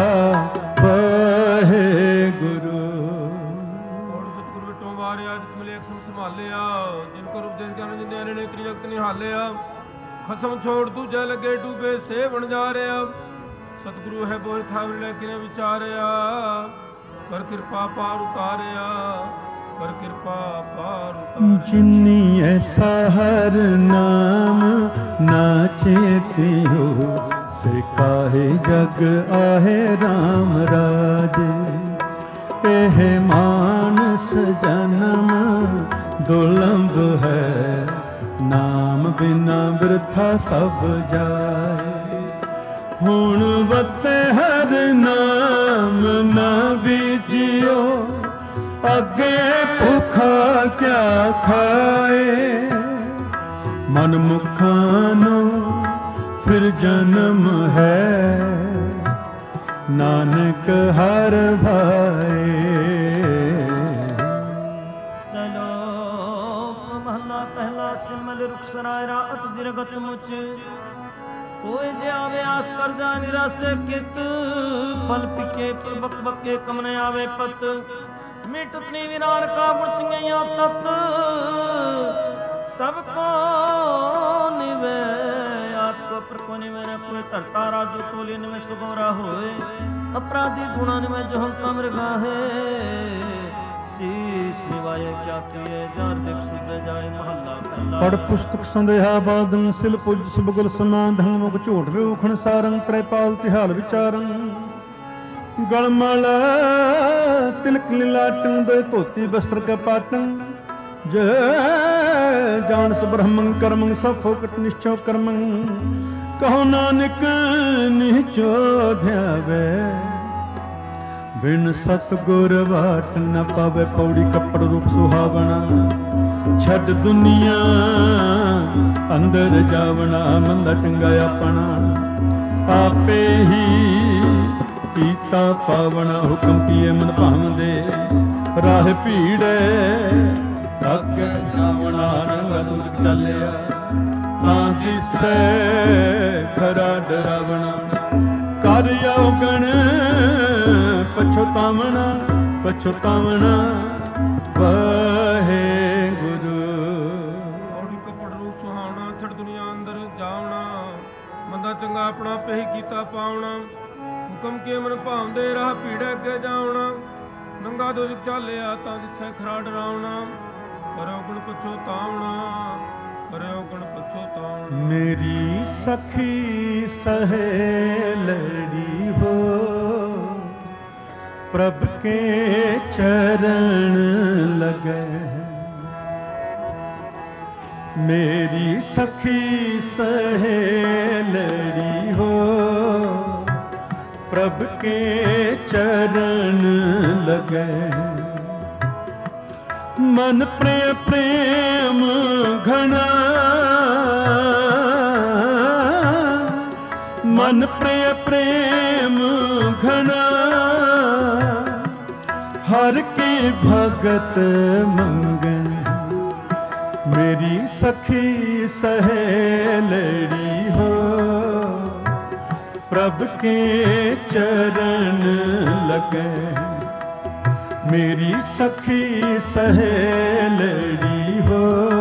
वाहे गुरु सतगुरु विटों वारिया, जित मिले कसम संभालिया। जिनको उपदेश ज्ञान जिंदे ने तेरी जगत निहालिया। खसम छोड़ दूजे लगे, डूबे से बन जा रहा। सतगुरु है बोए था लेकिन विचारिया। कर कृपा पार उतारिया, कर कृपा पार उतारिया। जिन्नी ऐसा हर नाम ना चेती हो, से काहे जग आहे राम राजे। एह मानस जन्म दुर्लभ है, नाम बिना वृथा सब जाए। हुण वते हर नाम ना बीजियो, अगे भूखा क्या खाए। मन मुखानो फिर जन्म है, नानक हर भाए। सलोक सिमल रुख सरायरा अत दीर्घत मुच कोई जे आवे आस कर जा निराशे कित फल पिके बक बके कम न आवे पत मिटतनी विरार का बुचिया तत सबको निवे आपको पर को निवे कोई धरता राजू तोली निवे सुगोरा होए अपराधी गुणा निवे जो हम कमर गाहे पढ़ पुस्तक संदेहा बादन सिल पुज सुबगुल समाधं मुख झोट विखण सारं त्रैपाल तिहाल विचारं गलमल तिलक लीलाटं दे धोती वस्त्र कपाटं जय जानस ब्रह्मं कर्मं सब फोकट निश्चय कर्मं कहो नानक निचो ध्यावे बिन सतगुर वाट न पावे पौड़ी कपड़ रूप सुहावना छड़ दुनिया अंदर जावना मंदा चंगा अपना आपे ही कीता पावना हुक्म किए मन भावदे राह भीड़े अगे जावना रंगा दूर चलिया तां दिसै खरा डरावना कर अवगण पछतावना पछतावना वाहे गुरु ਔੜੀ ਕਪੜ ਰੂਪ ਸੁਹਾਵਣਾ ਛੜ ਦੁਨੀਆ ਅੰਦਰ ਜਾਵਣਾ ਮੰਦਾ ਚੰਗਾ ਆਪਣਾ ਪੇ ਹੀ ਕੀਤਾ ਪਾਵਣਾ ਹੁਕਮ ਕੇ ਮਨ ਭਾਵਦੇ ਰਾਹ ਭੀੜੇ ਅੱਗੇ ਜਾਵਣਾ ਨੰਗਾ ਦੁਜ ਚਾਲਿਆ ਤਾਂ ਦਿਸੈ ਖਰਾ ਡਰਾਵਣਾ ਕਰੋ ਗੁਣ ਪਛਤਾਵਣਾ ਕਰਿਓ ਗੁਣ ਪਛਤਾਵਣਾ ਮੇਰੀ ਸਖੀ ਸਹੇਲੜੀ ਹੋ प्रभ के चरण लगे मेरी सखी सहेलड़ी हो प्रभ के चरण लगे मन प्रेम प्रेम घना मन प्रेम प्रेम घना हर की भगत मंगन मेरी सखी सहेलड़ी हो प्रभ के चरण लगे मेरी सखी सहेलड़ी हो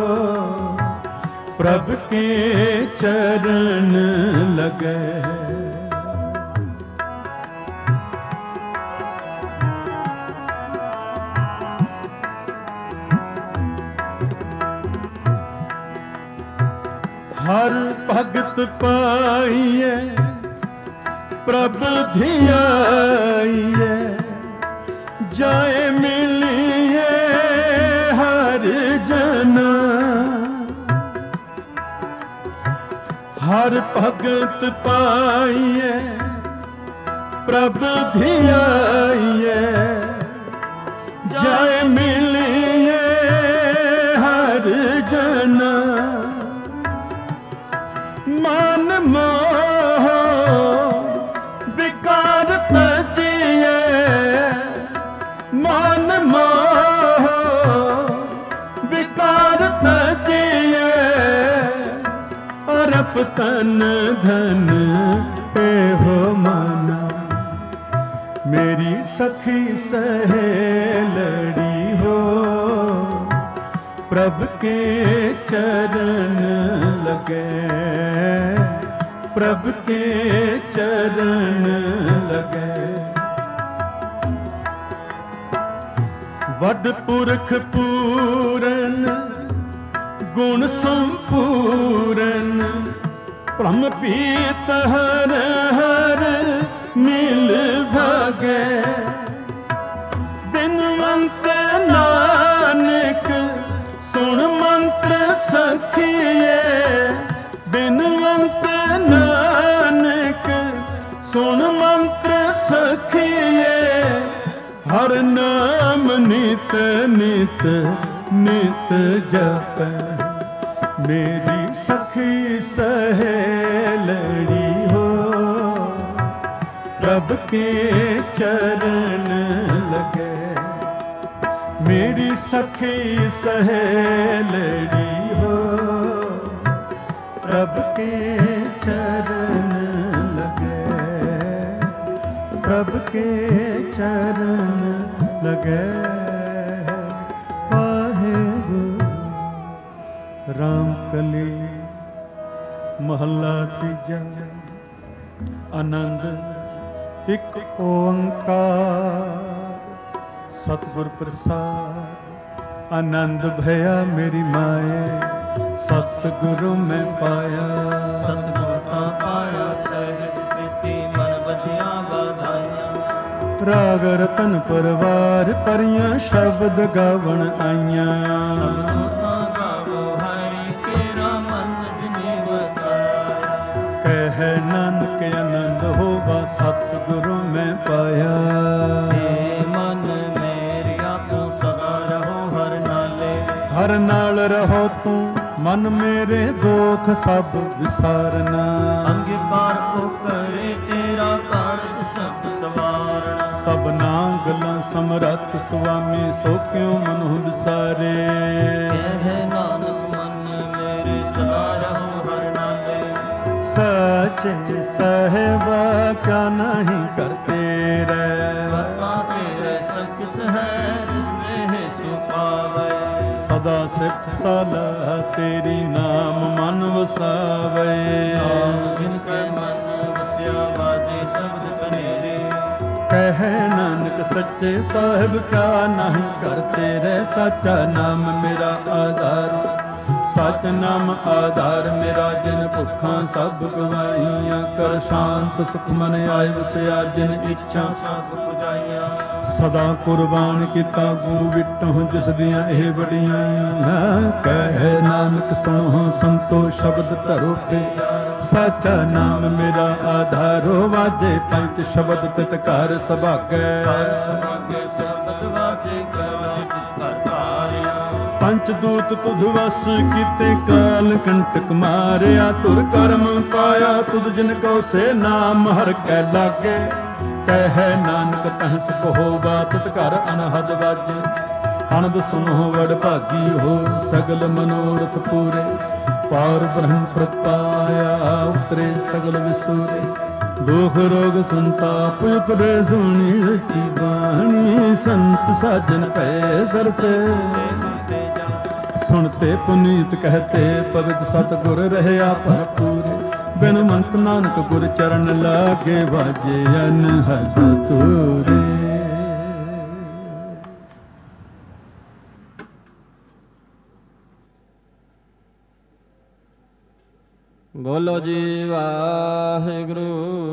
प्रभ के चरण लगे हर भगत पाइए प्रभ धियाइए जाए मिलिए हर जना हर भगत पाइए प्रभ धियाइए जाए मिलिए हर जना मान मोह विकार तजिए मान मोह विकार तजिए अरप तन धन पे हो माना मेरी सखी सहेलड़ी हो प्रभ के चरण लगे प्रभ के चरण लगे वड पुरख पूरन गुण संपूरन ब्रह्म पीत हर हर मिल भागे बिनवंत नानक सुन मंत्र सखिए बिनवंत नानक सुन मंत्र सखिए हर नाम नित नित नित जप मेरी सखी सहेलड़ी हो प्रभ के चरण लगे मेरी सखी सहेलड़ी हो प्रभ के चरण लगे, प्रभ के चरण लगे। वाहेगुरु राम कली महला तीजा। आनंद एक ओंकार सतगुर प्रसाद। आनंद भया मेरी माए सतगुरु मैं पाया। सतगुर का पाया सहज सिद्धि मन बधिया बधाइयां। राग रतन परवार परियां शब्द गावण आईयां। सतगुर गावो हरि केरा मन जिने वसाया। कह नानक आनंद होवा सतगुरु मैं पाया। हे मन मेरिया तू सदा रहो हर नाले। हर नाल रहो तू मन मेरे दोख सब विसारना। अंगीकार को करे तेरा कारज सब सवारना। सबना गलां समरथ सुआमी सो क्यों मनु विसारे। कह नानक मन मेरे सदा रहो हर नाले। सचे साहेबा क्या नहीं करते रे। करता तेरे सचित है जिसने है सुपावे। सदा सिफ्त सलाह तेरी नाम मन वसावे। जिनके मन वस्या बाजे शब्द कनेरे। कह नानक सच्चे साहिब क्या नहीं करते रे। सच्चा नाम मेरा आधार, सच नाम आधार मेरा। जिन भुखां सब गवाइयां कर शांत सुख मन आए वसिया। जिन इच्छा सब पुजाइयां सदा कुर्बान किता गुरु विटों जिस दियां एह बड़ियां। कह नानक सुनो संतो शब्द धरो पे। साचा नाम मेरा आधारो वाजे पंच शब्द तित घर सभागै। पंच दूत तुझ वस कीते काल कंटक मारिया। तुर कर्म पाया तुझ जिन को से नाम हर कै लागे। कह नानक तहस बहो बात घर अनहद वाजे। अनद सुनो वड भागी हो सगल मनोरथ पूरे। पार ब्रह्म प्रपाया उतरे सगल विसुरे। दुख रोग संताप उतरे सुनी रची बाणी। संत साजन पै सरसे सुनते पुनीत कहते पवित्र सतगुर रहया भरपूर। बिन मंत नानक गुर चरण लागे वाजे अनहद तूरे। बोलो जी वाहिगुरु।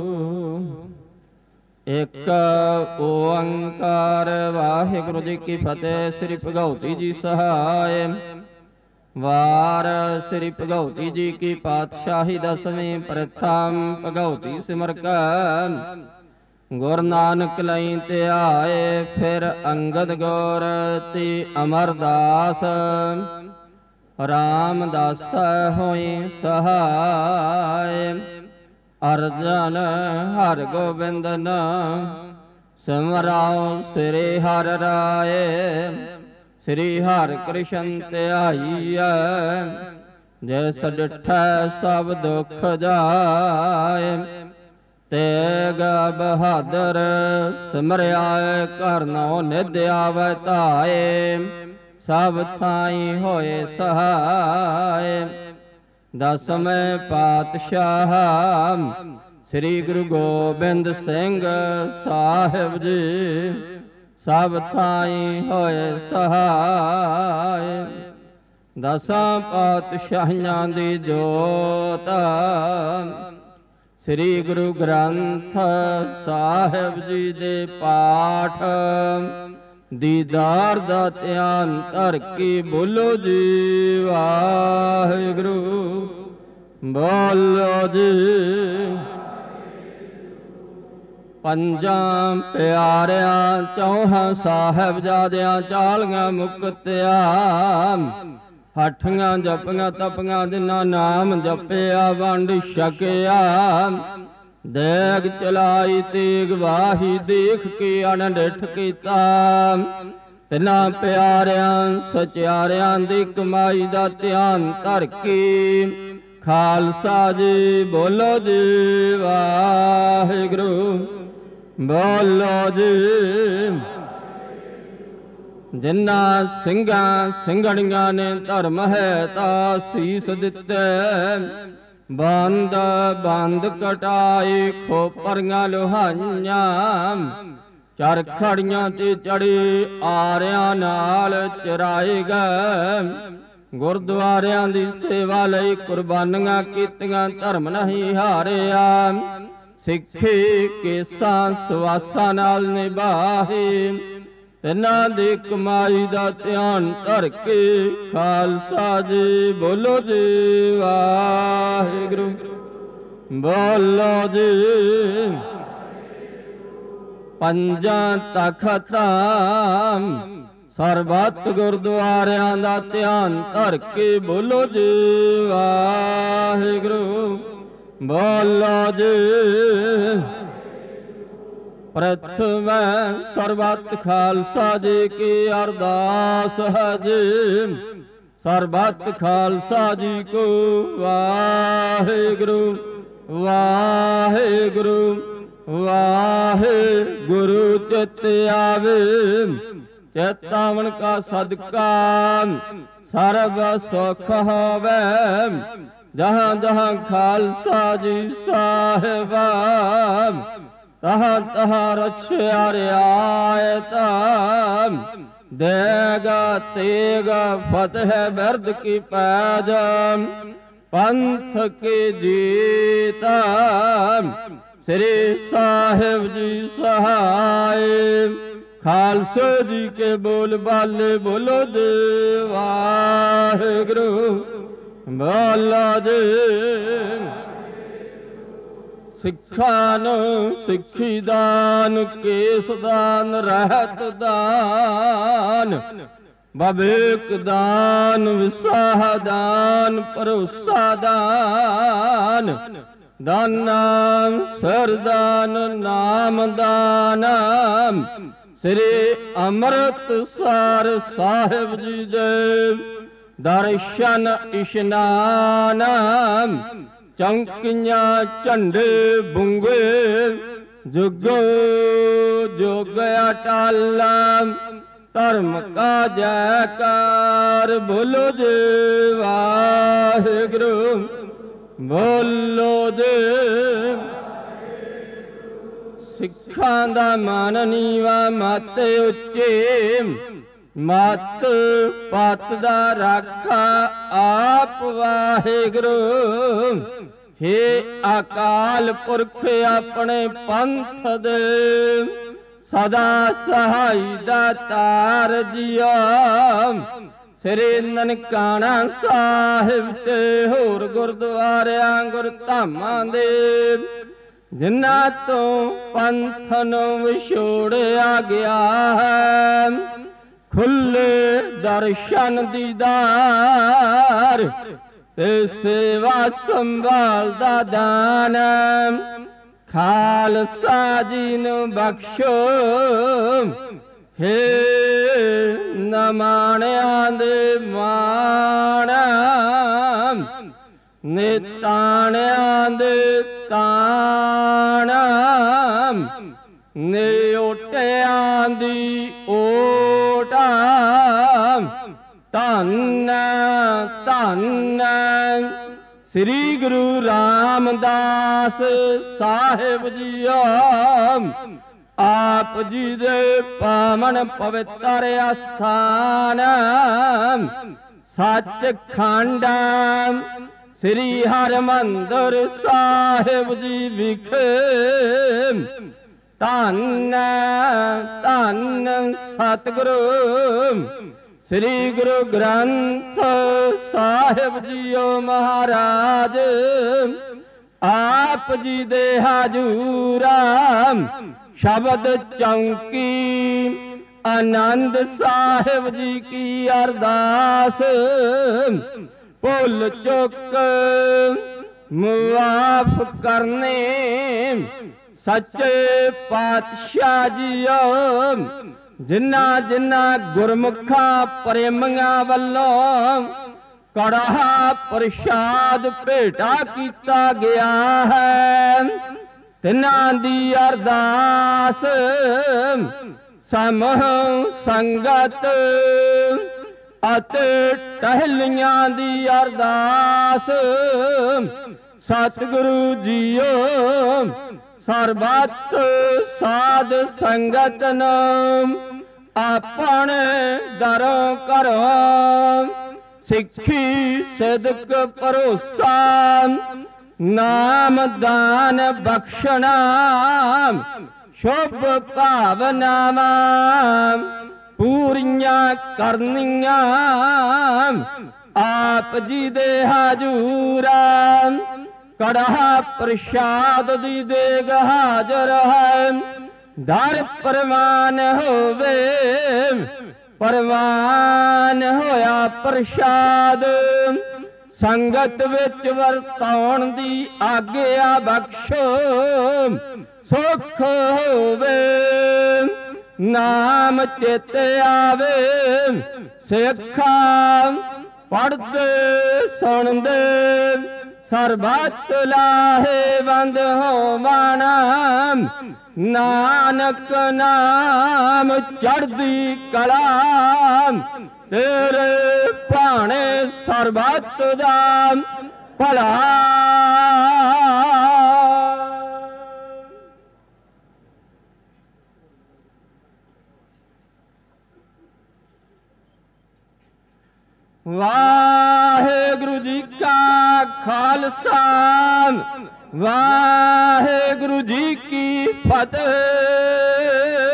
एक ओंकार वाहिगुरु जी की फतेह। श्री भगवती जी सहाय। वार श्री भगवती जी की पातशाही दसवीं प्रथम भगवती सिमर कर। गुरु नानक लई ध्याए फिर अंगद गौर ती अमरदास। रामदास होई सहाय। अर्जन हर गोबिंद न सिमराओ श्री हर राय। श्री हर कृष्ण ध्याईय जैस डिठै सब दुख जाए। तेग बहादुर सिमरिया करनो निध आवे धाए। सब थाई होए सहाय। दसवें पातशाह श्री गुरु गोबिंद सिंह साहिब जी। सब थाई होए सहाय। दसां पातशाहियां दी जोत श्री गुरु ग्रंथ साहिब जी दे पाठ। दीदार दा ध्यान धर के बोलो जी वाहिगुरु। बोलो जी पंजां प्यारियां चौहां साहिबजादियां चालियां मुक्तिया। हठियां जपियां तपियां जिन्ना नाम जपिया वंड छकिया। देग चलाई तेग वाही देख के अनडिठ कीता। तिना प्यारियां सचियारियां दी कमाई दा ध्यान धर के ਖਾਲਸਾ ਜੀ ਬੋਲੋ ਜੀ ਵਾਹਿਗੁਰੂ ਬੋਲੋ ਜੀ। ਜਿਨ੍ਹਾਂ ਸਿੰਘਾਂ ਸਿੰਘਣੀਆਂ ਨੇ ਧਰਮ ਹੈ ਤਾ ਸੀਸ ਦਿੱਤੇ, ਬੰਦ ਬੰਦ ਕਟਾਈ ਖੋਪਰੀਆਂ ਲੋਹਾਈਆਂ, ਚਰਖੜੀਆਂ ਤੇ ਚੜੀ ਆਰਿਆਂ ਨਾਲ ਚਰਾਏ ਗਏ। ਗੁਰਦੁਆਰਿਆਂ ਦੀ ਸੇਵਾ ਲਈ ਕੁਰਬਾਨੀਆਂ ਕੀਤੀਆਂ, ਧਰਮ ਨਹੀਂ ਹਾਰਿਆ। ਸਿੱਖੀ ਕੇਸਾਂ ਸਵਾਸਾਂ ਨਾਲ ਨਿਭਾਹੇ, ਇਹਨਾਂ ਦੀ ਕਮਾਈ ਦਾ ਧਿਆਨ ਧਰ ਕੇ ਖਾਲਸਾ ਜੀ ਬੋਲੋ ਜੀ ਵਾਹਿਗੁਰੂ ਬੋਲੋ ਜੀ। ਪੰਜਾਂ ਤਖ਼ਤਾਂ ਸਰਬੱਤ ਗੁਰਦੁਆਰਿਆਂ ਦਾ ਧਿਆਨ ਧਰ ਕੇ ਬੋਲੋ ਜੀ ਵਾਹਿਗੁਰੂ ਬੋਲੋ ਜੀ। ਪ੍ਰਥਮ ਸਰਬੱਤ ਖਾਲਸਾ ਜੀ ਕੀ ਅਰਦਾਸ ਹੈ ਜੀ, ਸਰਬੱਤ ਖਾਲਸਾ ਜੀ ਕੋ ਵਾਹਿਗੁਰੂ ਵਾਹਿਗੁਰੂ ਵਾਹਿਗੁਰੂ ਚਿਤ ਆਵੇ। ਚੇਤਾਵਨ ਕਾ ਸਦਕਾ ਸਰਬ ਸੁਖ ਹੋਵੇ, ਜਹਾਂ ਜਹਾਂ ਖਾਲਸਾ ਜੀ ਸਾਹਿਬਾ, ਤਹਾਂ ਤਹਾਂ ਰਛਿਆ ਰਿਆਇਤ। ਦੇਗਾ ਤੇਗ ਫਤਿਹ ਬਿਰਦ ਕੀ ਪੈਜ, ਪੰਥ ਕੀ ਜੀਤ। ਸ੍ਰੀ ਸਾਹਿਬ ਜੀ ਸਹਾਏ, ਖਾਲਸੇ ਜੀ ਕੇ ਬੋਲ ਬਾਲੇ ਬੋਲੋ ਜੀ ਵਾਹਿਗੁਰੂ ਬੋਲੋ ਜੀ। ਸਿੱਖਾਂ ਨੂੰ ਸਿੱਖੀ ਦਾਨ, ਕੇਸ ਦਾਨ, ਰਹਿਤ ਦਾਨ, ਬਵੇਕ ਦਾਨ, ਵਿਸਾਹ ਦਾਨ, ਭਰੋਸਾ ਦਾਨ, ਦਾਨ ਸਰਦਾਨ ਨਾਮ ਦਾਨ। ਸ੍ਰੀ ਅੰਮ੍ਰਿਤਸਰ ਸਾਹਿਬ ਜੀ ਦੇ ਦਰਸ਼ਨ ਇਸ਼ਨਾਨ, ਚੌਂਕੀਆਂ ਝੰਡੇ ਬੁੰਗੇ, ਜੁਗੋ ਜੁਗ ਅਟਲ। ਧਰਮ ਕਾ ਜੈਕਾਰ ਬੋਲੋ ਜੀ ਵਾਹਿਗੁਰੂ ਬੋਲੋ ਜੀ। ਸਿੱਖਾਂ ਦਾ ਮਨ ਨੀਵਾ ਮਤ ਉੱਚੇ, ਮਤ ਪਤ ਦਾ ਰਾਖਾ ਆਪ ਵਾਹਿਗੁਰੂ। ਹੇ ਅਕਾਲ ਪੁਰਖ ਆਪਣੇ ਪੰਥ ਦੇ, ਸਦਾ ਸਹਾਈ ਦਾ ਤਾਰ ਜੀਓ। ਸ੍ਰੀ ਨਨਕਾਣਾ ਸਾਹਿਬ ਤੇ ਹੋਰ ਗੁਰਦੁਆਰਿਆਂ ਗੁਰਧਾਮਾਂ ਦੇ, ਜਿਨ੍ਹਾਂ ਤੋਂ ਪੰਥ ਨੂੰ ਵਿਛੋੜਿਆ ਗਿਆ ਹੈ, ਖੁੱਲੇ ਦਰਸ਼ਨ ਦੀਦਾਰ ਤੇ ਸੇਵਾ ਸੰਭਾਲ ਦਾ ਦਾਨ। ਖਾਲਸਾ ਜੀ ਨੂੰ ਬਖਸ਼ੋ, ਹੇ ਨਮਾਣਿਆਂ ਦੇ ਮਾਣ, ਨਿਤਾਣਿਆਂ ਦੇ ਤਾਣ, ਨੇ ਓਟਿਆਂ ਦੀ ਓਟ। ਧੰਨ ਧੰਨ ਸ੍ਰੀ ਗੁਰੂ ਰਾਮਦਾਸ ਸਾਹਿਬ ਜੀਓ। ਆਪ ਜੀ ਦੇ ਪਾਵਨ ਪਵਿੱਤਰ ਅਸਥਾਨ, ਸੱਚਖੰਡ ਸ੍ਰੀ ਹਰਿਮੰਦਰ ਸਾਹਿਬ ਜੀ ਵਿਖੇ। ਧੰਨ ਧੰਨ ਸਤਿਗੁਰੂ ਸ੍ਰੀ ਗੁਰੂ ਗ੍ਰੰਥ ਸਾਹਿਬ ਜੀਓ ਮਹਾਰਾਜ। ਆਪ ਜੀ ਦੇ ਹਜੂਰਾ ਸ਼ਬਦ ਚੌਂਕੀ, ਆਨੰਦ ਸਾਹਿਬ ਜੀ ਕੀ ਅਰਦਾਸ। ਭੁੱਲ ਚੁੱਕ ਮੁਆਫ ਕਰਨੇ ਸੱਚੇ ਪਾਤਸ਼ਾਹ ਜੀਓ। ਜਿਨ੍ਹਾਂ ਜਿਨ੍ਹਾਂ ਗੁਰਮੁਖਾਂ ਪ੍ਰੇਮੀਆਂ ਵੱਲੋਂ कड़ा प्रसाद भेटा किया गया है। तिना दी अरदास समूह संगत अते टहलियां दी अरदास सतगुरु जीओ सरबत साध संगत नाम अपने दरों घरों सिक्खी सिदक भरोसा नाम दान बख्शना शुभ भावनावां पूरियां करनियां आप जी दे हजूरा। कड़ा प्रसाद दी देग हाजर है दर परवान होवे परवान होया प्रसाद संगत विच वरताउण दी आग्या बख्शो सुख होवे नाम चेते आवे सिखा पढ़दे सुनदे सरबत लाहेवंद होवना नानक नाम चढ़दी कला तेरे भाणे सरबत दा भला। वाहेगुरु जी का खालसा वाहेगुरु जी की फतेह।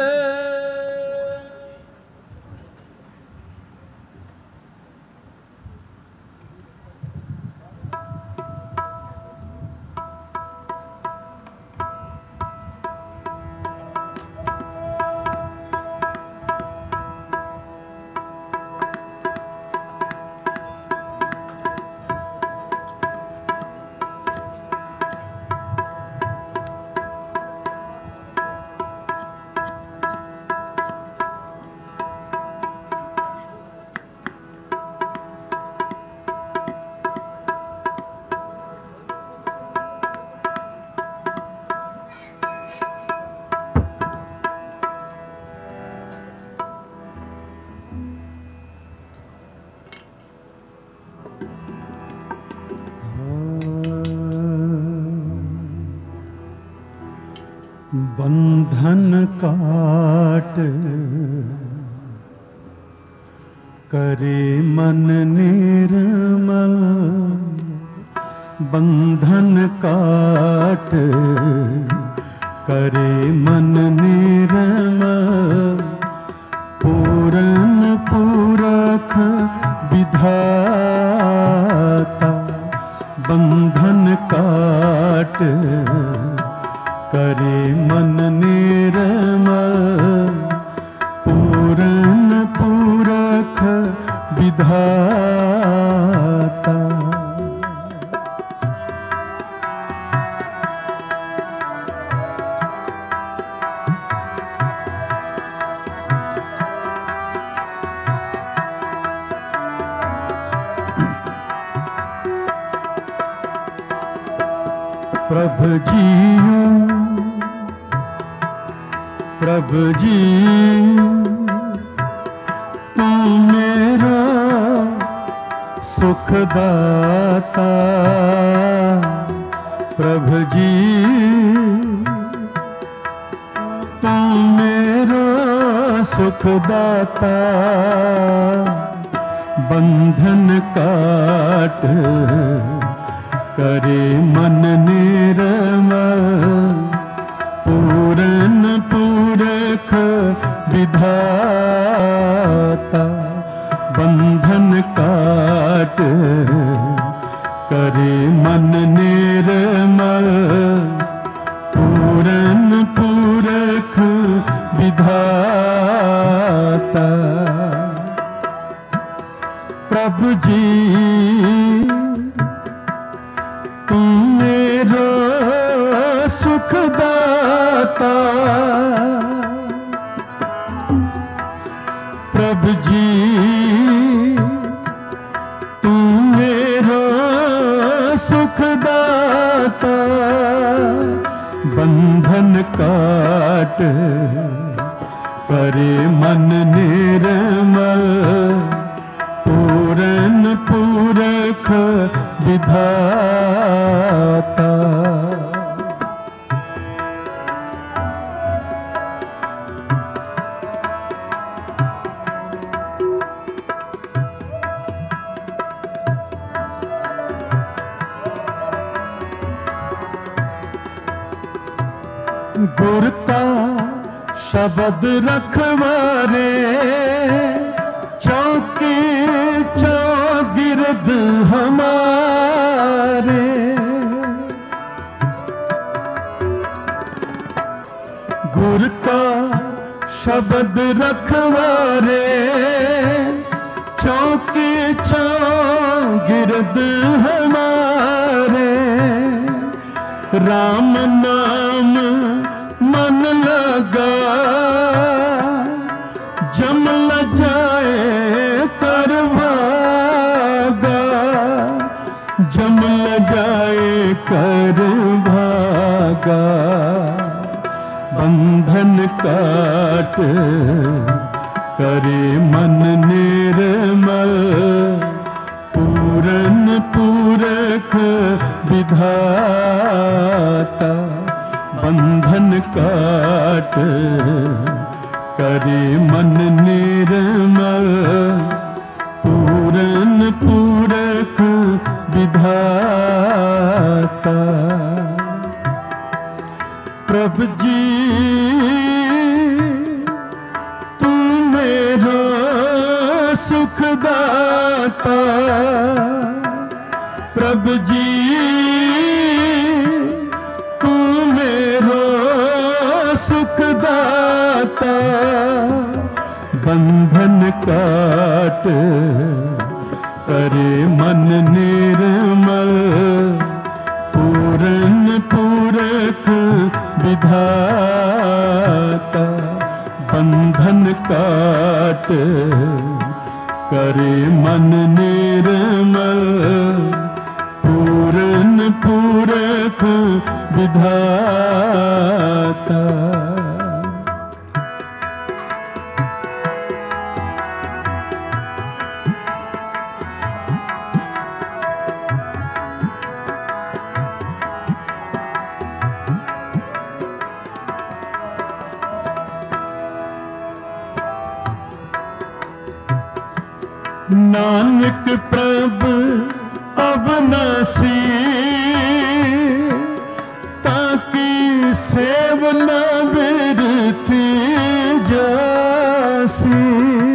बंधन काट करे मन निर्मल बंधन काट करे मन निर्मल पूरन पूरख विधाता बंधन काट करे मन निर्मल पूरन पूरख विधाता। प्रभु जी प्रभु जी तू मेरा सुखदाता प्रभु जी तू मेरा सुखदाता बंधन काट करे मन निर्मल पूरन पूरख विधाता बंधन काट करे मन निर्मल पूरन पूरख विधाता। प्रभु जी तुम मेरो सुखदाता प्रभु जी तुम विधाता। गुर का शब्द रखवारे चौकी चौगिर्द हमारे। गुर का शब्द रखवारे चौकी चौगिर्द हमारे। राम नाम मन लगा जम ल जाए कर भागा। जम ल जाए कर भागा। बंधन काट करे मन निर्मल पूरन पूरख विधाता। बंधन काट करे मन निर्मल पूरन पूरख विधाता। प्रभु जी तू मेरो सुखदाता। प्रभु जी तू मेरो सुखदाता। बंधन काट करे मन निर्मल पूरन पूरख विधाता। बंधन काट करे मन निर्मल पूरन पूरख विधाता। नानक प्रभु अविनाशी ताकि सेव न बिरथी जासी।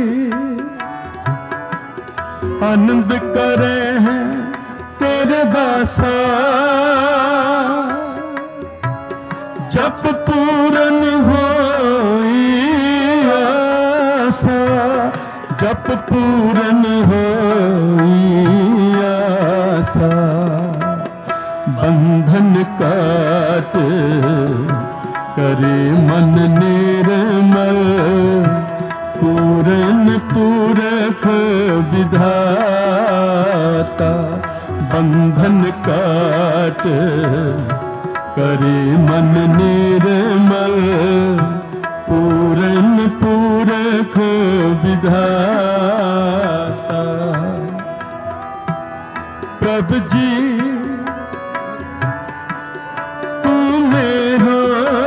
आनंद करे हैं तेरे दासा जप पूरन होई आसा। जप पूरन होई आसा। बंधन काट करे मन निर्मल पूरन पूरख विधाता। बंधन काट करे मन निर्मल पूरन पूरख विधाता। प्रभु जी तू मेरो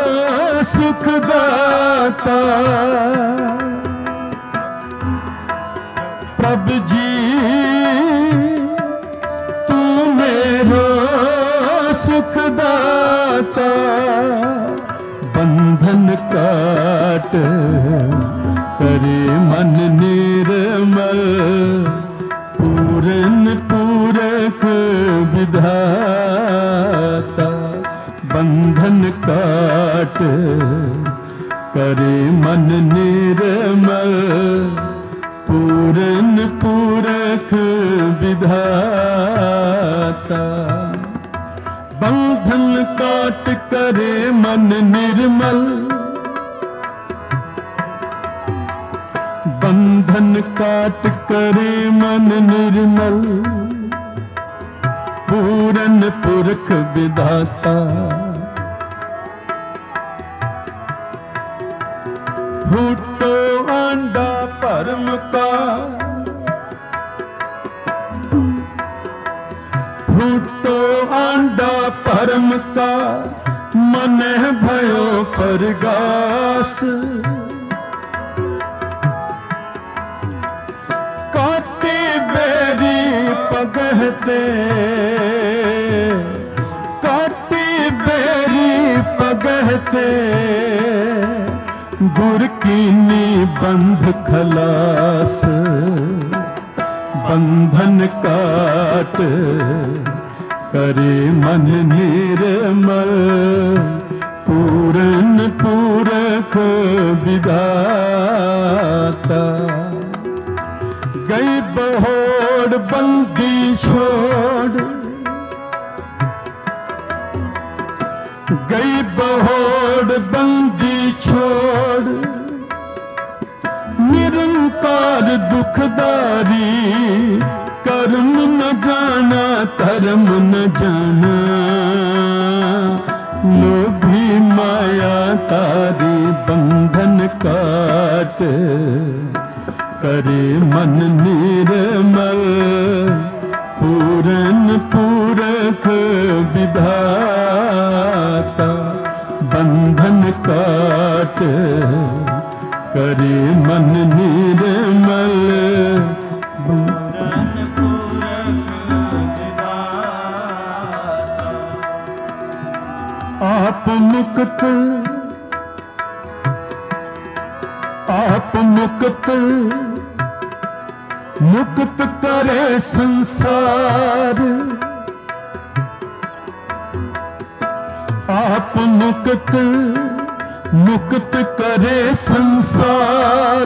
सुखदाता। प्रभु जी तू मेरो सुखदाता। बंधन काट करे मन निर्मल पूरन पूरख विधाता। बंधन काट करे मन निर्मल पूरन पूरख विधाता। बंधन काट करे मन निर्मल बंधन काट करे मन निर्मल पूरन पुरख विधाता। फूटो आंडा परम का धर्म का मन भयो परगास। काटे बेरी पगहते काटे बेरी पगहते गुर कीनी बंध खलास। बंधन काट करे मन निर्मल पूरन पूरख विधाता। गई बहोड़ बंदी छोड़ गई बहोड़ बंदी छोड़ निरंकार दुखदारी। कर्म न जाना धर्म न जाना लोभी माया तारी। बंधन काट करे मन निर्मल पूरन पूरख विधाता। बंधन काट करे मन निर्मल पूरन पूरख विधाता। आप मुक्त आप मुक्त मुक्त करे संसार। आप मुक्त मुक्त करे संसार।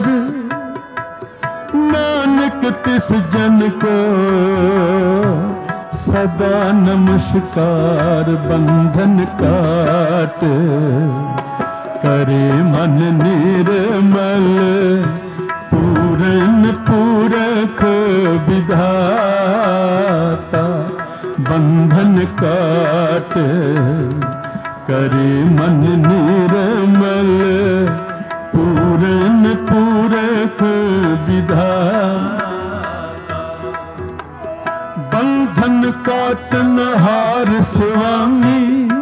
नानक तिस जन को सदा नमस्कार। बंधन काट करे मन निर्मल पूरन पूरख विधाता। बंधन काट करे मन निर्मल पूरन पूरख विधाता। बंधन काटन हार स्वामी।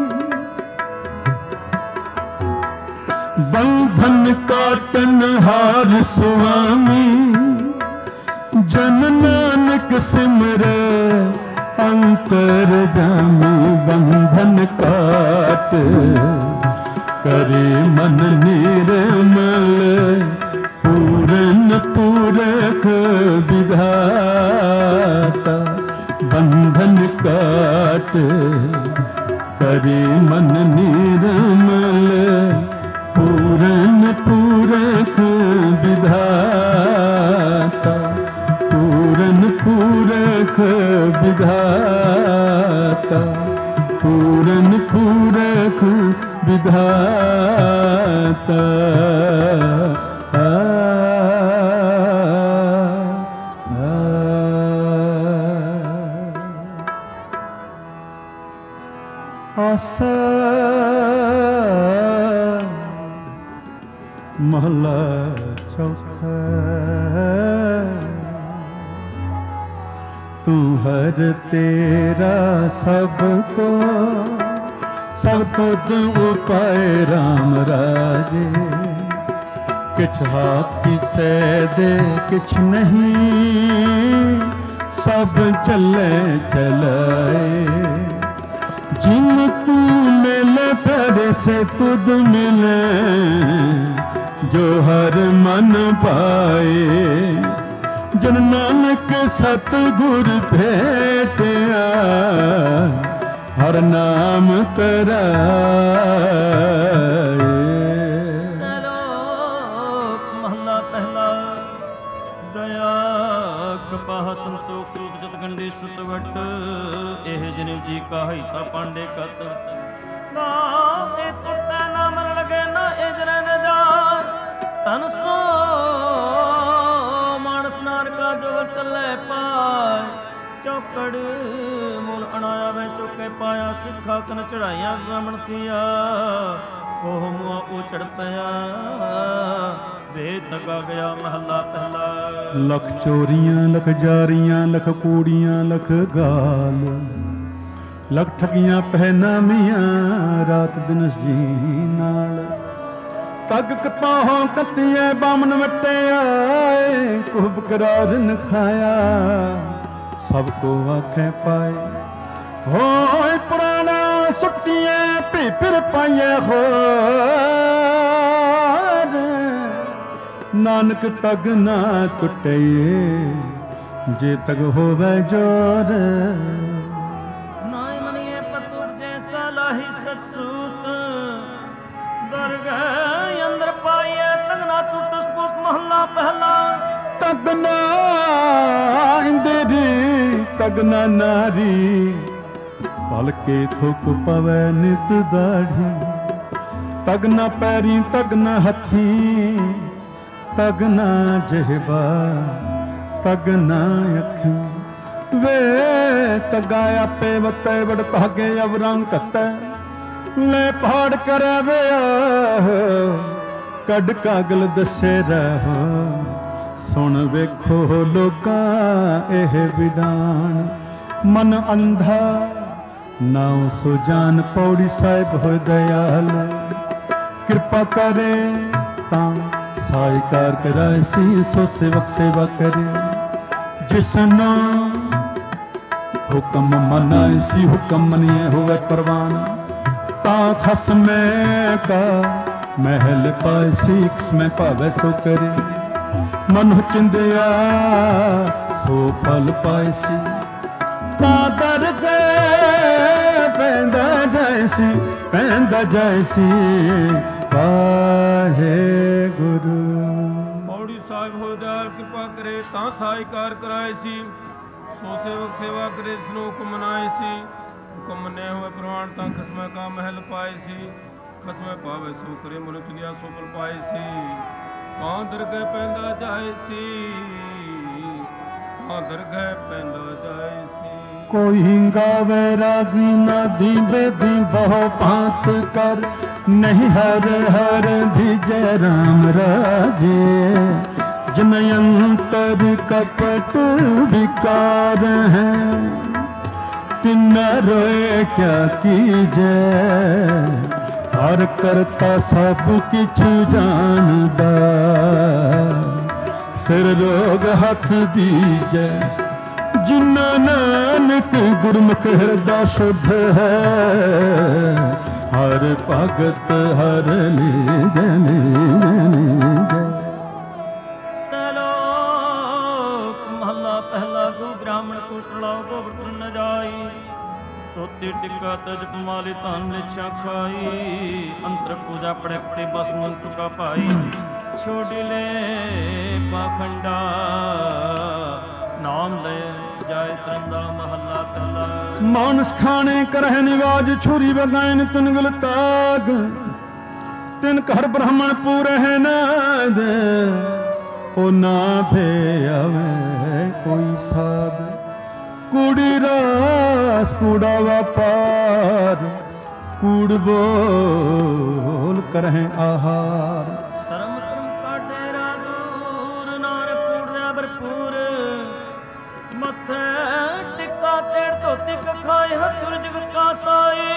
बंधन काटन हार स्वामी। जन नानक सिमरे अंतर जामी। बंधन काट करे मन निर्मल पूरन पूरख विधाता। बंधन काट करे मन निर्मल पूरन पूरख विधाता। पूरन पूरख विधाता। पूरन पूरख विधाता। आ, आ, आसा महला चौथा। तू हर तेरा सबको सब तुद उपाय राम राजे। किछ हाथ किसे दे किछ नहीं सब चले चलाए। जिन तू मिले प्यारे से तुद मिले जो हर मन पाए। जन नानक सतगुर भेटिया हर नाम कराए। श्लोक महला पहला। दया कपाह संतोख सूत जतगंडी सुतवट। एह जनेऊ जी का हिता पांडे कत। नाम ए टुटे ना मन लगे ना एजरे न जाय। तन सो मानस नार का जो चले पाए। चौकड़ मूल अनाया वे चुके पाया। सिखा कन चढ़ाइया ब्राह्मण किया। ओह मुआ उछड़ पया वेद लगा गया महला पहला। लख चोरियां लख जारियां लख कूड़ियां लख गाल। ਲਗ ਠਗੀਆਂ ਪਹਿਨਾਮੀਆਂ ਰਾਤ ਦਿਨ ਜੀ ਨਾਲ ਤਗ ਕਪਾਹੋਂ ਕੱਤੀਏ ਬਾਮਨ ਵਟੇ ਆਏ ਕੁਹਬ ਕਰਾਰਨ ਖਾਇਆ ਸਭ ਕੋ ਆਖੇ ਪਾਏ ਹੋਏ ਪੁਰਾਣਾ ਸੁੱਟੀਏ ਭੀ ਫਿਰ ਪਾਈਏ ਹੋਰ ਨਾਨਕ ਤਗ ਨਾ ਟੁੱਟੇ ਜੇ ਤਗ ਹੋਵੇ ਜੋਰ ਨਾਇ ਮਨੀਏ ਪਤੁਰ ਜੈਸਾ ਲਾਹੀ ਸਤਸੂਤ ਦਰਗਹਿ ਅੰਦਰ ਪਾਈਏ ਤਗਨਾ ਟੁੱਟ ਸਪੂਤ ਮਹੱਲਾ ਪਹਿਲਾ ਤਗਨਾ ਇੰਦਰੀ ਤਗਨਾ ਨਾਰੀ ਪਲਕੇ ਥੁੱਕ ਪਵੈ ਨਿਤ ਦਾੜੀ ਤਗਨਾ ਪੈਰੀ ਤਗਨਾ ਹੱਥੀ ਤਗਨਾ ਜਿਹਬਾ ਤਗਨਾ ਅੱਖੀ ਵੇ ਤਗਾ ਆਪੇ ਵਤੇ ਵੜ ਤਾਗੇ ਅਵਰੰਗ ਕਤੈ ਲੈ ਪਹਾੜ ਕਰੇ ਵੇ ਕੱਢ ਕਾਗਲ ਦੱਸੇ ਰਹੋ ਸੁਣ ਵੇਖੋ ਲੋਕਾਂ ਇਹ ਵਿਡਾਨ ਮਨ ਅੰਧਾ ਨਾਉ ਸੋ ਜਾਨ ਪੌੜੀ ਸਾਹਿਬ ਹੋਇ ਦਇਆਲ ਕਿਰਪਾ ਕਰੇ ਤਾਂ ਸਾਇਕਾਰ ਕਰਾਇ ਸੀ ਸੋ ਸੇਵਕ ਸੇਵਾ ਕਰੇ ਜਿਸਨਾ ਹੁਕਮ ਮਨਾਇ ਸੀ ਹੁਕਮ ਮਨੀਏ ਹੋਵੇ ਪ੍ਰਵਾਨ ਤਾਂ ਖਸਮੈ ਕਾ ਮਹਿਲ ਪਾਇ ਸੀ ਕਿਸਮੈ ਭਾਵੈ ਸੋ ਕਰੇ ਮਨ ਚਿੰਦਿਆ ਸੋ ਫਲ ਪਾਇ ਸੀ ਤਾਂ ਦਰ ਗਏ ਪੈਂਦਾ ਜੈਸੀ ਪੈਂਦਾ ਜੈਸੀ ਵਾਹਿ ਗੁਰੂ ਪੌੜੀ ਸਾਹਿਬ ਹੋਇ ਦਇਆਲ ਕਿਰਪਾ ਕਰੇ ਤਾਂ ਸਾਇਕਾਰ ਕਰਾਏ ਸੀ ਸੋ ਸੇਵਕ ਸੇਵਾ ਕਰੇ ਸਲੋਕ ਮਨਾਏ ਸੀ ਹੁਕਮ ਮੰਨਿਆ ਹੋਏ ਪ੍ਰਵਾਨ ਤਾਂ ਖਸਮੈ ਕਾ ਮਹਿਲ ਪਾਏ ਸੀ ਖਸਮੈ ਪਾਵੇ ਸੋ ਕਰੇ ਮਨੁ ਚੁੰਦਿਆ ਸੋ ਫਲ ਪਾਏ ਸੀ ਤਾਂ ਦਰਗਹਿ ਪੈਂਦਾ ਜਾਏ ਸੀ ਤਾਂ ਦਰਗਹਿ ਪੈਂਦਾ ਜਾਏ ਸੀ ਕੋਈ ਗਾਵੇ ਰਾਗੀ ਨਾਦੀ ਬੇਦੀ ਬਹੁ ਭਾਂਤ ਕਰ ਨਹੀਂ ਹਰ ਹਰ ਭਿਜੈ ਰਾਮ ਰਾਜੇ ਜਿਨ ਅੰਤਰ ਕਪਟ ਵਿਕਾਰ ਹੈ ਤਿਨ ਰੋਏ ਕਿਆ ਕੀਜੈ ਹਰ ਕਰਤਾ ਸਭ ਕਿਛ ਜਾਣਦਾ ਸਿਰ ਰੋਗ ਹੱਥ ਦੀਜੈ ਜਿਨਾ ਨਾਨਕ ਗੁਰਮੁਖ ਹਿਰਦਾ ਸ਼ੁੱਧ ਹੈ ਹਰ ਭਗਤ ਹਰ ਲੀਜੈ ਲੀਜੈ ਸਲੋਕ ਮਹੱਲਾ ਪਹਿਲਾ ਗੁ ਬ੍ਰਾਹਮਣ ਕੋ ਟਲਾਓ ਗੋਬਰ ਨ ਜਾਈ ਤੋਤੀ ਟਿੱਕਾ ਤਜ ਕਮਾਲੀ ਧਨ ਲਿਛਾ ਖਾਈ ਅੰਤਰ ਪੂਜਾ ਪੜੇ ਪੜੇ ਬਸ ਮੰਤੁ ਕਾ ਭਾਈ ਛੋੜੀ ਲੈ ਪਾਖੰਡਾ ਨਾਮ ਲੈ ਜਾਏ ਤਰੰਦਾ ਮਹੱਲਾ ਪਹਿਲਾ ਮਾਨਸ ਖਾਣੇ ਕਰਹਿ ਨਿਵਾਜ ਛੁਰੀ ਬਗਾਇਨ ਤਿਨ ਗਲ ਤਾਗ ਤਿਨ ਘਰ ਬ੍ਰਾਹਮਣ ਪੂਰਹਿ ਨਾਦ ਉਹ ਨਾ ਭੇ ਆਵੇ ਕੋਈ ਸਾਧ ਕੂੜੀ ਰਾਸ ਕੂੜਾ ਵਪਾਰ ਕੂੜ ਬੋਲ ਕਰਹਿ ਆਹਾਰ ਧਰਮ ਧਰਮ ਕਾ ਡੇਰਾ ਦੂਰ ਨਾਨਕ ਕੂੜ ਭਰਪੂਰ ਮੱਥੇ ਟਿੱਕਾ ਤੇੜ ਧੋਤੀ ਕਖਾਏ ਹਥੁਰ ਜਗਤ ਕਾ ਸਾਈ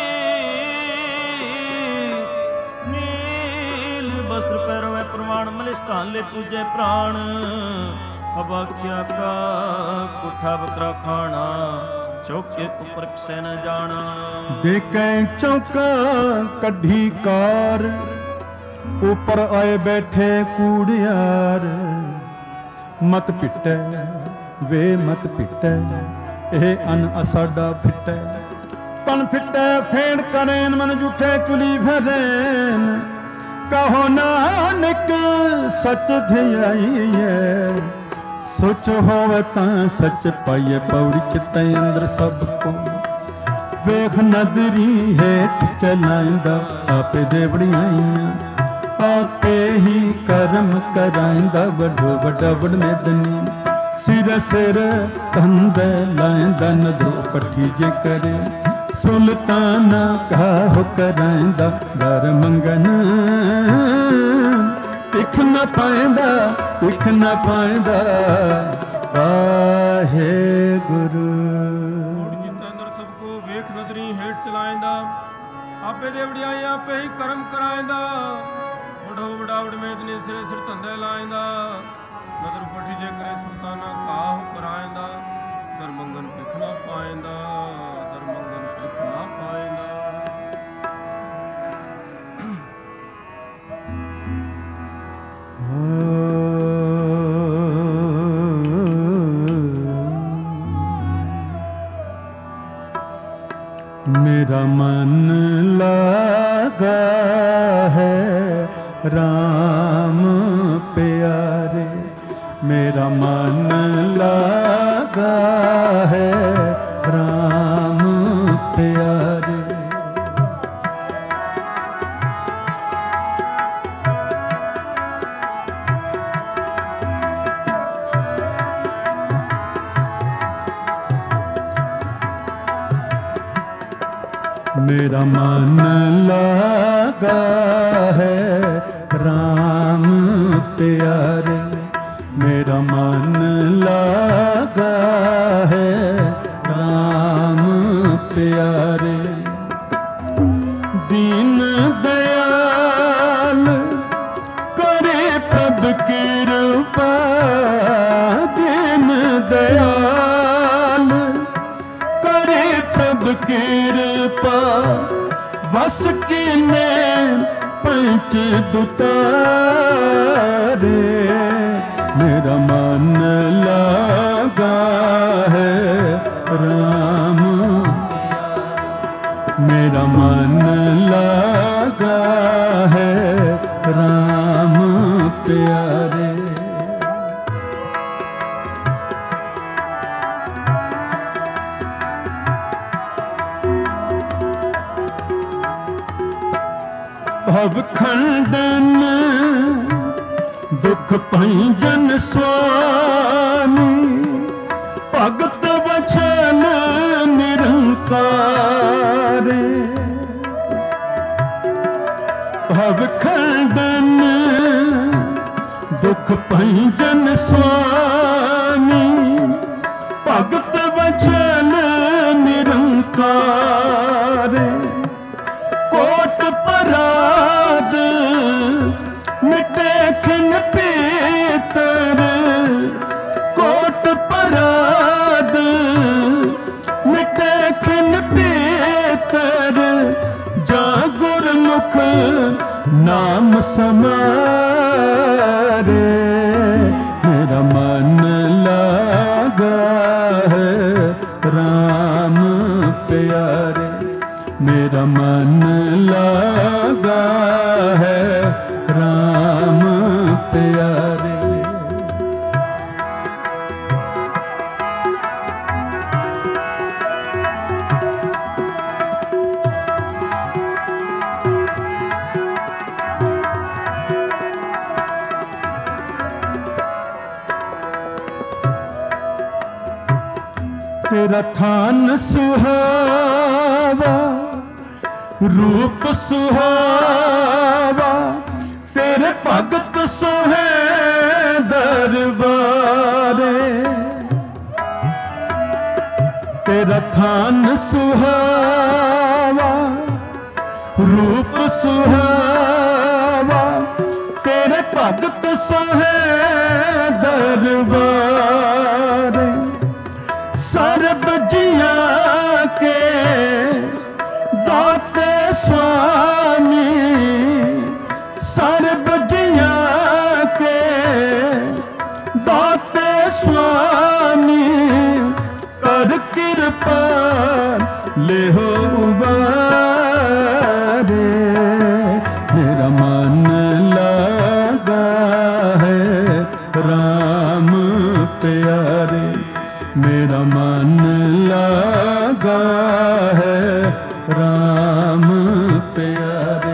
ਨੀਲ ਬਸਤਰ ਪਹਿਰਵੇ ਪ੍ਰਮਾਣ ਮਲਿਸਤਾਨ ਲੈ ਪੂਜੇ ਪ੍ਰਾਣ ਅਬਾਖਿਆ ਕਾ ਕੁਠਾ ਬਕਰਾ ਖਾਣਾ ਚੌਕੇ ਉੱਪਰ ਕਿਸੇ ਨ ਜਾਣਾ ਦੇਖੈ ਚੌਕਾ ਕੱਢੀ ਕਾਰ ਉੱਪਰ ਆਏ ਬੈਠੇ ਕੂੜਿਆਰ ਮਤ ਪਿੱਟੈ ਵੇ ਮਤ ਪਿੱਟੈ ਇਹ ਅਨ ਅਸਾਡਾ ਫਿੱਟੈ ਤਨ ਫਿੱਟੈ ਫੇੜ ਕਰੇਨ ਮਨ ਜੁਠੇ ਕੁਲੀ ਫਰੇਨ ਕਹੋ ਨਾਨਕ ਸਚ ਧਿਆਈਐ ਸੋਚ ਹੋਵੇ ਤਾਂ ਸੱਚ ਪਾਈਏ ਪੌੜੀ ਚਿੱਤੈ ਅੰਦਰ ਸਭ ਕੋ ਵੇਖ ਨਦਰੀ ਹੇਠ ਚਲਾਇਂਦਾ ਆਪੇ ਦੇਵੜੀਆਂ ਆਪੇ ਹੀ ਕਰਮ ਕਰਾਇਂਦਾ ਵੱਡੋ ਵੱਡਾ ਵਡਮੇਦਨੀ ਸਿਰ ਸਿਰ ਕੰਧ ਲਾਇਂਦਾ ਨਦਰੋ ਪੱਠੀ ਜੇ ਕਰੇ ਸੁਲਤਾਨਾ ਕਾਹ ਕਰਾਇਂਦਾ ਦਰ ਮੰਗਨ ਟਿਕ ਨਾ ਪਾਇਂਦਾ ਟਿਕ ਨਾ ਪਾਇਂਦਾ ਵਾਹਿਗੁਰੂ ਜਿਤ ਅੰਦਰ ਸਭ ਕੋ ਵੇਖ ਆਪੇ ਹੀ ਕਰਮ ਕਰਾਇਂਦਾ। ਵਡੋ ਵਡਾਵੜ ਮੇਦ ਨੇ ਸਿਰੇ ਸਿਰ ਧੰਦੇ ਲਾਇਂਦਾ। ਨਦਰ ਪੱਠੀ ਜੇ ਕਰੇ ਸੁਲਤਾਨਾ ਕਾਹੂ ਕਰਾਇਂਦਾ। ਦਰਮੰਗਨ ਭਿਖ ਨਾ ਪਾਇਂਦਾ, ਦਰਮੰਗਨ ਭਿਖ ਨਾ ਪਾਇਂਦਾ। मेरा मन लागा है राम प्यारे, मेरा मन लागा है राम प्यारे। मेरा मन लगा है राम प्यारे, मेरा मन लगा है राम प्यारे। दीन दयाल करे प्रभ कृपा, दीन दयाल करे प्रभ कृपा। बस कीने पंच दुतारे, मेरा मन लगा है राम, मेरा मन लगा है राम प्यारे। भव खंडन दुख भंजन स्वामी, भगत वचन निरंकारे। भव खंडन दुख भंजन स्वामी, भगत वचन निरंकारे। कोट पराद मिटे खिन पीतर, कोट पराद मिटे खिन पीतर। जा गुरमुख नाम समारे, मेरा मन लगा है राम प्यारे, मेरा मन लगा है राम प्यारे। तेरा थान सुहावा, रूप सुहावा, तेरे भगत सोहे दरबारे। तेरा थान सुहावा, रूप सुहावा, तेरे भगत सोहे दरबारे। सर्ब जिया के दाते स्वामी, सर्ब जिया के दाते स्वामी। कर कृपा ले हो उबारे, मेरा मन लगा है राम प्यारे, मेरा मन लगा है राम प्यारे।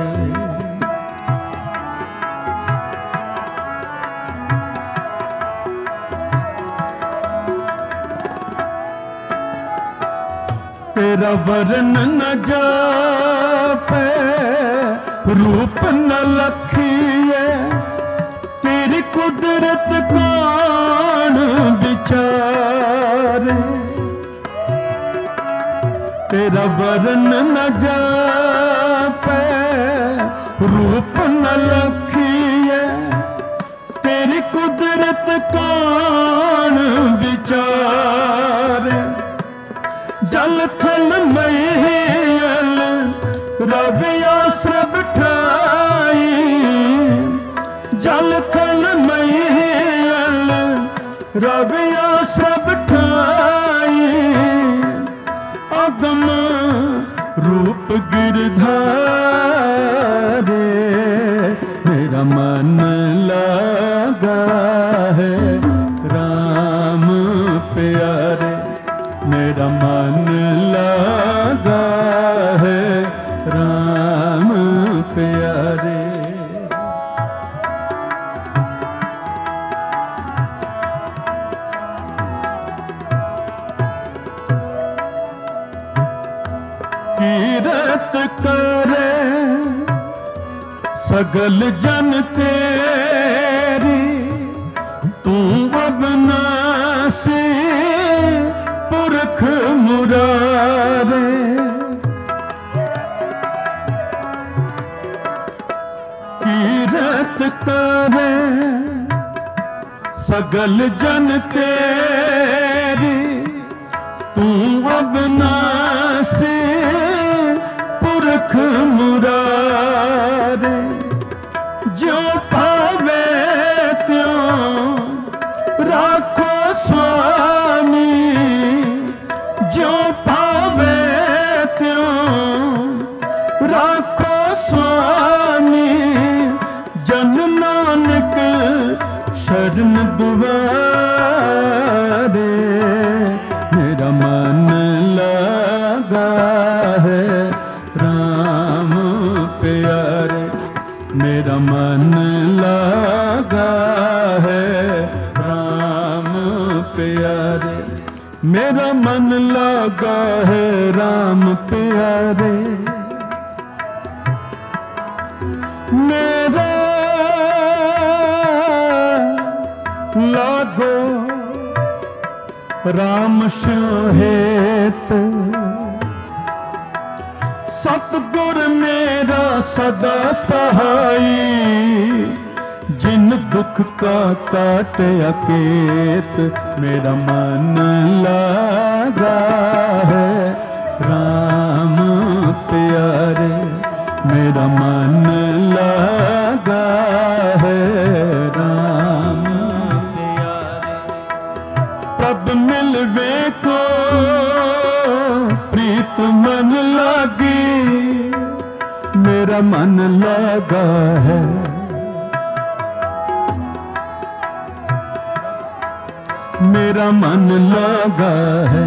तेरा वर्ण न जापे, रूप न लखिए, तेरी कुदरत कौन विचारे। तेरा वर्ण न जापे, रूप न लखिए तेरी कुदरत कौन विचार। जल थल महल रबिया सब ठाई, जल थल महल रबिया सब ठाई। अगम रूप गिरधारे मेरा मन लगा है राम प्यारे, मेरा मन लगा है राम प्यारे। कीरत करे सगल जन तेरी, तू अविनाशी पुरख मुरारे। कीरत करे सगल जन तेरी, तू अविनाशी पुरख मुरारे। जो पावे त्यों राखो स्वामी, जो पावे त्यों राखो स्वामी। जन नानक शरण दुआरे मेरा मन लगा है राम प्यारे, मेरा मन लगा है राम प्यारे, मेरा मन लगा है राम प्यारे। मेरा लागो राम सोहेत, सतगुर मेरा सदा सहाई। जिन दुख का काट अकेत, मेरा मन लगा है राम प्यारे, मेरा मन लगा है राम प्यारे। प्रभ मिलवे को प्रीत मन लागी, मेरा मन लगा है। मेरा मन लगा है।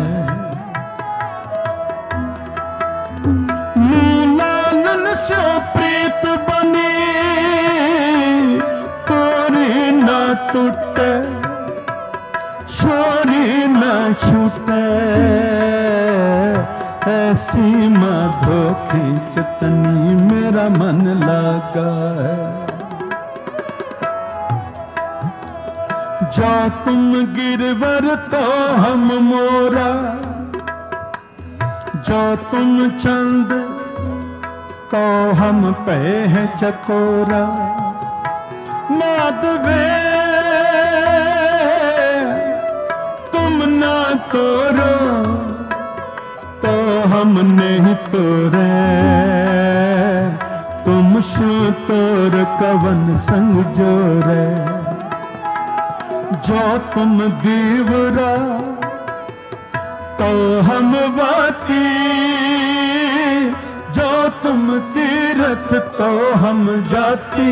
लालन से प्रीत बनी तोरी न टूटे, छोरी न छूटे। ऐसी मधोखी चितनी मेरा मन लगा है। जो तुम गिरवर तो हम मोरा, जो तुम चंद तो हम पे हैं चकोरा। माधवे तुम ना तोरो तो हम नहीं तोरे। तुम शो तोर कवन संग जोरे। जो तुम दीवरा तो हम वाती, जो तुम तीरथ तो हम जाती।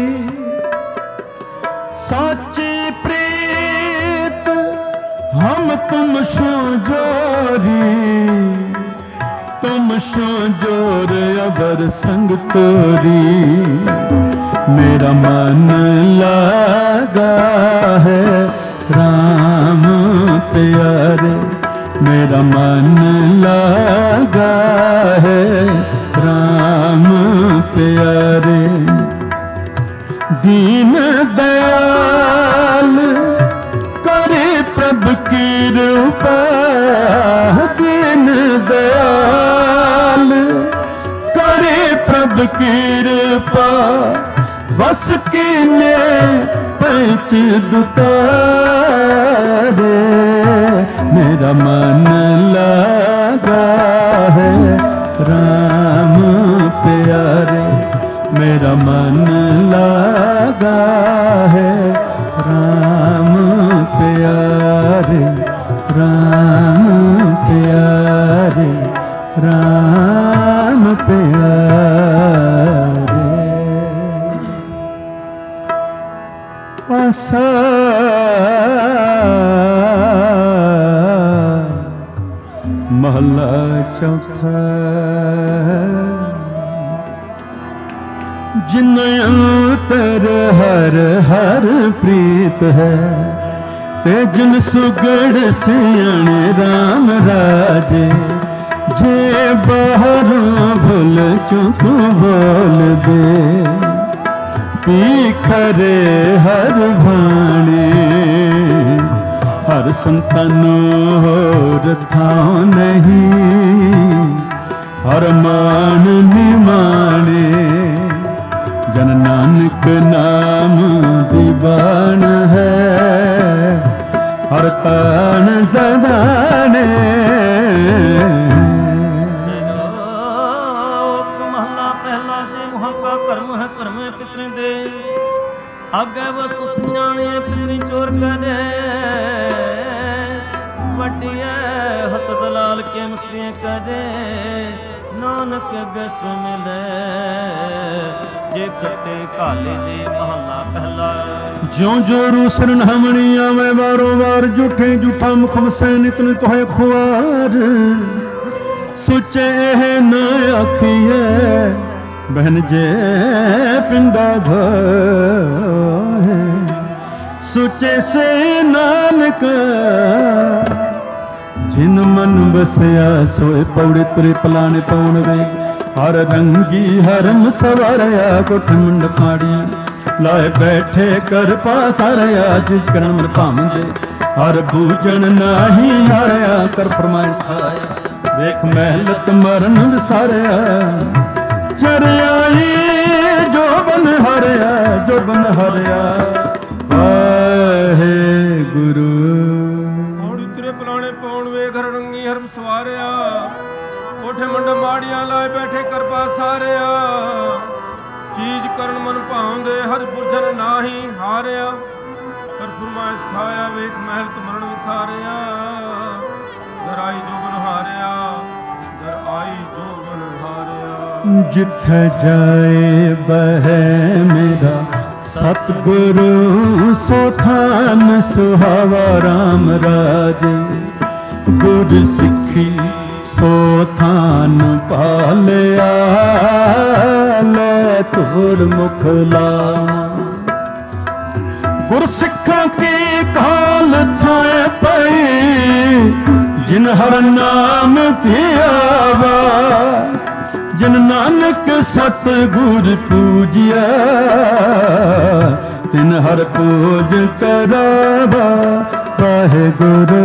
साची प्रीत हम तुम सो जोरी, तुम सो जोर अबर संग तोरी। मेरा मन लगा है राम प्यारे, मेरा मन लगा है राम प्यारे। दीन दयाल करे प्रभु की रूपा, दीन दयाल करे प्रभु की रूपा। आपा बस की में पैच दुतारे मेरा मन लगा है राम प्यारे मेरा मन लगा है राम प्यारे राम प्यारे राम प्यारे आसा महला चौथा जिन अंतर हर हर प्रीत है ते जिन सुगड़ सियाणे राम राजे जे बाहरों भूल चुक बोल दे पीखरे हर भाणे हर संतन होर था नहीं हर मान निमाणे जन नानक नाम दीवान है हर तान सदाने महला पहला जे मुहा का कर्म है कर्म पितरे दे आगे वस्तु सियाणे पितरी चोर करे वड्डी हथ दलाल के मुस्तियां करे नानक अगे सो मिले जे खट्टे काले दे महला पहला ज्यों जो रूसन हमणी आवे वारो वार जूठे जूठा मुख वसै नित नित होए खुआर सुचे न आखिए बहन जे पिंडा धोए सुचे से नानक जिन मन बसया सोए पौड़े तुरे पलाने पौन वे हर रंगी हरम सवारया कोठ मुंड पाड़ी लाए बैठे कर पासारया जिस करण मन पामंदे हर भूजन नाही हारया कर फरमाइश खाया देख महलत मरण विसारया चरयाई जो बन हरया जो बन हरया वाहे गुरु घर रंगी हरम सवारिया कोठे मंड माड़िया लाए बैठे करपा सारिया चीज करण मन भावदे हर बुझन नाही हारिया कर फरमाइश खाया वेख महल मरण विसारिया घर आई जोगन हारिया घर आई जोगन हारिया जिथे जाए बह मेरा सतगुरु सो थान सुहावा राम राजे गुर सिखी सो थान पालिया ले तोड़ मुख लावा गुर सिखा की काल थाए पई जिन हर नाम धियावा जिन नानक सतगुर पूजिया तिन हर पूज करावा वाहे गुरु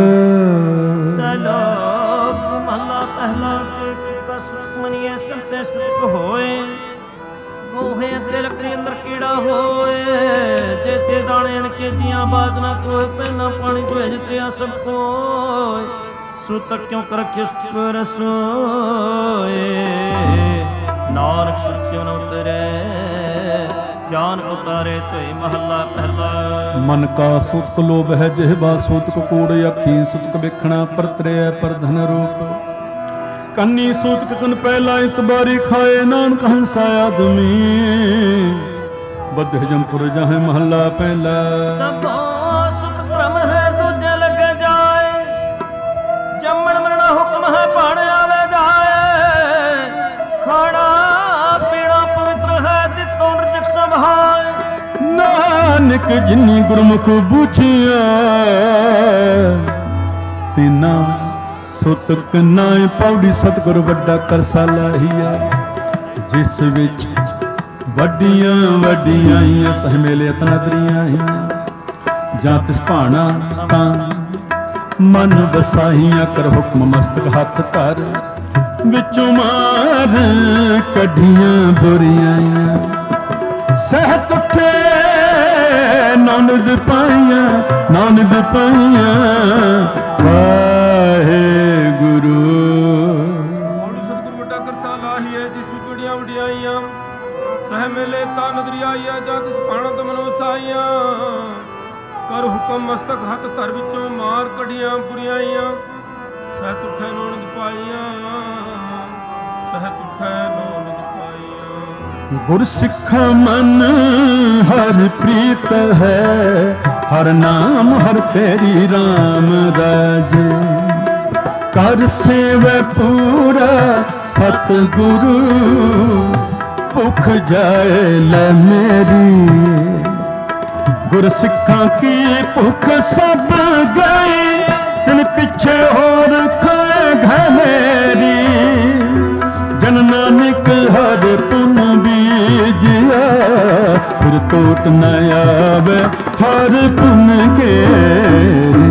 सलोक महला पहला सुखमनिए संते सुख होए गोहे अते लकड़ी अंदर कीड़ा होए जेते दाने के जिया बाजना कोए पहना पानी जो जिते सब सोए सुत क्यों कर किस रसोए नानक सुर क्यों न उतरे ज्ञान उतारे ते महला पहला मन का सूतक लोभ है जिहबा सूतक कूड़ अखी सूतक वेखना परतरे पर धन रूप कन्नी सूतक कन पहला इतबारी खाए नानक हंसा आदमी बद्ध जमपुर जाहे महला पहला सब सुख क्रम है दूजे लगे जाए जमण मरना हुक्म है पाण आवे जाए खाना पीना पवित्र है दितो रजक सभाए नानक जिन्नी गुरमुख बूझिया तिना सुतक नाए पौड़ी सतगुर वड्डा करसा लाहिया जिस विच वड्डियां वड्डियां सह मेले तनदरियां जां तिस भाना तां मन बसाहियां कर हुक्म मस्तक हथ धर विचों मार कढ़ियां बुरियां ਸਹਿਤ ਉੱਠੇ ਨਾਨਕ ਪਾਈਆਂ ਨਾਨਕ ਪਾਈਆਂ ਵਾਹਿਗੁਰੂ। ਸਤਿਗੁਰ ਵੱਡਾ ਕਰਤਾ ਲਾਹੀਏ ਜਿਸ ਬੜੀਆਂ ਵਡਿਆਈਆਂ ਸਹਿ ਮੇਲੇ ਤਾਂ ਨਦਰੀ ਆਈਆ ਜਾਂ ਕਿਸ ਪਾਣਾ ਤੋਂ ਮਨੋ ਸਾਈਆਂ ਕਰ ਹੁਕਮ ਮਸਤਕ ਹੱਥ ਧਰ ਵਿੱਚੋਂ ਮਾਰ ਕਢੀਆਂ ਬੁਰੀਆਈਆਂ ਸਹਿਤ ਉੱਠੇ ਨੋਨਦ ਪਾਈਆਂ ਸਹਿਤ ਉੱਠੇ ਨੋਨਦ ਪਾਈਆਂ। ਗੁਰ ਸਿੱਖਾ ਮਨ ਹਰ ਪ੍ਰੀਤ ਹੈ ਹਰ ਨਾਮ ਹਰ ਤੇਰੀ ਰਾਮ ਰਾਜ ਕਰ ਸੇਵੈ ਪੂਰਾ ਸਤਿਗੁਰੂ ਭੁਖ ਜਾਏ ਲੈ ਮੇਰੀ। ਗੁਰ ਸਿੱਖਾਂ ਕੀ ਭੁਖ ਸਭ ਗਈ ਤਿਨ ਪਿੱਛੇ ਹੋਰ ਖਾਏ ਘੈ ਮੇਰੀ। ਜਨ ਨਾਨਕ ਹਰ ਪੁਨ ਬੀਜਿਆ ਫਿਰ ਟੋਟ ਨ ਆਵੇ ਹਰ ਪੁਨ ਕੇਰੀ।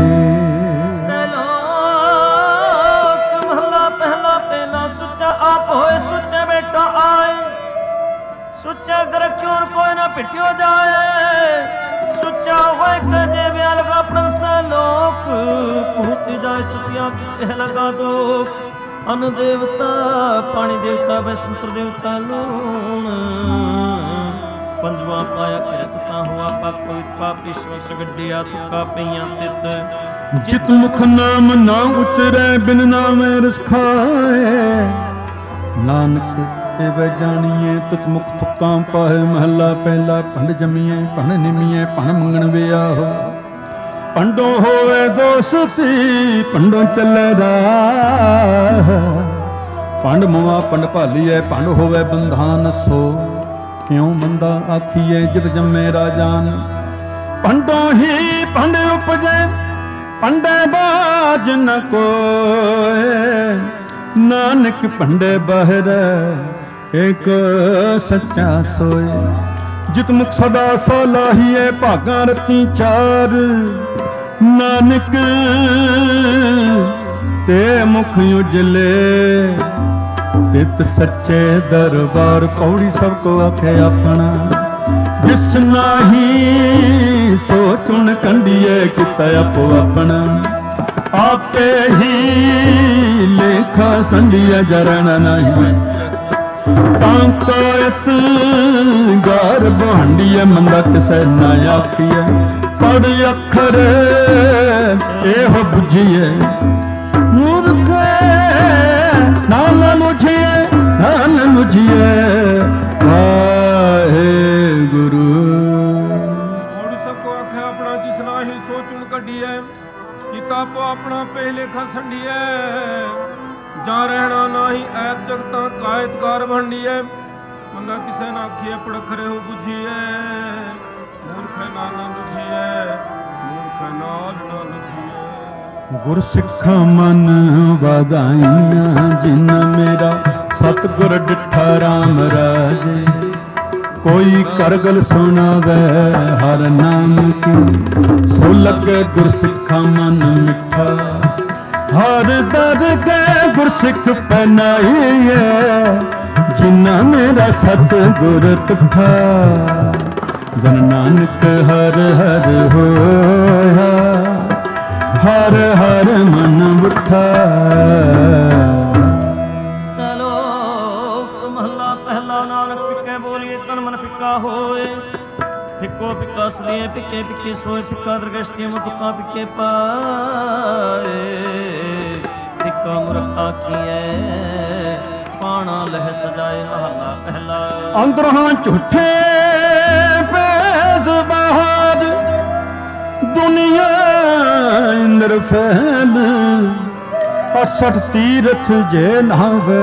ਸਲੋਕ ਮਹਲਾ ਪਹਿਲਾ ਪਹਿਲਾ ਸੁੱਚਾ ਆਪ ਹੋਏ ਸੁੱਚੇ ਬੇਟਾ ਆਏ ਸੁੱਚਾ ਗਰ ਕਿਉਂ ਕੋਈ ਨਾ ਪਿੱਟਿਓ ਜਾਏ। ਸੁੱਚਾ ਹੋਏ ਕਜੇ ਵਿਆਲ ਆਪਣਾ ਸਲੋਕ ਪਹੁੰਚ ਜਾਏ ਸੁਤਿਆ ਕਿਸੇ ਲਗਾ ਦੋ। ਅਨ ਦੇਵਤਾ ਪਾਣੀ ਦੇਵਤਾ ਵੈਸੰਤਰ ਦੇਵਤਾ ਲੂਣ ਪੰਜਵਾ ਪਾਇਆ ਕਿਰਤ ਤਾਂ ਹੋਆ ਪਾਪ ਪਾਪ ਈਸ਼ਵਰ ਗੱਡਿਆ ਤੁਕਾ ਪਈਆਂ ਤਿਤ। ਜਿਤ ਮੁਖ ਨਾਮ ਨਾ ਉਚਰੈ ਬਿਨ ਨਾਮੈ ਰਸ ਖਾਏ ਨਾਨਕ ਇਹ ਜਾਣੀਏ ਤੁਤ ਮੁਖ ਥੁੱਕਾਂ ਪਾਏ। ਮਹੱਲਾ ਪਹਿਲਾ ਭੰਡ ਜੰਮੀਐ ਭਣ ਨਿਮੀਐ ਭਣ ਮੰਗਣ ਵਿਆਹੋ ਭੰਡੋ ਹੋਵੇ ਦੋਸਤੀ ਭੰਡੋ ਚੱਲੇ ਰਾਹ। ਭੰਡ ਮੁਆ ਭੰਡ ਭਾਲੀਐ ਭੰਡ ਹੋਵੇ ਬੰਧਾਨ ਸੋ ਕਿਉ ਮੰਦਾ ਆਖੀਐ ਜਿਤ ਜੰਮੇ ਰਾਜਾਨ। ਭੰਡੋ ਹੀ ਭੰਡ ਉਪਜੈ ਭੰਡੇ ਬਾਜ ਨ ਕੋਇ ਨਾਨਕ ਭੰਡੇ ਬਾਹਿਰ ਏਕ ਸੱਚਾ ਸੋਏ। ਜਿਤ ਮੁਖ ਸਦਾ ਸੋ ਲਾਹੀਐ ਭਾਗਾਂ ਰਤੀ ਚਾਰ ਨਾਨਕ ਤੇ ਮੁਖ ਉਜਲੇ ਤਿਤ ਸੱਚੇ ਦਰਬਾਰ। ਪੌੜੀ ਸਭ ਕੋ ਆਖੇ ਆਪਣਾ ਜਿਸ ਨਾਹੀ ਸੋ ਚੁਣ ਕੰਢੀਏ ਕੀਤਾ ਆਪੋ ਆਪਣਾ। ਆਪੇ ਹੀ ਲੇਖਾ ਸੰਧੀਆ ਜਰਨ ਨਹੀਂ ਤਾਂ ਕੋਇਤ ਗਾਰ ਬਹਾਂਡੀਏ ਮੰਦਾ ਕਿਸੈ ਨਾ ਆਖੀਐ। ਪੜ ਅੱਖਰ ਇਹੋ ਬੁਝੀਏ ਮੂਰਖ ਨਾਲ ਮੁਝੀਏ ਨਾਲ ਮੁਝੀਏ ਵਾਹਿਗੁਰੂ। ਔਰ ਸਭ ਕੋ ਆਖੇ ਆਪਣਾ ਜਿਸ ਨਾਹੀ ਸੋਚਣ ਕੱਢੀਐ ਕੀਤਾ ਆਪੋ ਆਪਣਾ ਪਹਿਲੇਖਾ ਸੰਢੀਐ। ਜਾ ਰਹਿਣਾ ਨਾਹੀ ਐਤ ਜਗਤਾਂ ਕਾਇਤਕਾਰ ਭੰਡੀਐ ਮੰਦਾ ਕਿਸੇ ਨਾ ਆਖੀਐ ਪੜਖਰੇ ਹੋ ਬੁਝੀਐ। ਮੂਰਖ ਨਾਲ ਨਾ ਬੁਝੀਐ ਮੂਰਖ ਨਾਲ ਨਾ ਬੁਝੀਐ। ਗੁਰ ਸਿੱਖਾਂ ਮਨ ਵਧਾਈਆਂ ਜਿਨ ਮੇਰਾ ਸਤਿਗੁਰ ਡਿਠਾ ਰਾਮ ਰਾਜੇ। ਕੋਈ ਕਰਗਲ ਸੁਣਾਵੇ ਹਰ ਨਾਮ ਕੀ ਸੋ ਲੱਗੇ ਗੁਰ ਸਿੱਖਾਂ ਮਨ ਮਿੱਠਾ। ਹਰ ਦਰ ਕੇ ਗੁਰ ਸਿੱਖ ਪਹਿਨਾਈਏ ਜਿਨਾ ਮੇਰਾ ਸਤਿਗੁਰ ਤੁਠਾ। ਜਨ ਨਾਨਕ ਹਰ ਹਰ ਹੋਇਆ ਹਰ ਹਰ ਮਨ ਉਠਾ। ਸਲੋਕ ਮਹਲਾ ਪਹਿਲਾ ਨਾਨਕ ਪਿੱਕੇ ਬੋਲੀਏ ਤਨ ਮਨ ਫਿੱਕਾ ਹੋਏ। ਫਿੱਕੋ ਫਿੱਕਾ ਸਰੀਏ ਪਿੱਕੇ ਪਿੱਕੇ ਸੋਏ ਫਿੱਕਾ ਦਰਗਸ਼ਟੀਆਂ ਮੁਕਾ ਪਿੱਕੇ ਪਾਏ। ਫਿੱਕਾ ਮੁਰਖਾ ਕੀਏ ਪਾਣਾ ਲਹਿ ਸਜਾਏ। ਮਹਲਾ ਪਹਿਲਾ ਅੰਦਰਾਂ ਝੂਠੇ ਪੈਸ ਬਾਹਰ ਦੁਨੀਆ ਇੰਦਰ ਫੈਲ। ਅਠਸਠ ਤੀਰਥ ਜੇ ਨਾਵੇ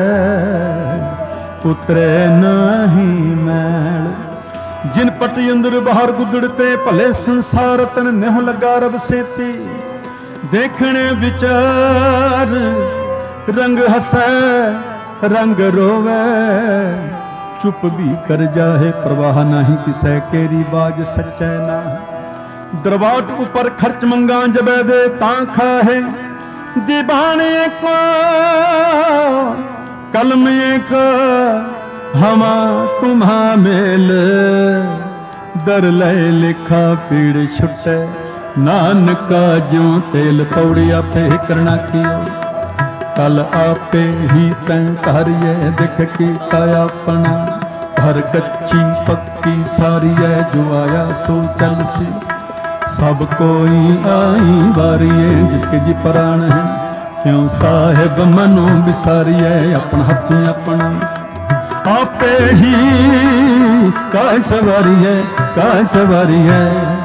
ਉਤਰੇ ਨਹੀਂ ਮੈਲ। ਜਿਨ ਪਟੀ ਅੰਦਰ ਬਾਹਰ ਗੁੱਦੜ ਤੇ ਭਲੇ ਸੰਸਾਰ ਤਨ ਨਿਹ ਲੱਗਾ ਰਬ ਸੇਤੀ। ਦੇਖਣੇ ਵਿਚਾਰ ਰੰਗ ਹਸੈ ਰੰਗ ਰੋਵੇ। ਚੁੱਪ ਵੀ ਕਰ ਜਾਏ ਪ੍ਰਵਾਹ ਨਹੀਂ ਕਿਸੈ ਕੇਰੀ ਬਾਜ ਸੱਚੈ ਨਾ। ਦਰਬਾਰ ਉੱਪਰ ਖਰਚ ਮੰਗਾ ਜਬੈ ਦੇ ਤਾਂ ਖਾਹੇ। ਦੀਵਾਨ ਇੱਕ ਕਲਮ ਇੱਕ हमा तुम्हा मेल दर लय लिखा पीड़ छुटे नानका ज्यों तेल पौड़ी आपे करना कियो कल आपे ही तैं तारिए दिख कीता अपना हर कच्ची पक्की सारी है जो आया सो चल सी सब कोई आई बारिए जिसके जी प्राण है क्यों साहिब मनो बिसारिए अपना हाथी अपना आपे ही का सवारी है का सवारी है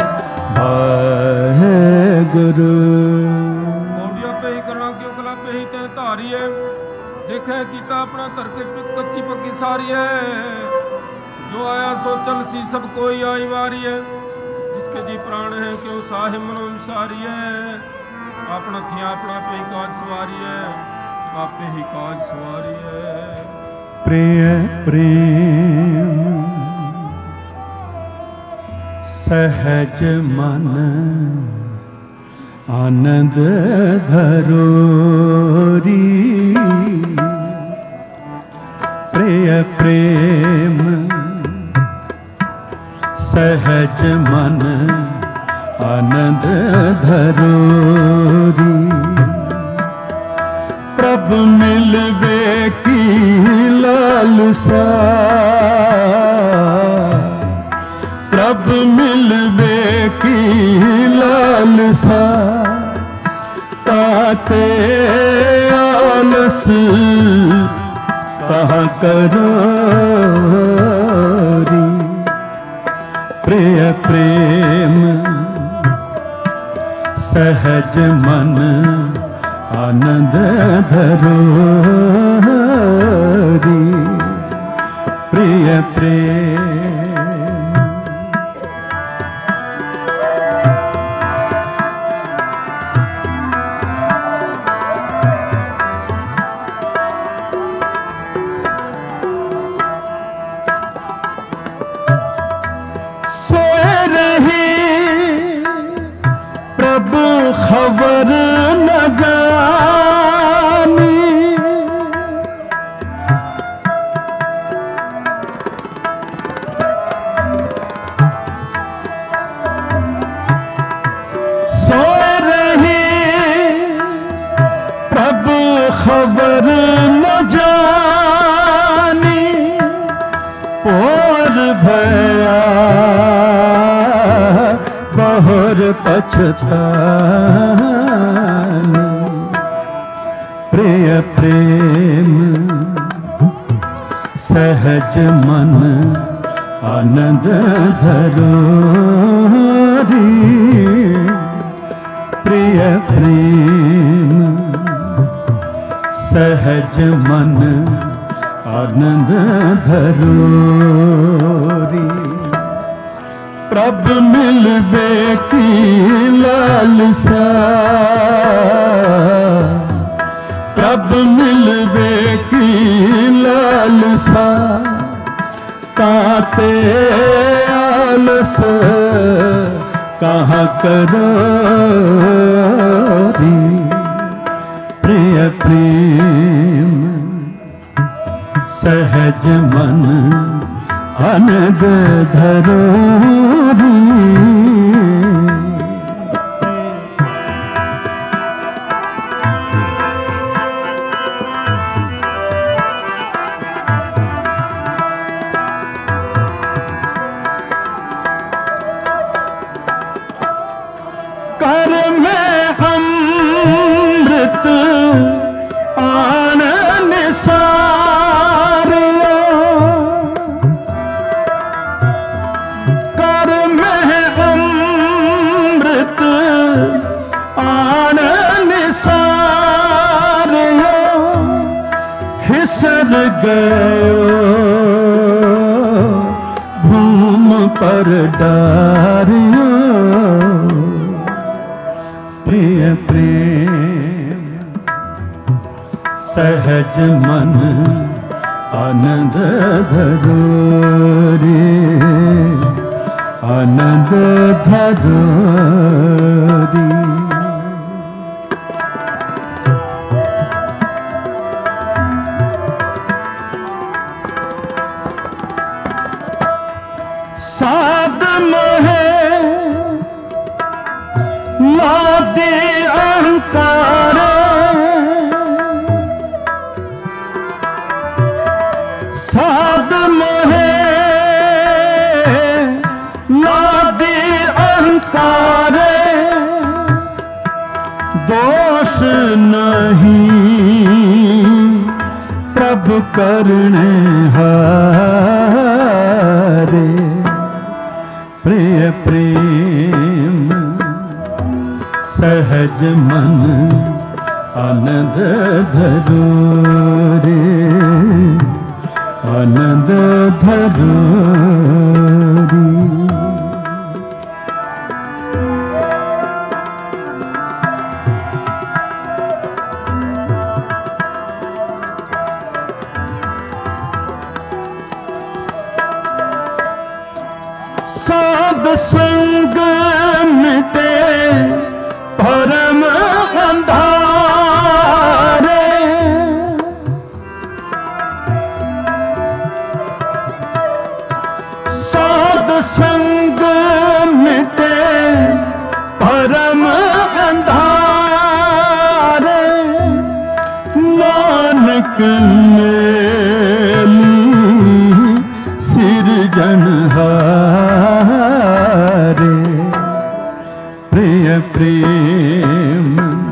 गुरु मौडिया पे ही करना क्यों कला पे ही ते धारी है देखे कीता अपना तरके कच्ची पक्की सारी है जो आया सो चल सी सब कोई आई वारी है जिसके जी प्राण है क्यों साहिब मनो विसारी है अपना थिया अपना पे ही काज सवारी है आपे ही काज सवारी है प्रेम प्रेम सहज मन आनंद धरोरी प्रिय प्रेम सहज मन आनंद धरोरी प्रभु मिलवे की लालसा प्रभु मिलवे की लालसा ताते आलस कहाँ करोरी प्रिय प्रेम सहज मन आनंद धरोरी प्रिय प्रेम सोए रही प्रभु खबर न जानी सोए रही प्रभु खबर न जानी और भया बहुर पछतानी प्रिय प्रेम सहज मन आनंद धरोरी प्रिय प्रेम सहज मन आनंद धरोरी प्रभु मिलवे की लालसा प्रभु मिलवे की लालसा काते आलस कहाँ करोरी प्रिय प्रेम सहज मन आनंद धरोरी कर में अमृत आनंद सारियो कर में अमृत आनंद सारियो खिसर गयो भूम पर डारियो प्रिय प्रेम सहज मन आनंद धरोरी आनंद धरोरी करने हारे प्रिय प्रेम सहज मन आनंद धरो रे आनंद धरो रे। साध संग मिटे परम अंधारे साध संग मिटे परम अंधारे नानक मेली सिरजनहारे प्रिय प्रेम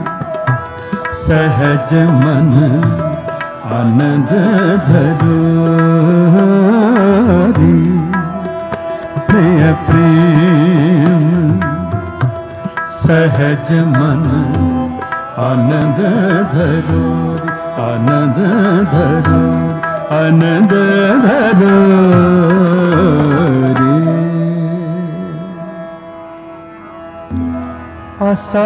सहज मन आनंद धरो रे प्रिय प्रेम सहज मन आनंद धरो आनंद धरो आनंद धरो रे। आसा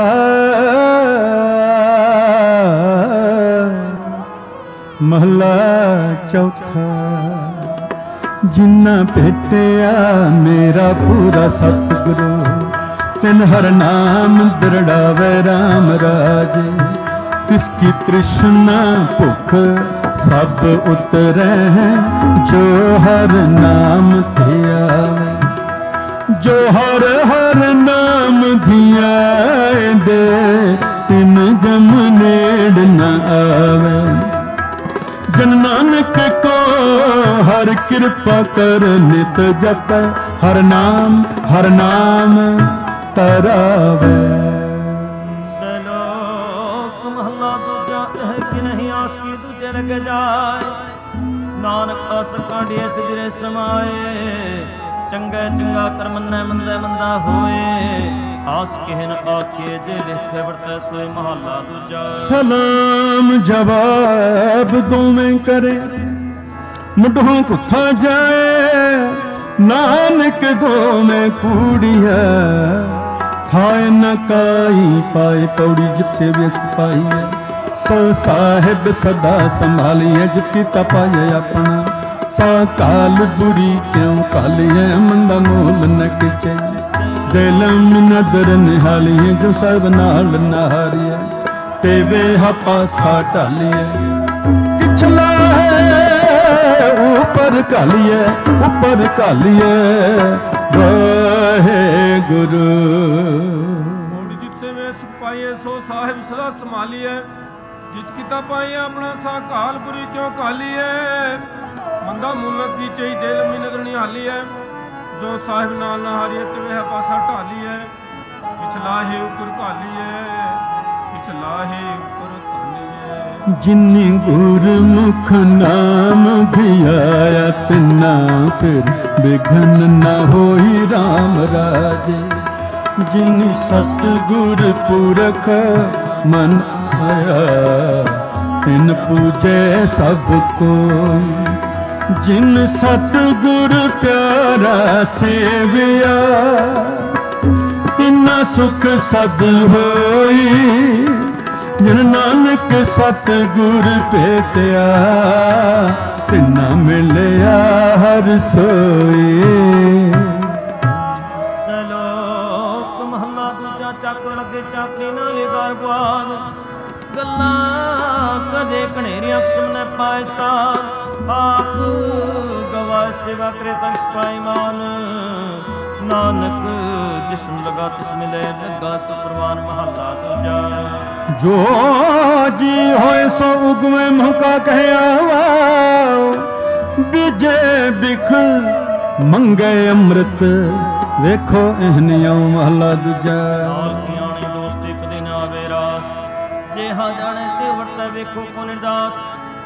महला चौथा जिन्ना भेटिया मेरा पूरा सतगुरु तिन हर नाम दृढ़ावे राम राजे तिसकी तृष्णा भुख सब उतरे जो हर नाम धियावे जो हर हर नाम धियाए दे तिन जम नेड़ न आवे। जन नानक को हर कृपा कर नित जप हर नाम हर नाम तरावे। सलोक महला दूजा कह कि नहीं आस की दूजे लग जाए नानक आस काढ़िए सिरे समाए चंगा चंगा कर मन्ना मंदा मंदा होए आस कह न आखे जे लिखे वर्ते सोए महला दूजा। सलाम जवाब दो में करे मुढ़ों कुथा जाए नानक दो में कूड़िया थाए न काई पाए पौड़ी जिसे व्यस्त पाई है सो साहिब सदा संभालिए जितकी तपाए अपना सा काल बुरी क्यों कालिए मंदा मोल न किचे दिल नदर निहालिए जो सब नाल नहारिए तेवे हपा सा टालिए पिछला है ऊपर कालिए ऊपर कालिए वाहे गुरु जितसे वे सुख पाइए सो साहिब सदा संभालिए जित किता पाइए अपना सा काल बुरी क्यों कालिए मंदा मुलक की चई दिल में नजर नहीं हाली है जो साहिब नाल ना हारिए ते वह पासा ढाली है पिछला ही ऊपर काली है पिछला ही ऊपर काली है। जिन्नी गुरमुख नाम धियाया तिन्ना फिर विघ्न न होई राम राजे जिन्नी सतगुर पुरख मन आया तिन पूजे सब कोई जिन सतगुर प्यारा सेविया तिना सुख सद होई जिन नानक सतगुर भेटिया तिना मिलिया हर सोई। सलोक महला दूजा ਚੱਕ ਲੱਗੇ ਚਾਕਰੀ ਨਾਲ ਦਰ ਬਾਦ ਗੱਲਾਂ ਕਦੇ ਘਨੇਰੀਆਂ ਅਕਸਮ ਨੇ ਪਾਏ ਸਾਰ ਆਪ ਗਵਾ ਸੇਵਾ ਕਰੇ ਤੰਗ ਸਪਾਈ ਮਾਨ ਨਾਨਕ ਜਿਸਮ ਲਗਾ ਤਿਸ ਮਿਲੇ ਲੱਗਾ ਸੁਪਰਵਾਨ ਮਹੱਲਾ ਦੂਜਾ। ਜੋ ਜੀ ਹੋਏ ਸੋ ਉਗਵੇਂ ਮੁਕਾ ਕਹਿਆ ਬੀਜੇ ਬਿਖਲ ਮੰਗੇ ਅੰਮ੍ਰਿਤ ਵੇਖੋ ਇਹਨਿਓ ਮਹਲਾ ਦੂਜਾ। ਦੋਸਤੀ ਕਦੇ ਨਾ ਆਵੇ ਰਾਸ ਜੇ ਹਾ ਜਾਣੇ ਤੇ ਵਰਤਾ ਵੇਖੋ ਕੋ ਨਿਰਦਾਸ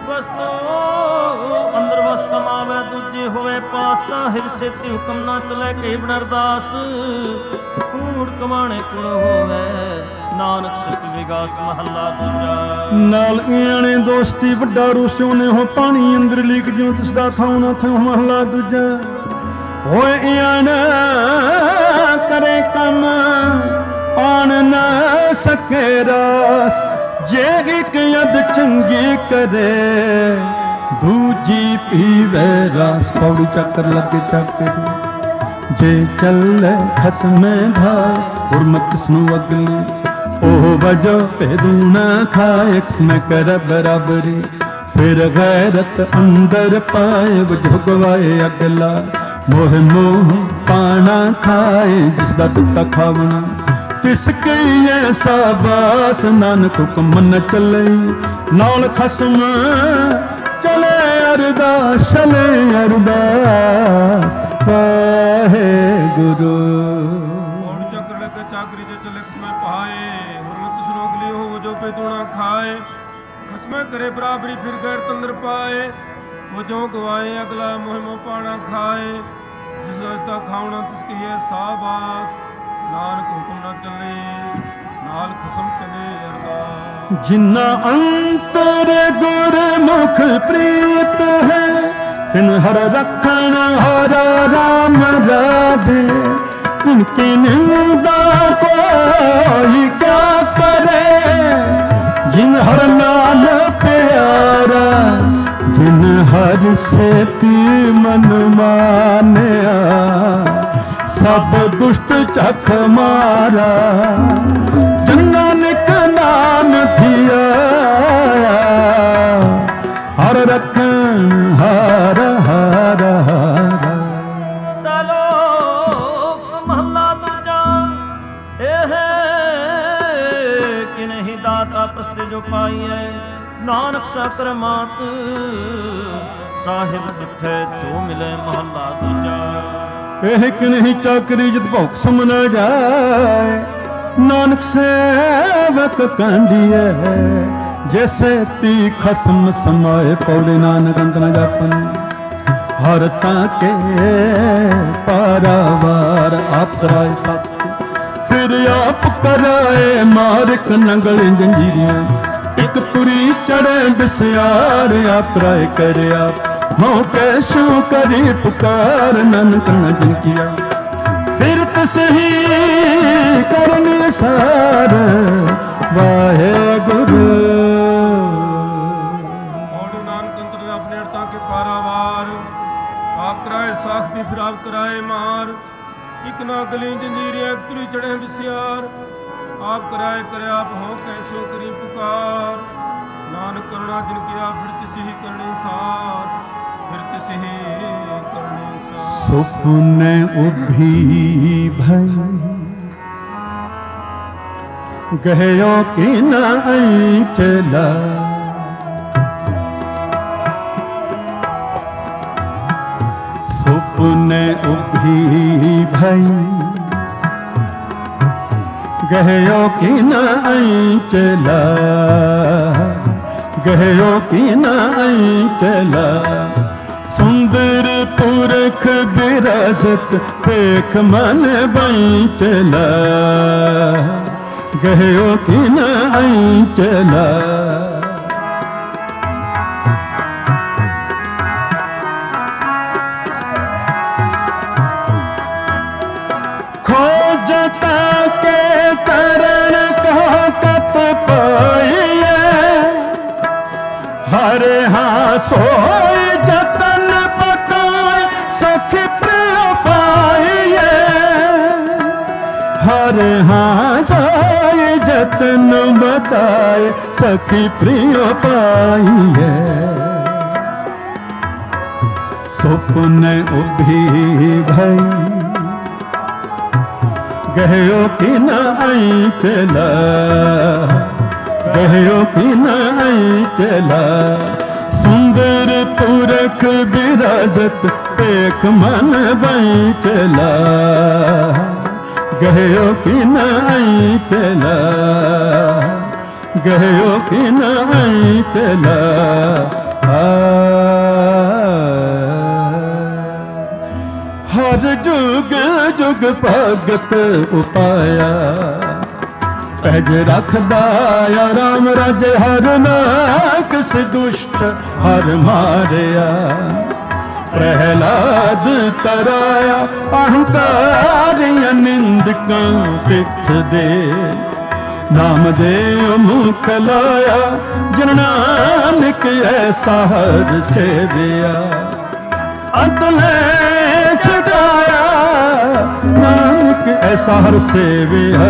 ਵਸਤੂ ਅੰਦਰ ਵਸ ਸਮਾਵੈ ਦੂਜੇ ਹੋਵੇ ਪਾਸਾ ਹਿਰ ਸੇਤੀ ਹੁਕਮ ਨਾ ਚਲੇ ਕਈ ਬਨ ਅਰਦਾਸ ਕੂੜ ਕਮਾਣੇ ਕੁੜ ਹੋਵੇ ਨਾਨਕ ਸਿੱਖ ਵਿਗਾਸ ਮਹੱਲਾ ਦੂਜਾ। ਨਾਲ ਆਣੇ ਦੋਸਤੀ ਵੱਡਾ ਰੂਸਿਓ ਨੇ ਹੋ ਪਾਣੀ ਅੰਦਰ ਲੀਕ ਜਿਉ ਤਿਸ ਦਾ ਥਾਉ ਨਾ ਥਾਉ ਮਹੱਲਾ ਦੂਜਾ। ਹੋਏ ਆਣ ਕਰੇ ਕੰਮ ਆਣ ਨਾ ਸਕੇ ਰਾਸ ਜੇ ਇੱਕ ਯਦ ਚੰਗੀ ਕਰੇ ਦੂਜੀ ਪੀਵੇ ਰਾਸ। ਪੌੜੀ ਚੱਕਰ ਲੱਗੇ ਚੱਕਰ ਜੇ ਚੱਲੇ ਖਸਮੇ ਭਾਈ ਗੁਰਮਤਿ ਕਿਸਨੂੰ ਅਗਲੀ ਉਹ ਵਜੋ ਭੇਦੂਣਾ ਖਾਏ ਕਿਸਮੇ ਕਰ ਬਰਾਬਰੀ ਫਿਰ ਗੈਰਤ ਅੰਦਰ ਪਾਏ ਵਜੋ ਗਵਾਏ ਅਗਲਾ ਮੋਹ ਮੋਹ ਪਾਣਾ ਖਾਏ ਜਿਸ ਦਾ ਦਿੱਤਾ ਖਾਵਣਾ ਤਿਸ ਕਈ ਐਸਾ ਬਾਸ ਨਾਨਕ ਹੁਕਮ ਨ ਚੱਲੇ ਨਾਲ ਖਸਮ ਚਲੇ ਅਰਦਾਸ ਚਲੇ ਅਰਦਾਸ ਵਾਹਿਗੁਰੂ। ਪੌੜੀ ਚੱਕਰ ਲੱਗੇ ਚਾਕਰੀ ਜੇ ਚਲੇ ਖਸਮੇ ਪਾਏ ਹੁਰਮਤ ਕਿਸਨੂੰ ਅਗਲੀ ਹੋ ਵਜੋ ਭੇਦੂਣਾ ਖਾਏ ਖਸਮੇ ਕਰੇ ਬਰਾਬਰੀ ਫਿਰ ਗੈਰਤ ਅੰਦਰ ਪਾਏ ਵਜੋ ਗਵਾਏ ਅਗਲਾ ਮੋਹ ਮੋਹ ਪਾਣਾ ਖਾਏ ਜਿਸ ਦਾ ਦਿੱਤਾ ਖਾਵਣਾ ਤਿਸ ਕੀ ਐਸਾ ਬਾਸ ਨਾਨਕ ਹੁਕਮ ਨਾ ਚੱਲੇ ਨਾਲ ਖਸਮ ਚਲੇ ਅਰਦਾਸ। ਜਿੰਨਾ ਅੰਤਰ ਗੁਰਮੁਖ ਪ੍ਰੀਤ ਹੈ ਤਿਨ ਹਰ ਰਖਣ ਹਰ ਰਾਮ ਰਾਧੇ ਤਿਨਕੀ ਨਿੰਦਾ ਕੋਈ ਕਿਆ ਕਰੇ ਜਿਨ ਹਰ ਨਾਮ ਪਿਆਰਾ ਜਿਨ ਹਰ ਸੇਤੀ ਮਨ ਮਾਨਿਆ ਸਭ ਦੁਸ਼ਟ ਚਖ ਮਾਰਾ ਜਨ ਨਾਨਕ ਨਾਮ ਥਿਆ ਹਰ ਰਖਣ ਹਰ ਹਰ ਹਰ। ਸਲੋਕ ਮਹੱਲਾ ਦੂਜਾ। ਇਹ ਕਿ ਨਹੀਂ ਦਾਤਾ ਪ੍ਰਸਤੇ ਜੋ ਪਾਈਐ ਨਾਨਕ ਸਾਕਰ ਮਾਤ ਸਾਹਿਬ ਜਿੱਥੇ ਜੋ ਮਿਲੇ ਮਹੱਲਾ ਦੂਜਾ। ਇਹ ਕਿ ਨਹੀਂ ਚਾਕਰੀ ਜਿਤ ਭੁਖ ਸਮ ਨ ਜਾਏ ਨਾਨਕ ਸੇਵਕ ਕਾਂਡੀਐ ਜੈਸੇ ਤੀ ਖਸਮ ਸਮਾਏ ਪੌੜੇ ਨਾਨਕ ਅੰਤ ਨ ਜਾਪਨ ਹਰ ਤਾਂ ਕੇ ਪਾਰਾਵਾਰ ਆਪ ਕਰਾਏ ਸਤ ਫਿਰ ਆਪ ਕਰਾਏ ਮਾਰਕ ਨੰਗਲ ਜੰਜੀਰੀਆਂ ਇੱਕ ਤੁਰੀ ਚੜੇ ਬਿਸਿਆਰ ਆਪ ਕਰਾਏ ਕਰਿਆ ਹੋਂ ਕੈਸੂ ਕਰੀ ਪੁਕਾਰ ਨਾਨਕ ਨ ਜਿਨਕਿਆ ਫਿਰ ਤਸਹੀ ਕਰਨ ਸਾਰ ਵਾਹਿਗੁਰੂ। ਪੌੜੀ ਨਾਨਕ ਅੰਤਰ ਆਪਣੇ ਅੜਤਾਂ ਕੇ ਪਾਰਾਵਾਰ ਆਪ ਕਰਾਏ ਸਾਖਤੀ ਫਿਰ ਆਪ ਕਰਾਏ ਮਾਰ ਇੱਕ ਨਾ ਗਲੀ ਜੰਜੀਰੀਆਂ ਇੱਕ ਤੁਰੀ ਚੜੇ ਬਿਸਿਆਰ ਆਪ ਕਰਾਏ ਕਰਿਆ ਆਪ ਹੋ ਕੈਸੋ ਕਰੀ ਪੁਕਾਰ ਨਾਨਕ ਕਰੁਣਾ ਜਿਨ ਕਿਆ ਫਿਰ ਤਿਸੀ ਹੀ ਕਰਨੀ ਸਾਰ ਫਿਰ ਤਿਸੀ ਹੀ ਕਰਨੀ ਸਾਰ। ਸੁਪਨੇ ਉਭੀ ਭਈ ਗਹਿਓ ਕਿ ਨਾ ਚਲਾ ਸੁਪਨੇ ਉਭੀ ਭਈ ਗਹਿਓ ਕਿ ਨਾ ਚਲਾ ਗਹਿਓ ਕਿ ਨਾ ਚਲਾ ਸੁੰਦਰ ਪੁਰਖ ਬਿਰਾਜਤ ਪੇਖ ਮਨ ਬਈ ਚਲਾ ਗਹਿਓ ਕਿ ਨਾ ਚਲਾ ਖੋਜਤਾ ਕੇ ਚਰਨ ਕਹ ਕਤ ਪਾਈਐ ਹਰ ਹਾਂ ਸੋਈ ਜਤਨ ਪਕਾਏ ਸਖ ਪ੍ਰਿਯ ਪਾਈਐ ਹਰ ਹਾਂ ਸੋਈ ਜਤਨ ਬਤਾਏ ਸਖੀ ਪ੍ਰਿਯ ਪਾਈਐ ਸੁਪਨੇ ਉਭੀ ਭਈ ਗਹਿਓ ਕਿ ਨਾ ਚਲਾ ਗਹਿਓ ਕਿ ਨਾ ਚਲਾ ਸੁੰਦਰ ਪੁਰਖ ਬਿਰਾਜਤ ਪੇਖ ਮਨ ਬਈ ਚਲਾ ਗਹਿਓ ਕਿ ਨਾ ਚਲਾ ਗਹਿਓ ਕਿ ਨਾ ਚਲਾ ਹਰ ਜੁਗ ਜੁਗ ਭਗਤ ਉਪਾਇਆ, ਪਹਿਜ ਰੱਖਦਾ ਆ ਰਾਮ ਰਾਜੇ ਹਰ ਨਾ ਕਿਸ ਦੁਸ਼ਟ ਹਰ ਮਾਰਿਆ। ਪ੍ਰਹਿਲਾਦ ਤਰਾਇਆ ਅਹੰਕਾਰੀਆਂ ਨਿੰਦਕਾਂ ਪਿੱਠ ਦੇ, ਨਾਮ ਦੇ ਮੁਖ ਲਾਇਆ ਜਿਨ ਨਾਨਕ ਐਸਾ ਹਰ ਸੇਵਿਆ। ਅੰਤ ਲੈ ਛਡਾਇਆ ਨਾਨਕ ਐਸਾ ਹਰ ਸੇਵਿਆ।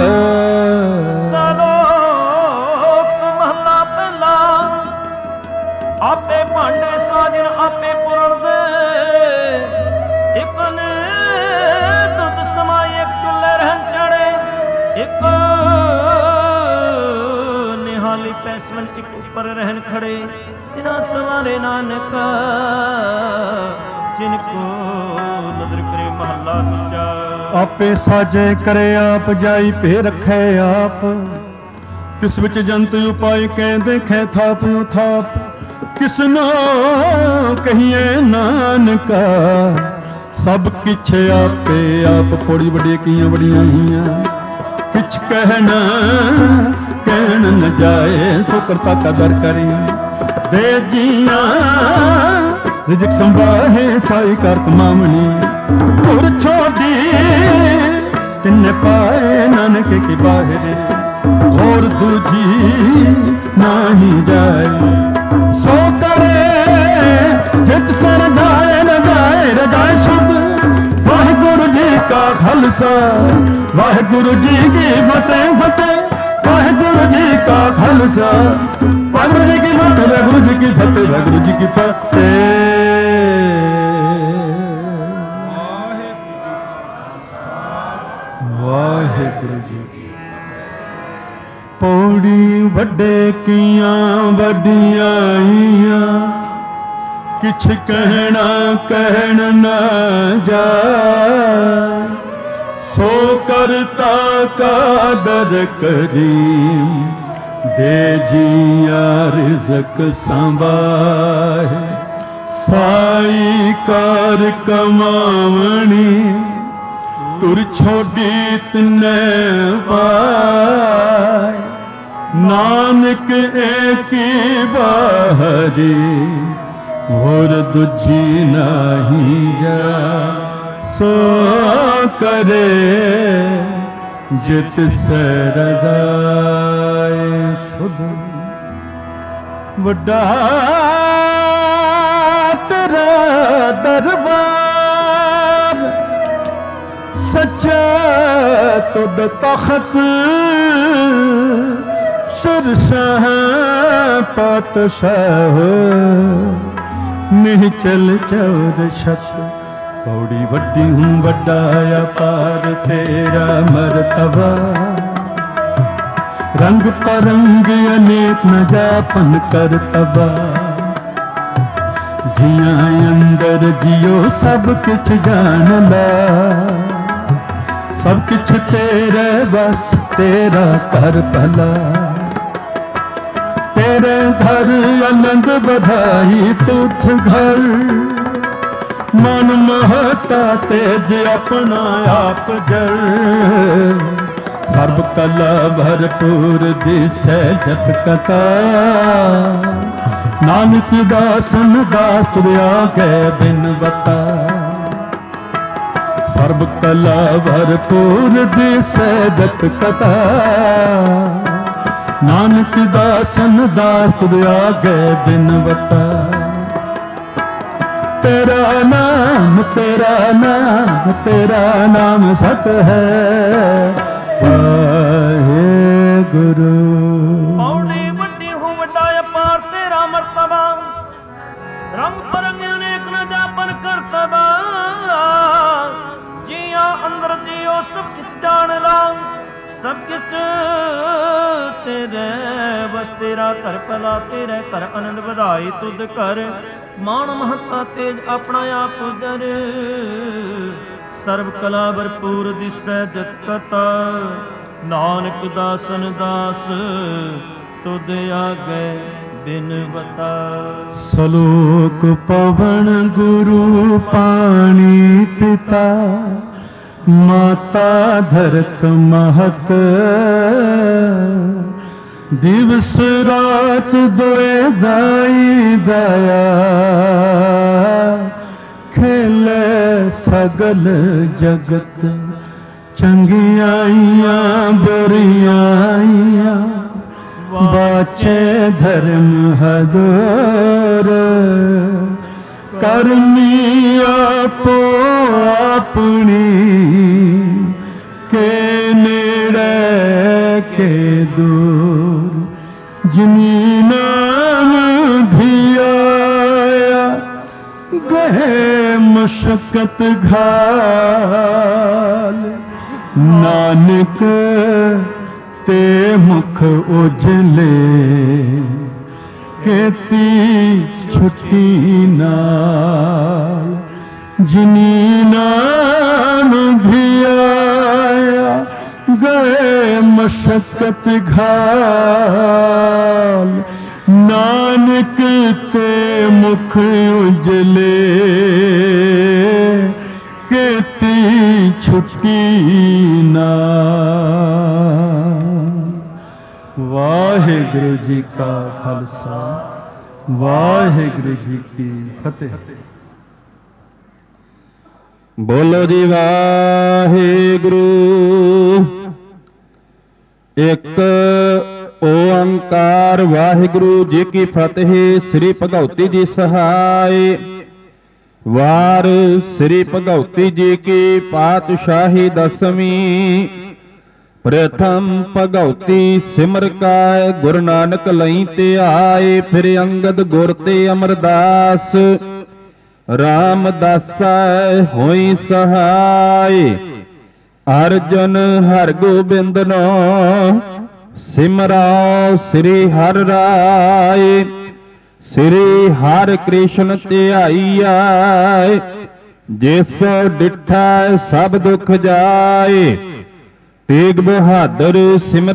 ਸਲੋਕ ਮਹਲਾ ਪਹਿਲਾ, ਆਪੇ ਭਾਂਡੇ ਸਾਜਨ ਆਪੇ ਪੁਰਣ ਦੇ, ਇੱਕ ਨੇ ਦੁੱਧ ਸਮਾਈ ਇੱਕ ਚੁੱਲ੍ਹੇ ਰਹਿਣ ਚੜੇ, ਇੱਕ ਨਿਹਾਲੀ ਪੈਸਵਨ ਇੱਕ ਉੱਪਰ ਰਹਿਣ ਖੜੇ। ਤਿਨਾ ਸਵਾਰੇ ਨਾਨਕ ਜਿਨ ਕੋ ਨਦਰ ਕਰੇ ਮਹਲਾ ਦੂਜਾ। ਆਪੇ ਸਾਜੇ ਕਰੇ ਆਪ ਜਾਈ ਭੇ ਰੱਖੇ ਆਪ, ਤਿਸ ਵਿੱਚ ਜੰਤ ਉਪਾਏ ਕਹਿੰਦੇ ਖੈ ਥਾਪ ਉਥਾਪ। ਕਿਸਨੋ ਕਹੀਏ ਨਾਨਕਾ ਸਭ ਕਿਛ ਆਪੇ ਆਪ। ਪੌੜੀ ਵੱਡੀ ਕੀਆਂ ਬੜੀਆਂ ਹੀਆਂ ਕਿਛ ਕਹਿਣਾ ਕਹਿਣ ਨ ਜਾਏ, ਸੋ ਕਰਤਾ ਕਦਰ ਕਰੀ ਦੇ ਜੀਆਂ। ਰਿਜਕ ਸੰਭਾਹੇ ਸਾਈ ਕਰ ਕਮਾਵਣੀ, ਗੁਰ ਛੋਡੀ ਤਿੰਨੇ ਪਾਏ ਨਾਨਕ ਕੀ ਬਾਹਰੇ। ਹੋਰ ਦੂਜੀ ਨਹੀਂ ਜਾਏ, ਸੋ ਕਰੇ ਜਿਤ ਸਰ ਜਾਏ ਨ ਜਾਏ ਰਜਾਏ ਸੁਧ। ਵਾਹਿਗੁਰੂ ਜੀ ਕਾ ਖਾਲਸਾ ਵਾਹਿਗੁਰੂ ਜੀ ਕੀ ਫਤਿਹ ਫਤਿਹ। ਵਾਹਿਗੁਰੂ ਜੀ ਕਾ ਖਾਲਸਾ ਵਾਹਿਗੁਰੂ ਜੀ ਕੀ ਫਤਿਹ ਵਾਹਿਗੁਰੂ ਜੀ ਕੀ ਫਤਿਹ ਵਾਹਿਗੁਰੂ ਜੀ ਕੀ ਫਤਿਹ। ਵਾਹਿਗੁਰੂ ਜੀ। ਪੌੜੀ ਵੱਡੇ ਕੀਆਂ ਵੱਡਿਆਈਆਂ, ਕਿਛ ਕਹਿਣਾ ਕਹਿਣ ਨਾ ਜਾਏ। ਸੋ ਕਰਤਾ ਕਾਦਰ ਕਰੀਮ ਦੇ ਜੀਆਂ ਰਿਜ਼ਕ ਸੰਭਾਏ। ਸਾਈ ਕਾਰ ਕਮਾਵਣੀ ਤੁਰ ਛੋਡੀ ਤਿੰਨੇ ਪਾਏ। ਨਾਨਕ ਏਕੀ ਬਾਹਰੀ ਹੋਰ ਦੂਜੀ ਨਹੀਂ ਜਾ। ਸੋ ਕਰੇ ਜਿਤ ਸੇ ਰਜ਼ਾਏ ਸੁਧ। ਵੱਡਾ ਤੇਰਾ ਦਰਬਾਰ ਸੱਚਾ ਤੁਧ ਤਖਤ। ਸ਼ਰਸ਼ਾਹ ਪਾਤਸ਼ਾਹ ਨਿਹਚਲ ਚੌਦ ਛਤ। ਪੌੜੀ ਵੱਡੀ ਹੂੰ ਵੱਡਾ ਅਪਾਰ ਤੇਰਾ ਮਰਤਬਾ। ਰੰਗ ਪਰੰਗ ਅਨੇਕ ਨ ਜਾਪਨ ਕਰਤਬਾ। ਜੀਆਂ ਅੰਦਰ ਜਿਉ ਸਭ ਕਿਛ ਜਾਣ ਲਾ। ਸਭ ਕਿਛ ਤੇਰੇ ਬਸ ਤੇਰਾ ਕਰ ਭਲਾ। ਤੇਰੇ ਘਰ ਆਨੰਦ ਵਧਾਈ ਤੁਧ ਘਰ। ਮਨ ਮਹਤਾ ਤੇਜ ਆਪਣਾ ਆਪ ਜਰ। ਸਰਬ ਕਲਾ ਭਰਪੂਰ ਦਿਸੈ ਜਤ ਕਥਾ। ਨਾਨਕ ਦਾਸਨ ਦਾਸ ਤੁਰਿਆ ਗਏ ਬਿਨ ਬਤਾ। ਸਰਬ ਕਲਾ ਭਰਪੂਰ ਦਿਸੈ ਜਤ ਕਥਾ। ਨਾਨਕ ਦਾਸਨ ਦਾਸ ਤੁਰਿਆ ਗਏ ਬਿਨ ਬਤਾ। तेरा नाम तेरा नाम तेरा नाम सत है वाहेगुरु। पौड़ी वड्डी हूँ वड्डा अपार तेरा मर्तबा। रंग परंग अनेक न जापन करतबा। जिया अंदर जियो सब किछ जान ला। सब किछ तेरे बस तेरा घर भला। तेरे घर आनंद ਵਧਾਈ ਤੁਧ ਕਰ। ਮਾਣ ਮਹੱਤਾ ਤੇਜ ਆਪਣਾ ਆਪ ਜਰ। ਸਰਬ ਕਲਾ ਭਰਪੂਰ ਦਿਸੈ ਜਤ ਕਥਾ। ਨਾਨਕ ਦਾਸਨ ਦਾਸ ਤੁਧ ਆਗੇ ਬਿਨ ਬਤਾ। ਸਲੋਕ ਪਵਨ ਗੁਰੂ ਪਾਣੀ ਪਿਤਾ ਮਾਤਾ ਧਰਤ ਮਹਤ ਦਿਵਸ ਰਾਤ ਦੋਏ ਦਾਈ ਦਇਆ ਖੇਲੇ ਸਗਲ ਜਗਤ ਚੰਗਿਆਈਆਂ ਬੁਰਿਆਈਆਂ ਬਾਚੇ ਧਰਮ ਹਦੂਰ ਕਰਮੀ ਆਪੋ ਆਪਣੀ ਕੇ ਨੇੜੇ ਕੇ ਦੂਰ ਜਿਨੀ ਨਾਮ ਧਿਆਇਆ ਗਏ ਮੁਸ਼ਕਤ ਘਾਲ ਨਾਨਕ ਤੇ ਮੁਖ ਉਜਲੇ ਕੀਤੀ ਛੁੱਟੀ ਨਾਲ ਜਿਨੀ ਨਾਮ ਧਿਆਇਆ ਗਏ ਮਸ਼ਕਤ ਘਾਲ ਨਾਨਕ ਤੇ ਮੁਖ ਉਜਲੇ ਕੀਤੀ ਛੁੱਟੀ ਨਾਲ। ਵਾਹਿਗੁਰੂ ਜੀ ਕਾ ਖਾਲਸਾ ਵਾਹਿਗੁਰੂ ਜੀ ਕੀ ਫਤਿਹ। ਬੋਲੋ ਜੀ ਵਾਹਿਗੁਰੂ। ਇੱਕ ਓੰਕਾਰ ਵਾਹਿਗੁਰੂ ਜੀ ਕੀ ਫਤਿਹ। ਸ੍ਰੀ ਭਗਉਤੀ ਜੀ ਸਹਾਇ। ਵਾਰ ਸ੍ਰੀ ਭਗਉਤੀ ਜੀ ਕੀ ਪਾਤਸ਼ਾਹੀ ਦਸਵੀਂ। ਪ੍ਰਥਮ ਭਗਉਤੀ ਸਿਮਰ ਕਾਇ ਗੁਰੂ ਨਾਨਕ ਲਈ ਧਿਆਏ। ਫਿਰ ਅੰਗਦ ਗੁਰ ਤੇ ਅਮਰਦਾਸ ਰਾਮਦਾਸਾ ਹੋਈ ਸਹਾਇ। ਅਰਜਨ ਹਰਿ ਗੋਬਿੰਦ ਨੋ ਸਿਮਰਾਓ ਸ੍ਰੀ ਹਰਿ ਰਾਏ। ਸ੍ਰੀ ਹਰਿ ਕ੍ਰਿਸ਼ਨ ਧਿਆਈਆ ਜਿਸ ਡਿਠਾ ਸਭ ਦੁਖ ਜਾਏ। ਤੇਗ ਬਹਾਦਰ ਸਿਮਰ